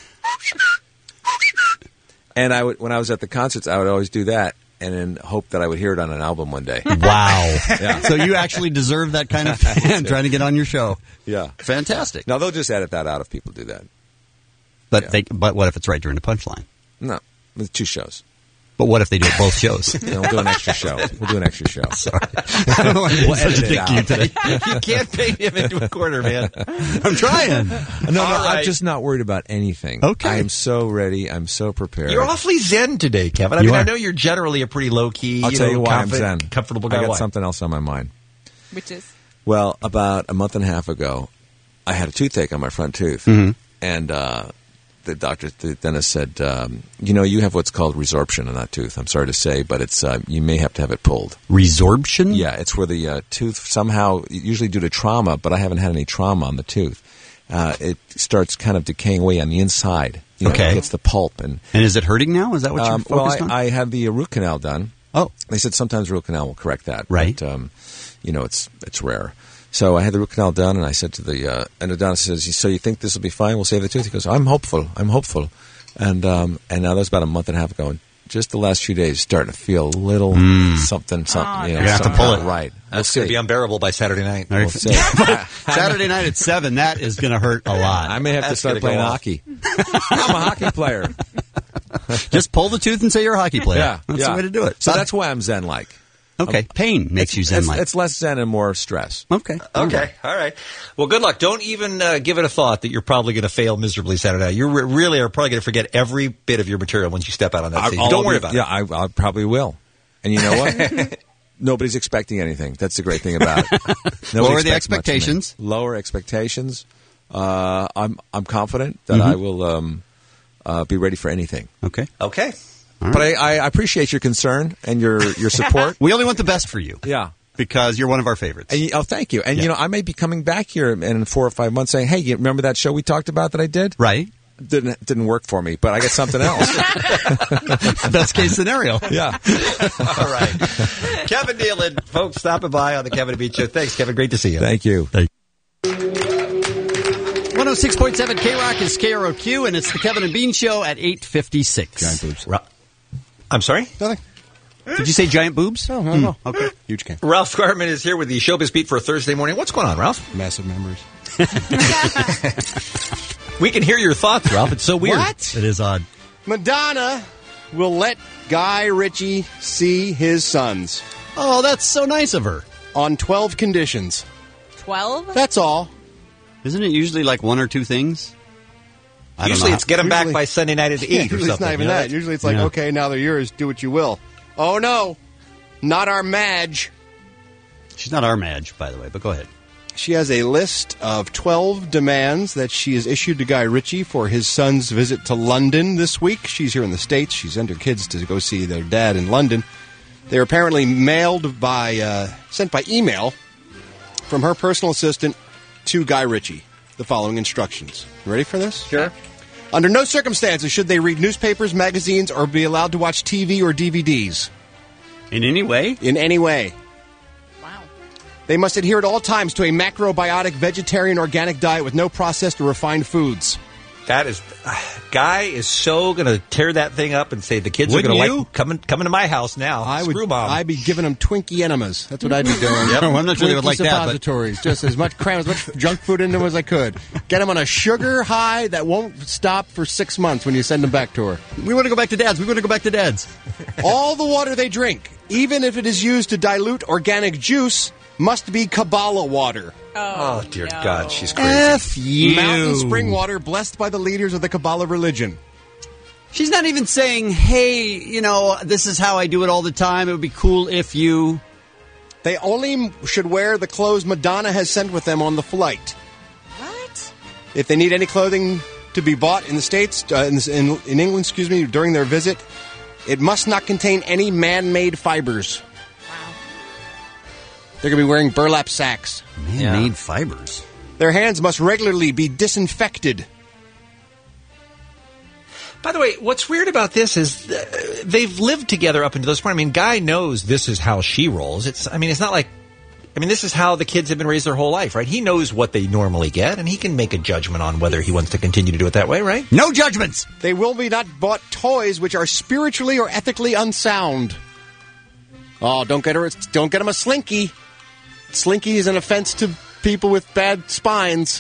And when I was at the concerts, I would always do that, and then hope that I would hear it on an album one day. Wow. Yeah. So you actually deserve that kind of fan trying to get on your show. Yeah. Fantastic. Now, they'll just edit that out if people do that. But but what if it's right during the punchline? No, it's 2 shows. But what if they do it both shows? Then we'll do an extra show. We'll do an extra show. Sorry. I don't know why I'm such a dick to you today. You can't paint him into a corner, man. I'm trying. No, All right. I'm just not worried about anything. Okay. I am so ready. I'm so prepared. You're awfully zen today, Kevin. I know you're generally a pretty low-key, I'll tell you why I'm zen. comfortable guy. I got Why? something else on my mind. Which is? Well, about a month and a half ago, I had a toothache on my front tooth. Mm-hmm. And the dentist said, you have what's called resorption in that tooth. I'm sorry to say, but it's you may have to have it pulled. Resorption? Yeah, it's where the tooth somehow, usually due to trauma, but I haven't had any trauma on the tooth. It starts kind of decaying away on the inside. Okay. It gets the pulp. And is it hurting now? Is that what you're focused on? I had the root canal done. Oh. They said sometimes root canal will correct that. Right. But, it's rare. So I had the root canal done, and I said to the endodontist, says, so you think this will be fine? We'll save the tooth? He goes, I'm hopeful. And now that was about a month and a half ago, and just the last few days, starting to feel a little something. You're going to have to pull it. Right. That's going to be unbearable by Saturday night. We'll see. Saturday night at 7, that is going to hurt a lot. I may have to start playing hockey. I'm a hockey player. Just pull the tooth and say you're a hockey player. Yeah. That's the way to do it. So that's why I'm zen-like. Okay. Pain makes you zen-like. It's less zen and more stress. Okay. All right. Well, good luck. Don't even give it a thought that you're probably going to fail miserably Saturday night. You really are probably going to forget every bit of your material once you step out on that stage. Don't worry about it. Yeah, I probably will. And you know what? Nobody's expecting anything. That's the great thing about it. Lower the expectations. Lower expectations. I'm confident that I will be ready for anything. Okay. Right. But I appreciate your concern and your support. We only want the best for you. Yeah. Because you're one of our favorites. And, thank you. And, I may be coming back here in 4 or 5 months saying, hey, you remember that show we talked about that I did? Right. Didn't work for me, but I got something else. Best case scenario. Yeah. All right. Kevin Nealon, folks, stopping by on the Kevin and Bean Show. Thanks, Kevin. Great to see you. Thank you. 106.7 K-Rock is KROQ, and it's the Kevin and Bean Show at 8:56. Giant boobs. I'm sorry? Nothing. Did you say giant boobs? No. Okay. Huge can. Ralph Garman is here with the Showbiz Beat for a Thursday morning. What's going on, Ralph? Massive memories. We can hear your thoughts, Ralph. It's so weird. What? It is odd. Madonna will let Guy Ritchie see his sons. Oh, that's so nice of her. On 12 conditions. 12? That's all. Isn't it usually like 1 or 2 things? Usually it's get them back by Sunday night at 8 or Usually something. it's not even that. Usually it's like, okay, now they're yours. Do what you will. Oh, no. Not our Madge. She's not our Madge, by the way, but go ahead. She has a list of 12 demands that she has issued to Guy Ritchie for his son's visit to London this week. She's here in the States. She sent her kids to go see their dad in London. They're apparently sent by email from her personal assistant to Guy Ritchie. The following instructions. You ready for this? Sure. Under no circumstances should they read newspapers, magazines, or be allowed to watch TV or DVDs. In any way? In any way. Wow. They must adhere at all times to a macrobiotic, vegetarian, organic diet with no processed or refined foods. That is, Guy is so going to tear that thing up and say the kids Wouldn't are going you? to like coming to my house now. Screw mom. I'd be giving them Twinkie enemas. That's what I'd be doing. Yep. Well, I'm not sure they would Twinkie like that, but- suppositories. Just as much junk food into them as I could. Get them on a sugar high that won't stop for 6 months when you send them back to her. We want to go back to Dad's. All the water they drink, even if it is used to dilute organic juice, must be Kabbalah water. Oh, dear God, she's crazy. F you. Mountain spring water blessed by the leaders of the Kabbalah religion. She's not even saying, hey, this is how I do it all the time. It would be cool if you... They only should wear the clothes Madonna has sent with them on the flight. What? If they need any clothing to be bought in the States, in England, during their visit, it must not contain any man-made fibers. Wow. They're going to be wearing burlap sacks. Man-made fibers. Their hands must regularly be disinfected. By the way, what's weird about this is they've lived together up until this point. I mean, Guy knows this is how she rolls. It's not like... this is how the kids have been raised their whole life, right? He knows what they normally get, and he can make a judgment on whether he wants to continue to do it that way, right? No judgments! They will be not bought toys which are spiritually or ethically unsound. Oh, don't get them a Slinky. Slinky is an offense to people with bad spines.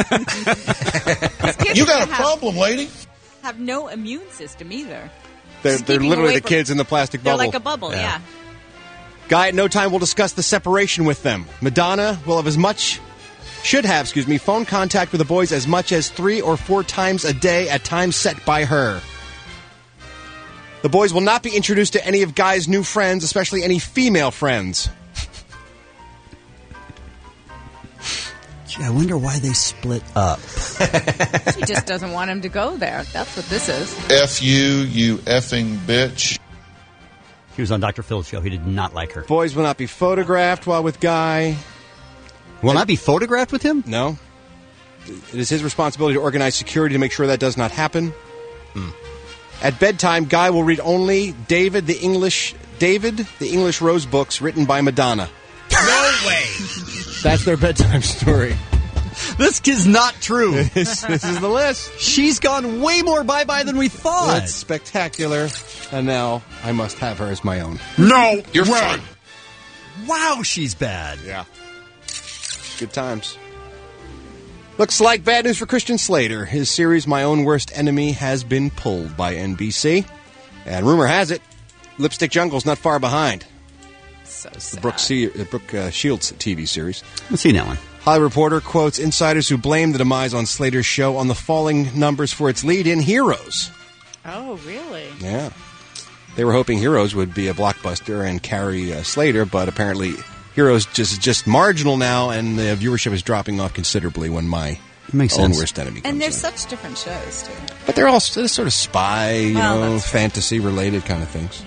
You got a problem, lady? Have no immune system either. They're literally the kids in the plastic They're bubble. like a bubble, yeah. Guy at no time will discuss the separation with them. Madonna will have should have phone contact with the boys as much as 3 or 4 times a day at times set by her. The boys will not be introduced to any of Guy's new friends, especially any female friends. Gee, I wonder why they split up. She just doesn't want him to go there. That's what this is. F you effing bitch. He was on Dr. Phil's show. He did not like her. Boys will not be photographed while with Guy. Will not be photographed with him? No. It is his responsibility to organize security to make sure that does not happen. At bedtime, Guy will read only David the English Rose books written by Madonna. No way! That's their bedtime story. This is not true. This is the list. She's gone way more bye-bye than we thought. It's spectacular. And now I must have her as my own. No, you're fine. Wow, she's bad. Yeah. Good times. Looks like bad news for Christian Slater. His series, My Own Worst Enemy, has been pulled by NBC. And rumor has it, Lipstick Jungle's not far behind. So The sad. Brooke Shields TV series. Let's see that one. Hollywood Reporter quotes insiders who blame the demise on Slater's show on the falling numbers for its lead in Heroes. Oh, really? Yeah. They were hoping Heroes would be a blockbuster and carry Slater, but apparently Heroes just marginal now, and the viewership is dropping off considerably when My Makes Own sense. Worst Enemy comes And they're in. such different shows, too. But they're all sort of spy, Well, that's fantasy-related kind of things.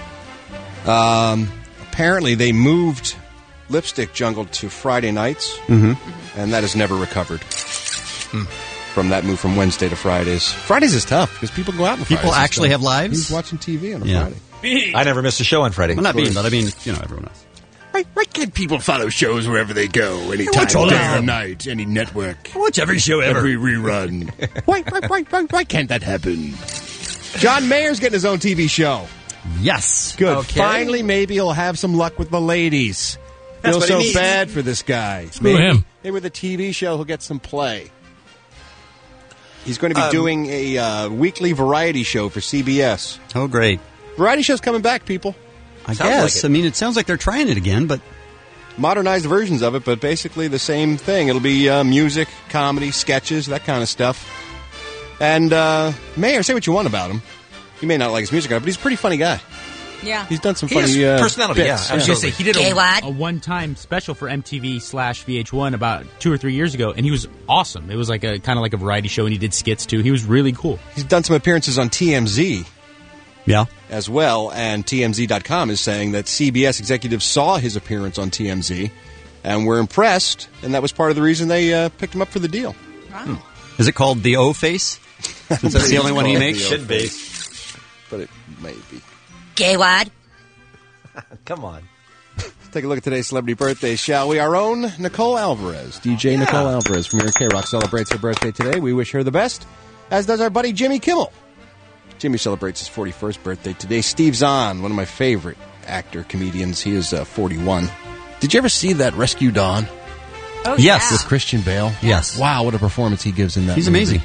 Apparently, they moved Lipstick Jungle to Friday nights, and that has never recovered from that move from Wednesday to Fridays. Fridays is tough because people go out on Fridays. People and actually stuff. have lives? Who's watching TV on a Yeah. Friday? I never missed a show on Friday. Well, not Bean, but I mean, everyone else. Why can't people follow shows wherever they go, anytime, watch all day of or them. night, any network? I watch every show ever. Every rerun. Why can't that happen? John Mayer's getting his own TV show. Yes. Good. Okay. Finally, maybe he'll have some luck with the ladies. That's Feel what he so needs. bad for this guy. Screw him. Maybe with a TV show, he'll get some play. He's going to be doing a weekly variety show for CBS. Oh, great. Variety show's coming back, people. I Sounds guess. like it. I mean, it sounds like they're trying it again, but Modernized versions of it, but basically the same thing. It'll be music, comedy, sketches, that kind of stuff. And Mayer, say what you want about him. You may not like his music, but he's a pretty funny guy. Yeah. He's done some He funny has personality, bits. yeah. I was going to say, he did Gay a what? one-time special for MTV/VH1 about 2 or 3 years ago, and he was awesome. It was like a kind of like a variety show, and he did skits, too. He was really cool. He's done some appearances on TMZ. yeah. As well, and TMZ.com is saying that CBS executives saw his appearance on TMZ and were impressed, and that was part of the reason they picked him up for the deal. Wow. Is it called the O Face? Since that's the only one he Called makes? the Should be. But it may be. Gay what? Come on. Let's take a look at today's celebrity birthdays, shall we? Our own Nicole Alvarez. DJ Nicole Alvarez from here at K-Rock celebrates her birthday today. We wish her the best. as does our buddy Jimmy Kimmel. Jimmy celebrates his 41st birthday today. Steve Zahn, one of my favorite actor comedians, he is 41. Did you ever see that Rescue Dawn? Oh, yes. With Christian Bale? Yes. Wow, what a performance he gives in that He's movie. amazing.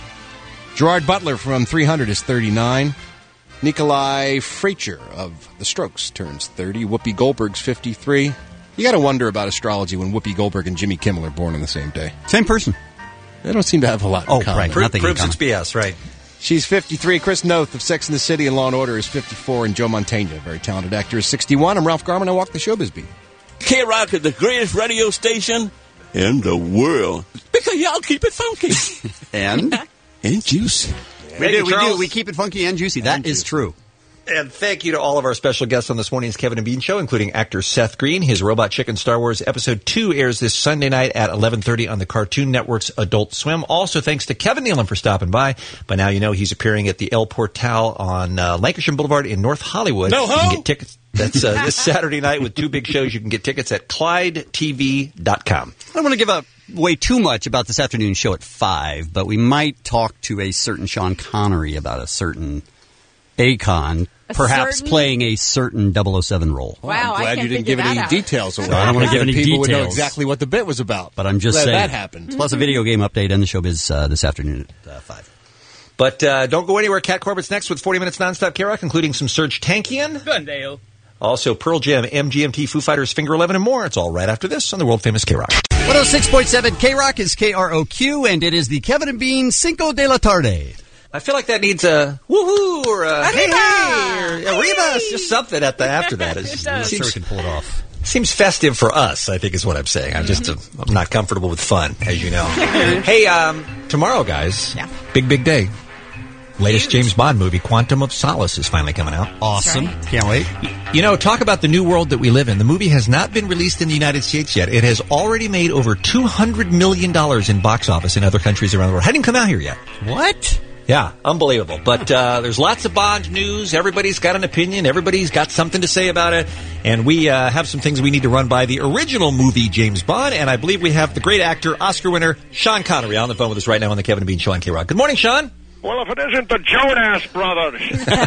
Gerard Butler from 300 is 39. Nikolai Fraiture of The Strokes turns 30. Whoopi Goldberg's 53. You got to wonder about astrology when Whoopi Goldberg and Jimmy Kimmel are born on the same day. Same person. They don't seem to have a lot in common. Proves it's BS, right. She's 53. Chris Noth of Sex and the City and Law & Order is 54. And Joe Mantegna, a very talented actor, is 61. I'm Ralph Garman. I walk the showbiz beat. K-Rock is the greatest radio station in the world. Because y'all keep it funky. And juicy. We do. We keep it funky and juicy. That is true. And thank you to all of our special guests on this morning's Kevin and Bean Show, including actor Seth Green. His Robot Chicken Star Wars Episode 2 airs this Sunday night at 11:30 on the Cartoon Network's Adult Swim. Also, thanks to Kevin Nealon for stopping by. By now, you know he's appearing at the El Portal on Lancashire Boulevard in North Hollywood. No You can ho! get tickets. That's this Saturday night with 2 big shows. You can get tickets at ClydeTV.com. I don't want to give away too much about this afternoon show at 5, but we might talk to a certain Sean Connery about a certain Akon, perhaps playing a certain 007 role. Wow, I'm glad you didn't give any details away. No, I don't want to give any People would know details. exactly what the bit was about. But I'm just Glad saying. that happened. Plus a video game update and the showbiz this afternoon at 5. But don't go anywhere. Cat Corbett's next with 40 Minutes Nonstop K-Rock, including some Serge Tankian. Gundale. Also Pearl Jam, MGMT, Foo Fighters, Finger 11, and more. It's all right after this on the world-famous K-Rock. 106.7 K-Rock is KROQ, and it is the Kevin and Bean Cinco de la Tarde. I feel like that needs a woohoo or a hey, or a Arriba. Just something after that. It does. Sure we can pull it off. Seems festive for us, I think is what I'm saying. I'm just I'm not comfortable with fun, as you know. Hey, tomorrow, guys, big day. Latest James Bond movie, Quantum of Solace, is finally coming out. Awesome. Can't wait. You know, talk about the new world that we live in. The movie has not been released in the United States yet. It has already made over $200 million in box office in other countries around the world. Hadn't come out here yet. What? Yeah, unbelievable. But there's lots of Bond news. Everybody's got an opinion. Everybody's got something to say about it. And we have some things we need to run by the original movie, James Bond. And I believe we have the great actor, Oscar winner, Sean Connery, on the phone with us right now on the Kevin and Bean Show on K-Rock. Good morning, Sean. Well, if it isn't the Jonas Brothers.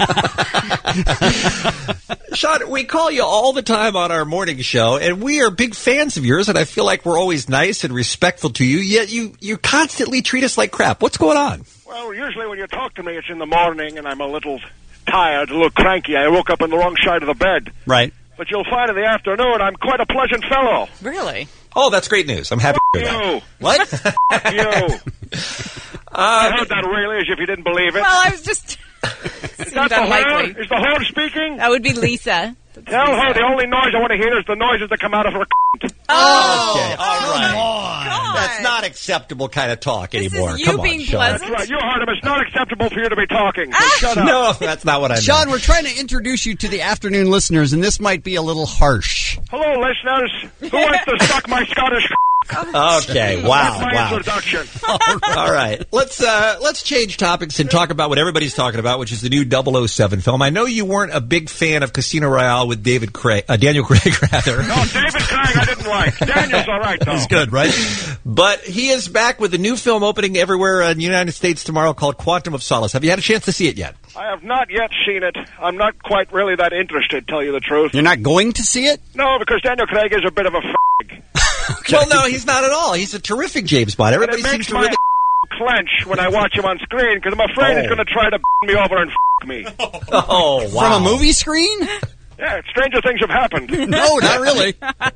Sean, we call you all the time on our morning show, and we are big fans of yours, and I feel like we're always nice and respectful to you, yet you constantly treat us like crap. What's going on? Well, usually when you talk to me, it's in the morning, and I'm a little tired, a little cranky. I woke up on the wrong side of the bed. Right. But you'll find in the afternoon I'm quite a pleasant fellow. Really? Oh, that's great news. I'm happy to hear that. What? You. I heard that really, as if you didn't believe it. Well, I was just... Is that the horn? Is the horn speaking? That would be Lisa. Tell her the only noise I want to hear is the noises that come out of her Oh, okay, all right. God. That's not acceptable kind of talk anymore. you Come on, being Sean. pleasant? That's right. You heard him. It's not acceptable for you to be talking. So shut up. No, that's not what I meant. Sean, we're trying to introduce you to the afternoon listeners, and this might be a little harsh. Hello, listeners. Who wants to suck my Scottish Okay, wow, That's my wow. introduction. All right, let's change topics and talk about what everybody's talking about, which is the new 007 film. I know you weren't a big fan of Casino Royale with Daniel Craig, rather. No, David Craig I didn't like. Daniel's all right, though. He's good, right? But he is back with a new film opening everywhere in the United States tomorrow called Quantum of Solace. Have you had a chance to see it yet? I have not yet seen it. I'm not quite really that interested, tell you the truth. You're not going to see it? No, because Daniel Craig is a bit of a f***. Well, no, he's not at all. He's a terrific James Bond. Everybody But it seems makes to my really... clench when I watch him on screen, because I'm afraid he's going to try to me over and me. Oh, wow. From a movie screen? Yeah, stranger things have happened. No, not really.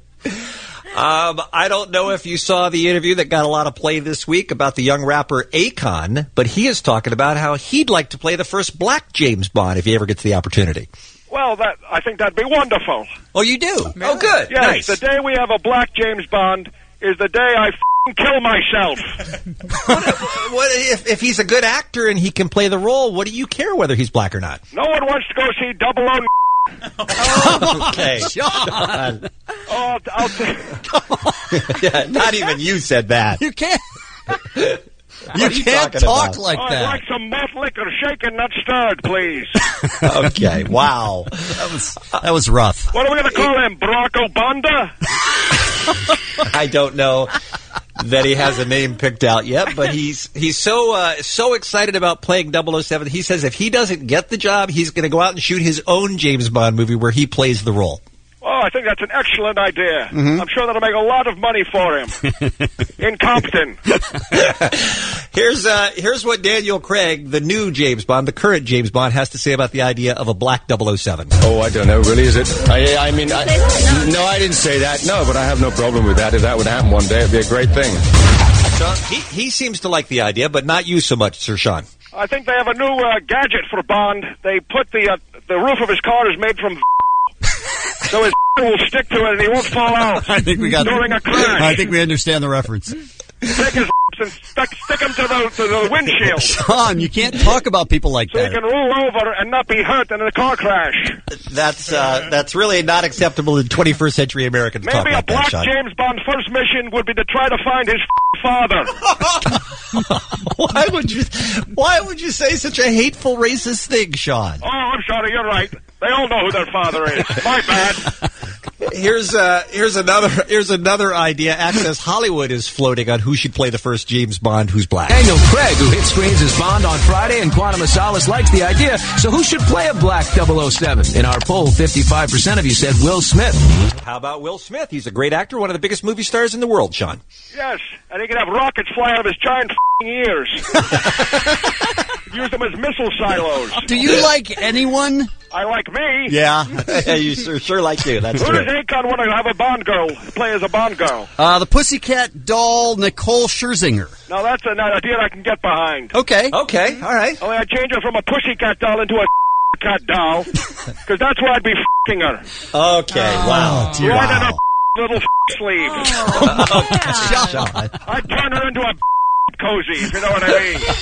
I don't know if you saw the interview that got a lot of play this week about the young rapper Akon, but he is talking about how he'd like to play the first black James Bond if he ever gets the opportunity. Well, I think that'd be wonderful. Oh, you do? Oh, good. Yes, Nice. the day we have a black James Bond is the day I kill myself. What if he's a good actor and he can play the role, what do you care whether he's black or not? No one wants to go see 00. Okay. Sean. Oh, I'll Yeah, not even you said that. You can't. You can't talk like I'd that. like some malt liquor shaken, not stirred, please. Okay, wow. That was rough. What are we going to call him, Barack Obama? I don't know. that he has a name picked out yet, but he's so excited about playing 007. He says if he doesn't get the job, he's going to go out and shoot his own James Bond movie where he plays the role. Oh, I think that's an excellent idea. Mhm. I'm sure that'll make a lot of money for him. In Compton. Here's what Daniel Craig, the new James Bond, the current James Bond, has to say about the idea of a black 007. Oh, I don't know, really, is it? No, I didn't say that. No, but I have no problem with that. If that would happen one day, it'd be a great thing. So he seems to like the idea, but not you so much, Sir Sean. I think they have a new gadget for Bond. They put the roof of his car is made from so his will stick to it and he won't fall out. I think we got during a crash. I think we understand the reference. Take his and stick him to the windshield. Sean, you can't talk about people like So he that. can roll over and not be hurt in a car crash. That's really not acceptable in 21st century America to talk Maybe a about that, black Sean. James Bond first mission would be to try to find his father. Why would you say such a hateful, racist thing, Sean? Oh, I'm sorry, you're right. They all know who their father is. My bad. Here's another idea. Access Hollywood is floating on who should play the first James Bond who's black. Daniel Craig, who hit screens as Bond on Friday, and Quantum of Solace likes the idea. So who should play a black 007? In our poll, 55% of you said Will Smith. How about Will Smith? He's a great actor, one of the biggest movie stars in the world, Sean. Yes, and he can have rockets fly out of his giant ears. Use them as missile silos. Do you like anyone? I like me. Yeah. You sure like you. That's Who true. does Akon want to have a Bond girl play as a Bond girl? The Pussycat Doll, Nicole Scherzinger. Now that's an idea I can get behind. Okay. Okay. All right. Only I change her from a pussycat doll into a cat doll, because that's where I'd be f***ing her. Okay. Wow. Right in her little sleeve. Sean. I'd turn her into a cozy, if you know what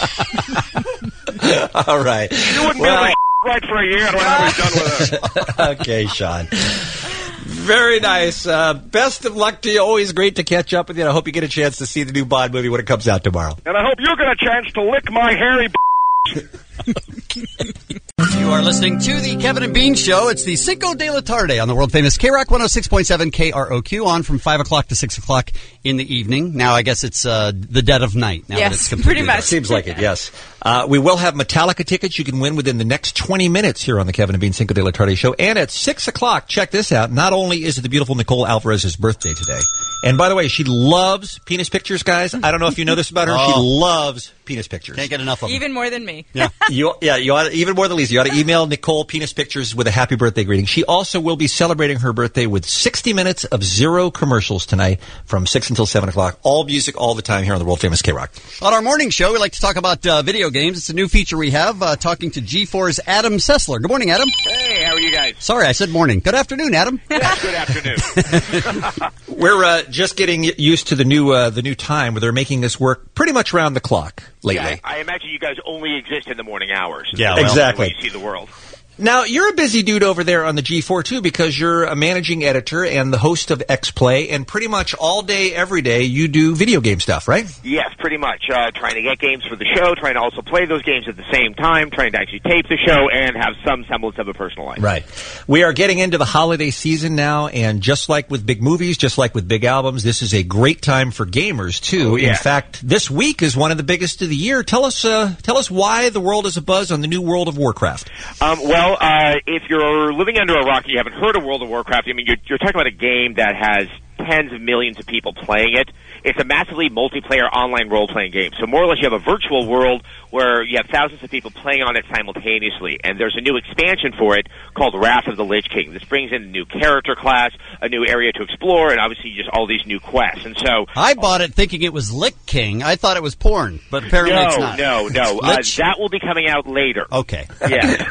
I mean. All right. You wouldn't be able to right for a year when I was done with her. Okay, Sean. Very nice. Best of luck to you. Always great to catch up with you. I hope you get a chance to see the new Bond movie when it comes out tomorrow. And I hope you get a chance to lick my hairy You are listening to the Kevin and Bean Show. It's the Cinco de la Tarde on the world-famous KROC 106.7 KROQ, on from 5 o'clock to 6 o'clock in the evening. Now, I guess it's the dead of night. Now that it's completely dark. Seems like it, yes. We will have Metallica tickets you can win within the next 20 minutes here on the Kevin and Bean Cinco de la Tarde Show. And at 6 o'clock, check this out, not only is it the beautiful Nicole Alvarez's birthday today, and by the way, she loves penis pictures, guys. I don't know if you know this about her. She loves penis pictures. Can't get enough of them. Even more than me. Yeah, you ought to, even more than Lisa. You ought to email Nicole penis pictures with a happy birthday greeting. She also will be celebrating her birthday with 60 minutes of zero commercials tonight from 6 until 7 o'clock. All music, all the time here on the world famous K-Rock. On our morning show, we like to talk about video games. It's a new feature we have, talking to G4's Adam Sessler. Good morning, Adam. Hey, how are you guys? Sorry, I said morning. Good afternoon, Adam. Yeah, good afternoon. We're just getting used to the new time where they're making this work pretty much round the clock lately. Yeah, I imagine you guys only exist in the morning hours. Yeah, That's exactly. the way you see the world. Now, you're a busy dude over there on the G4, too, because you're a managing editor and the host of X-Play, and pretty much all day, every day, you do video game stuff, right? Yes, pretty much. Trying to get games for the show, trying to also play those games at the same time, trying to actually tape the show, and have some semblance of a personal life. Right. We are getting into the holiday season now, and just like with big movies, just like with big albums, this is a great time for gamers, too. Oh, yeah. In fact, this week is one of the biggest of the year. Tell us why the world is abuzz on the new World of Warcraft. If you're living under a rock and you haven't heard of World of Warcraft, I mean, you're talking about a game that has tens of millions of people playing it. It's a massively multiplayer online role-playing game. So more or less you have a virtual world where you have thousands of people playing on it simultaneously. And there's a new expansion for it called Wrath of the Lich King. This brings in a new character class, a new area to explore, and obviously just all these new quests. And so I bought it thinking it was Lick King. I thought it was porn, but apparently it's not. No. That will be coming out later. Okay. Yeah.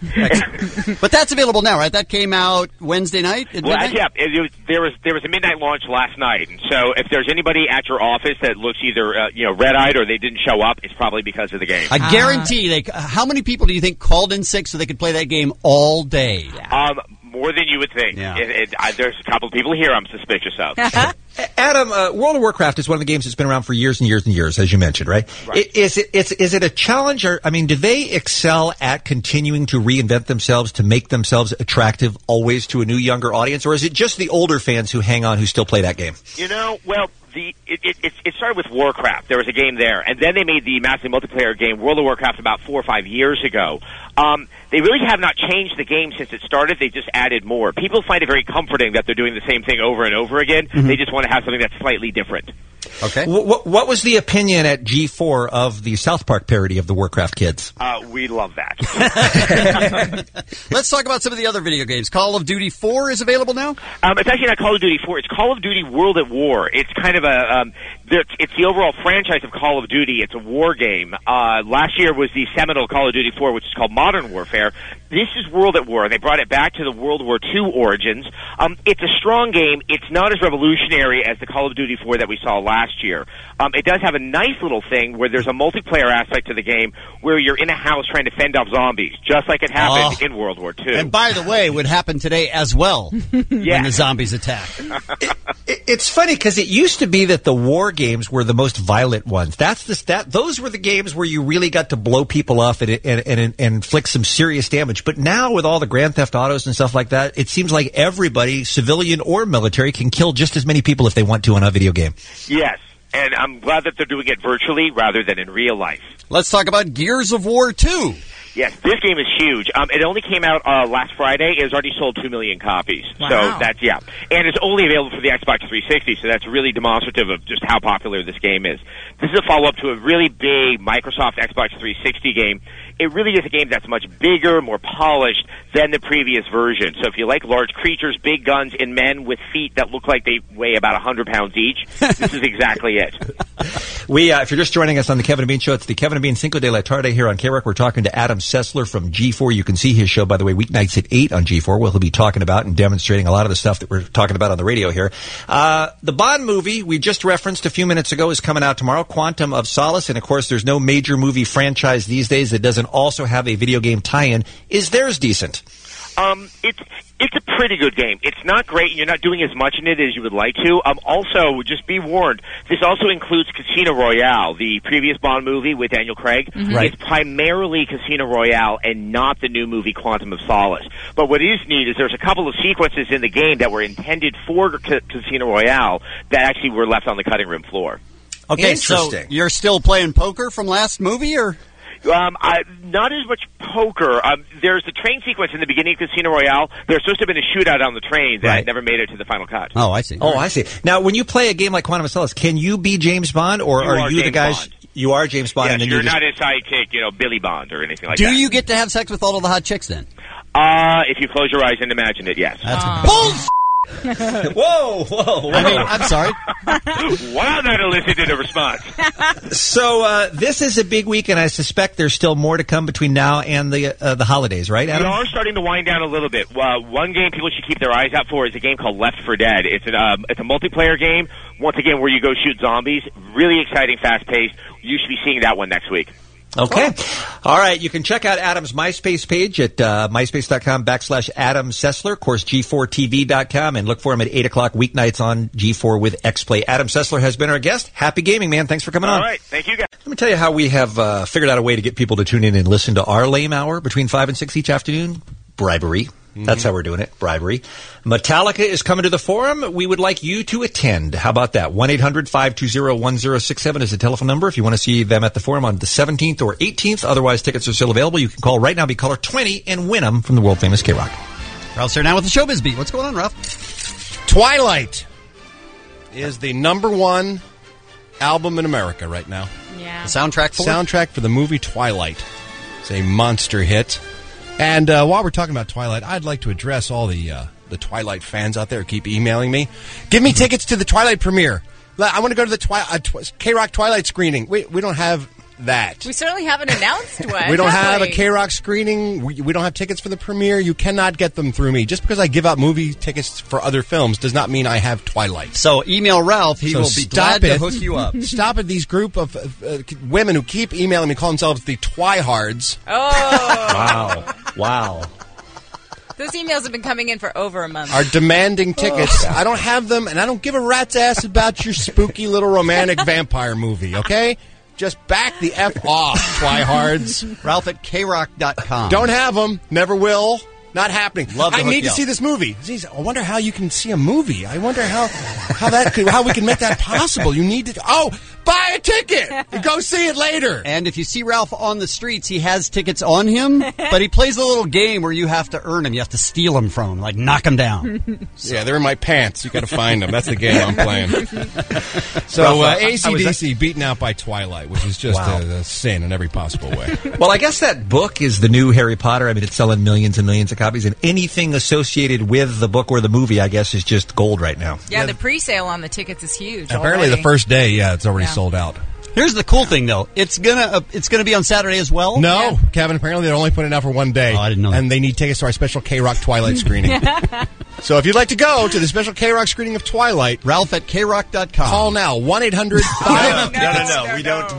But that's available now, right? That came out Wednesday night? Well, yeah, there was a midnight launch last night, and so if there's anybody at your office that looks either red-eyed or they didn't show up, it's probably because of the game. I guarantee how many people do you think called in sick so they could play that game all day? More than you would think. Yeah. There's a couple of people here I'm suspicious of. Adam, World of Warcraft is one of the games that's been around for years and years and years, as you mentioned, right? Is it a challenge, or I mean, do they excel at continuing to reinvent themselves to make themselves attractive always to a new, younger audience, or is it just the older fans who hang on who still play that game? Well, it started with Warcraft. There was a game there, and then they made the massive multiplayer game World of Warcraft about 4 or 5 years ago. They really have not changed the game since it started. They just added more. People find it very comforting that they're doing the same thing over and over again. Mm-hmm. They just want to have something that's slightly different. Okay. What was the opinion at G4 of the South Park parody of the Warcraft kids? We love that. Let's talk about some of the other video games. Call of Duty 4 is available now? It's actually not Call of Duty 4. It's Call of Duty World at War. It's kind of it's the overall franchise of Call of Duty. It's a war game. Last year was the seminal Call of Duty 4, which is called Modern Warfare. This is World at War. They brought it back to the World War II origins. It's a strong game. It's not as revolutionary as the Call of Duty 4 that we saw last year. It does have a nice little thing where there's a multiplayer aspect to the game where you're in a house trying to fend off zombies, just like it happened in World War II. And by the way, would happen today as well when the zombies attack. It's funny because it used to be that the war games were the most violent ones. Those were the games where you really got to blow people off and inflict some serious damage. But now with all the Grand Theft Autos and stuff like that, it seems like everybody, civilian or military, can kill just as many people if they want to on a video game. Yes, and I'm glad that they're doing it virtually rather than in real life. Let's talk about Gears of War 2. Yes, this game is huge. It only came out last Friday. It has already sold 2 million copies. Wow. So that's, yeah. And it's only available for the Xbox 360, so that's really demonstrative of just how popular this game is. This is a follow-up to a really big Microsoft Xbox 360 game. It really is a game that's much bigger, more polished than the previous version. So if you like large creatures, big guns, and men with feet that look like they weigh about 100 pounds each, this is exactly it. If you're just joining us on the Kevin and Bean Show, it's the Kevin and Bean Cinco de la Tarde here on KROC. We're talking to Adam Sessler from G4. You can see his show, by the way, weeknights at 8 on G4, where he'll be talking about and demonstrating a lot of the stuff that we're talking about on the radio here. The Bond movie we just referenced a few minutes ago is coming out tomorrow, Quantum of Solace. And, of course, there's no major movie franchise these days that doesn't also have a video game tie-in. Is theirs decent? It's a pretty good game. It's not great, and you're not doing as much in it as you would like to. Also, just be warned, this also includes Casino Royale, the previous Bond movie with Daniel Craig. Mm-hmm. Right. It's primarily Casino Royale and not the new movie Quantum of Solace. But what is neat is there's a couple of sequences in the game that were intended for Casino Royale that actually were left on the cutting room floor. Okay, so you're still playing poker from last movie, or? Not as much poker. There's a train sequence in the beginning of Casino Royale. There's supposed to have been a shootout on the train that never made it to the final cut. Oh, I see. I see. Now, when you play a game like Quantum of Solace, can you be James Bond, or are you the guys? Bond. You are James Bond, Yes, and then you're not his sidekick, Billy Bond or anything like Do that. you get to have sex with all of the hot chicks then? If you close your eyes and imagine it, yes. That's bullshit. Whoa. I mean, I'm sorry. Wow, that elicited a response. So this is a big week, and I suspect there's still more to come between now and the holidays, right, Adam? We are starting to wind down a little bit. One game people should keep their eyes out for is a game called Left 4 Dead. It's a multiplayer game, once again, where you go shoot zombies. Really exciting, fast-paced. You should be seeing that one next week. Okay. All right. You can check out Adam's MySpace page at myspace.com/Adam Sessler. Of course, G4TV.com, and look for him at 8 o'clock weeknights on G4 with X-Play. Adam Sessler has been our guest. Happy gaming, man. Thanks for coming on. All right. Thank you, guys. Let me tell you how we have figured out a way to get people to tune in and listen to our lame hour between 5 and 6 each afternoon. Bribery. That's how we're doing it. Bribery. Metallica is coming to the Forum. We would like you to attend. How about that? 1-800-520-1067 is the telephone number if you want to see them at the Forum on the 17th or 18th. Otherwise, tickets are still available. You can call right now, be caller 20, and win them from the world-famous KROC. Ralph's here now with the Showbiz Beat. What's going on, Ralph? Twilight is the #1 album in America right now. Yeah. The soundtrack for? Soundtrack for the movie Twilight. It's a monster hit. And while we're talking about Twilight, I'd like to address all the Twilight fans out there who keep emailing me. Give me tickets to the Twilight premiere. I want to go to the KROC Twilight screening. We don't have that. We certainly haven't announced one. We don't have a KROC screening. We don't have tickets for the premiere. You cannot get them through me. Just because I give out movie tickets for other films does not mean I have Twilight. So email Ralph. He will be glad to hook you up. Stop it. These group of women who keep emailing me call themselves the Twihards. Oh. Wow. Those emails have been coming in for over a month. Are demanding tickets. I don't have them, and I don't give a rat's ass about your spooky little romantic vampire movie, okay? Just back the F off, Twihards. Ralph at KROC.com. Don't have them. Never will. Not happening. Love to I hook need to you up. see this movie. Geez, I wonder how you can see a movie. I wonder how we can make that possible. You need to. Oh, buy a ticket and go see it later. And if you see Ralph on the streets, he has tickets on him, but he plays a little game where you have to earn him. You have to steal him from him, like knock him down. Yeah, they're in my pants. You got to find them. That's the game I'm playing. So Ralph, AC/DC beaten out by Twilight, which is just a sin in every possible way. Well, I guess that book is the new Harry Potter. I mean, it's selling millions and millions of copies, and anything associated with the book or the movie, I guess, is just gold right now. Yeah, the pre-sale on the tickets is huge. Apparently, already. the first day, it's already sold out. Here's the cool thing, though. It's gonna be on Saturday as well. No, Kevin. Apparently, they're only putting it out for one day. Oh, I didn't know that. And they need tickets to our special K-Rock Twilight screening. So if you'd like to go to the special K-Rock screening of Twilight, Ralph at krock.com. Call now 1-800. No. We don't.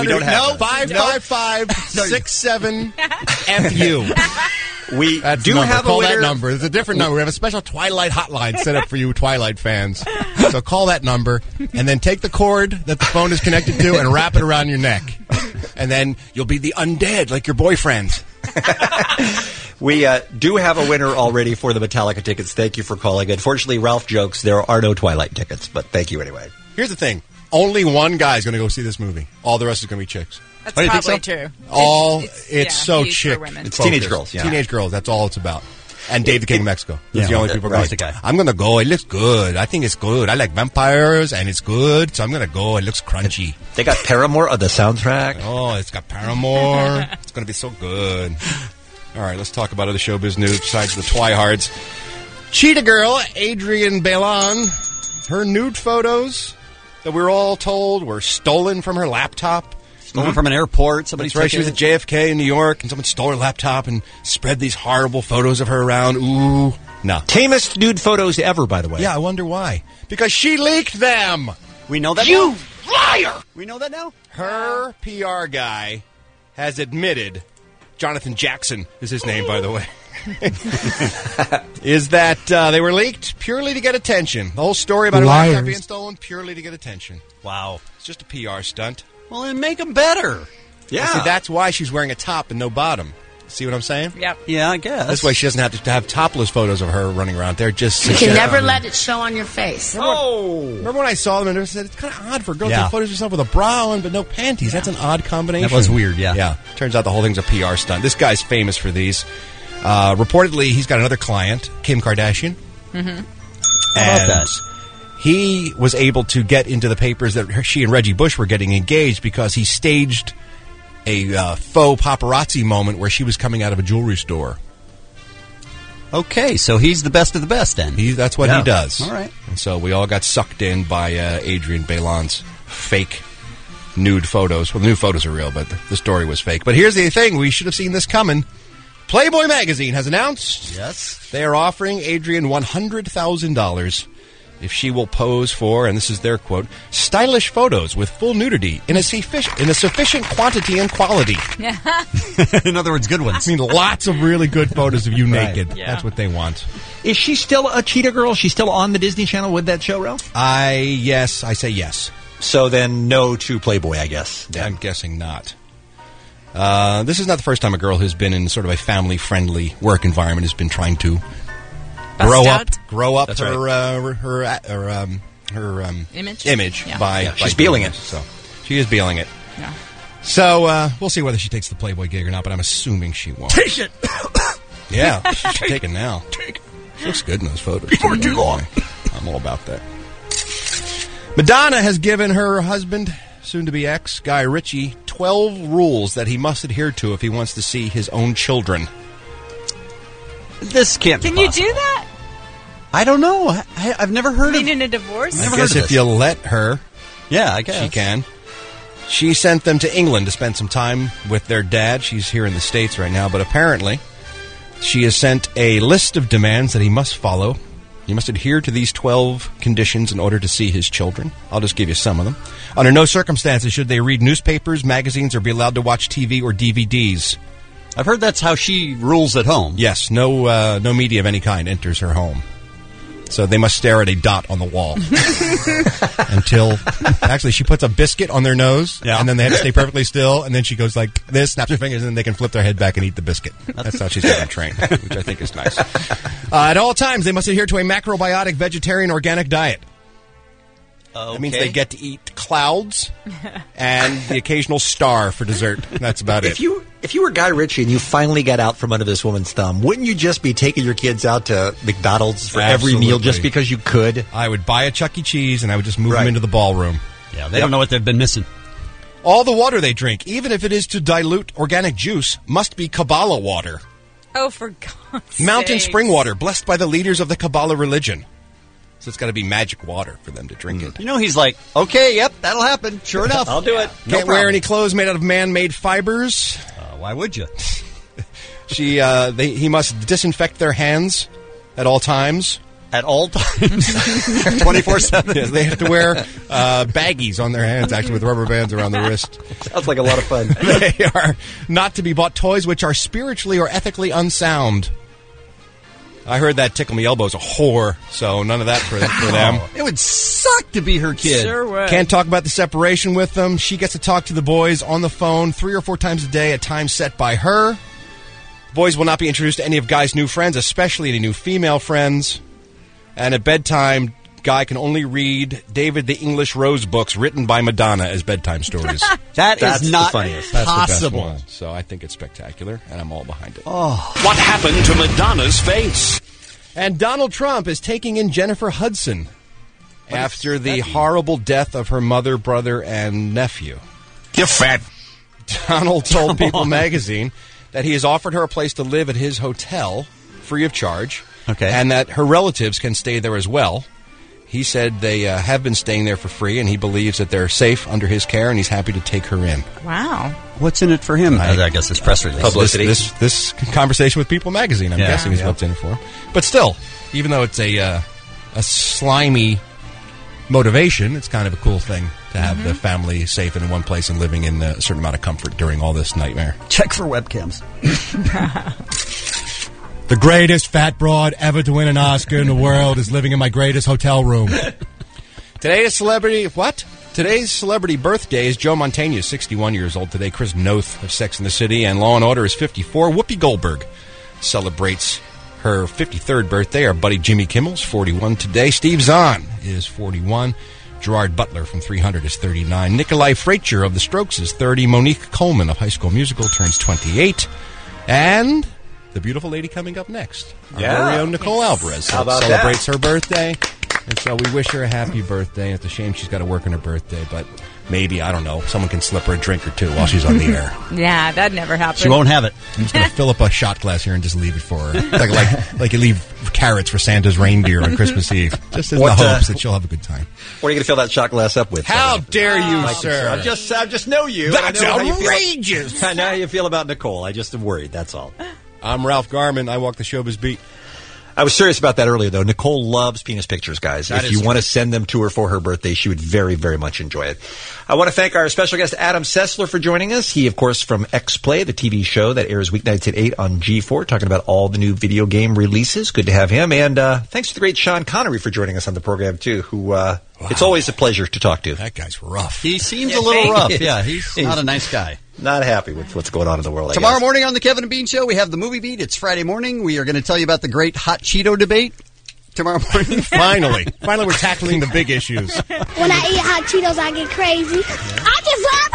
1-800-555-67FU. We That's do the number. have Call a winner. that number. There's a different number. We have a special Twilight hotline set up for you Twilight fans. So call that number and then take the cord that the phone is connected to and wrap it around your neck. And then you'll be the undead like your boyfriends. We do have a winner already for the Metallica tickets. Thank you for calling. Unfortunately, Ralph jokes there are no Twilight tickets, but thank you anyway. Here's the thing. Only one guy's going to go see this movie. All the rest is going to be chicks. That's Oh, you think probably so? true. It's so huge for chick. women. It's teenage girls, yeah. Teenage girls. That's all it's about. And Dave the King of Mexico. That's the only people right, going. the guy. I'm going to go. It looks good. I think it's good. I like vampires, and it's good. So I'm going to go. It looks crunchy. They got Paramore on the soundtrack. Oh, it's got Paramore. It's going to be so good. All right, let's talk about other showbiz news besides the Twihards. Cheetah Girl, Adrienne Bailon, her nude photos that we were all told were stolen from her laptop. Stolen from an airport. Somebody That's right. She was at JFK in New York, and someone stole her laptop and spread these horrible photos of her around. Ooh, no. Tamest nude photos ever, by the way. Yeah, I wonder why. Because she leaked them. We know that You now? liar! We know that now? Her PR guy has admitted, Jonathan Jackson is his name, by the way, is that they were leaked purely to get attention. The whole story about her laptop being stolen, purely to get attention. Wow. It's just a PR stunt. Well, then make them better. Yeah. See, that's why she's wearing a top and no bottom. See what I'm saying? Yep. Yeah, I guess. That's why she doesn't have to have topless photos of her running around. They're just... You can never let it show on your face. Remember when I saw them and I said, it's kind of odd for a girl to Yeah. take photos of herself with a bra on but no panties. That's an odd combination. That was weird, yeah. Yeah. Turns out the whole thing's a PR stunt. This guy's famous for these. Reportedly, he's got another client, Kim Kardashian. Mm-hmm. How about that? He was able to get into the papers that she and Reggie Bush were getting engaged because he staged a faux paparazzi moment where she was coming out of a jewelry store. Okay, so he's the best of the best then. That's what he does. All right. And so we all got sucked in by Adrienne Bailon's fake nude photos. Well, the nude photos are real, but the story was fake. But here's the thing. We should have seen this coming. Playboy magazine has announced they are offering Adrienne $100,000 if she will pose for, and this is their quote, stylish photos with full nudity in a sufficient quantity and quality. In other words, good ones. I mean, lots of really good photos of you Right. naked. Yeah. That's what they want. Is she still a cheetah girl? She's still on the Disney Channel with that show, Ralph? I say yes. So then no to Playboy, I guess. I'm guessing not. This is not the first time a girl who's been in sort of a family-friendly work environment has been trying to grow up That's her image Yeah. by she's doing beeling it. this. So she is beeling it. Yeah. So we'll see whether she takes the Playboy gig or not, but I'm assuming she won't. Take it! Yeah, she should take it now. She looks good in those photos. Before too long. I'm all about that. Madonna has given her husband, soon-to-be ex, Guy Ritchie, 12 rules that he must adhere to if he wants to see his own children. This can't be Can you possible. do that? I don't know. I've never heard I of mean, in a divorce? I guess if you let her, Yeah, I guess. she can. She sent them to England to spend some time with their dad. She's here in the States right now, but apparently she has sent a list of demands that he must follow. He must adhere to these 12 conditions in order to see his children. I'll just give you some of them. Under no circumstances should they read newspapers, magazines, or be allowed to watch TV or DVDs. I've heard that's how she rules at home. Yes, no media of any kind enters her home. So they must stare at a dot on the wall until actually she puts a biscuit on their nose, and then they have to stay perfectly still, and then she goes like this, snaps her fingers, and then they can flip their head back and eat the biscuit. That's how she's got them trained, which I think is nice. At all times, they must adhere to a macrobiotic vegetarian organic diet. That means they get to eat clouds and the occasional star for dessert. That's about it. If you were Guy Ritchie and you finally got out from under this woman's thumb, wouldn't you just be taking your kids out to McDonald's for every meal just because you could? I would buy a Chuck E. Cheese and I would just move them into the ballroom. Yeah, they don't know what they've been missing. All the water they drink, even if it is to dilute organic juice, must be Kabbalah water. Oh, for God's Mountain sake. spring water, blessed by the leaders of the Kabbalah religion. So it's got to be magic water for them to drink it. You know, he's like, okay, yep, that'll happen. Sure enough. I'll do it. Can't wear any clothes made out of man-made fibers. Why would you? He must disinfect their hands at all times. At all times? 24/7? Yes, they have to wear baggies on their hands, actually, with rubber bands around the wrist. Sounds like a lot of fun. They are not to be bought toys which are spiritually or ethically unsound. I heard that Tickle Me Elbow's a whore, so none of that for them. It would suck to be her kid. Sure would. Can't talk about the separation with them. She gets to talk to the boys on the phone 3 or 4 times a day at times set by her. The boys will not be introduced to any of Guy's new friends, especially any new female friends. And at bedtime, Guy can only read David the English Rose books written by Madonna as bedtime stories. That's not the funniest. That's possible. the best one. So I think it's spectacular, and I'm all behind it. Oh. What happened to Madonna's face? And Donald Trump is taking in Jennifer Hudson after the horrible death of her mother, brother, and nephew. You're fat. Donald told People magazine that he has offered her a place to live at his hotel free of charge, and that her relatives can stay there as well. He said they have been staying there for free, and he believes that they're safe under his care, and he's happy to take her in. Wow. What's in it for him? I guess this press release. Publicity. This conversation with People magazine, I'm guessing, is what's in it for him. But still, even though it's a slimy motivation, it's kind of a cool thing to have the family safe and in one place and living in a certain amount of comfort during all this nightmare. Check for webcams. The greatest fat broad ever to win an Oscar in the world is living in my greatest hotel room. Today's celebrity birthday is Joe Mantegna, 61 years old today. Chris Noth of Sex and the City and Law & Order is 54. Whoopi Goldberg celebrates her 53rd birthday. Our buddy Jimmy Kimmel's 41 today. Steve Zahn is 41. Gerard Butler from 300 is 39. Nikolai Fraiture of The Strokes is 30. Monique Coleman of High School Musical turns 28. And the beautiful lady coming up next, our very own Nicole Alvarez, celebrates her birthday. And so we wish her a happy birthday. It's a shame she's got to work on her birthday, but maybe, I don't know, someone can slip her a drink or two while she's on the air. Yeah, that never happened. She won't have it. I'm just going to fill up a shot glass here and just leave it for her. Like you leave carrots for Santa's reindeer on Christmas Eve. Just in the hopes that she'll have a good time. What are you going to fill that shot glass up with? How dare you, sir? I just know you. That's I know outrageous. I know how you feel about Nicole. I just am worried, that's all. I'm Ralph Garman. I walk the showbiz beat. I was serious about that earlier, though. Nicole loves penis pictures, guys. If you want to send them to her for her birthday, she would very, very much enjoy it. I want to thank our special guest, Adam Sessler, for joining us. He, of course, from X-Play, the TV show that airs weeknights at 8 on G4, talking about all the new video game releases. Good to have him. And thanks to the great Sean Connery for joining us on the program, too, who it's always a pleasure to talk to. That guy's rough. He seems a little rough. Yeah, he's not a nice guy. Not happy with what's going on in the world, Tomorrow morning on the Kevin and Bean Show, we have the Movie Beat. It's Friday morning. We are going to tell you about the great Hot Cheeto debate tomorrow morning. Finally, we're tackling the big issues. When I eat hot Cheetos, I get crazy. I just love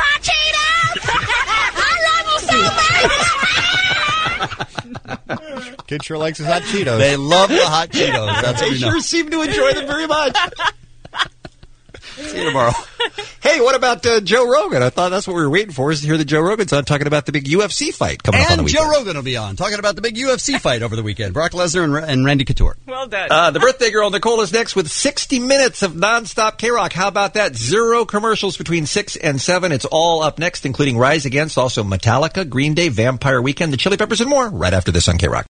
hot Cheetos! I love them so much! Kid sure likes his hot Cheetos. They love the hot Cheetos. That's what we know. Sure seem to enjoy them very much. See you tomorrow. Hey, what about Joe Rogan? I thought that's what we were waiting for, is to hear that Joe Rogan's on talking about the big UFC fight coming up on the weekend. And Joe Rogan will be on, talking about the big UFC fight over the weekend. Brock Lesnar and Randy Couture. Well done. The birthday girl, Nicole, is next with 60 minutes of nonstop K-Rock. How about that? 0 commercials between 6 and 7. It's all up next, including Rise Against, also Metallica, Green Day, Vampire Weekend, the Chili Peppers, and more, right after this on K-Rock.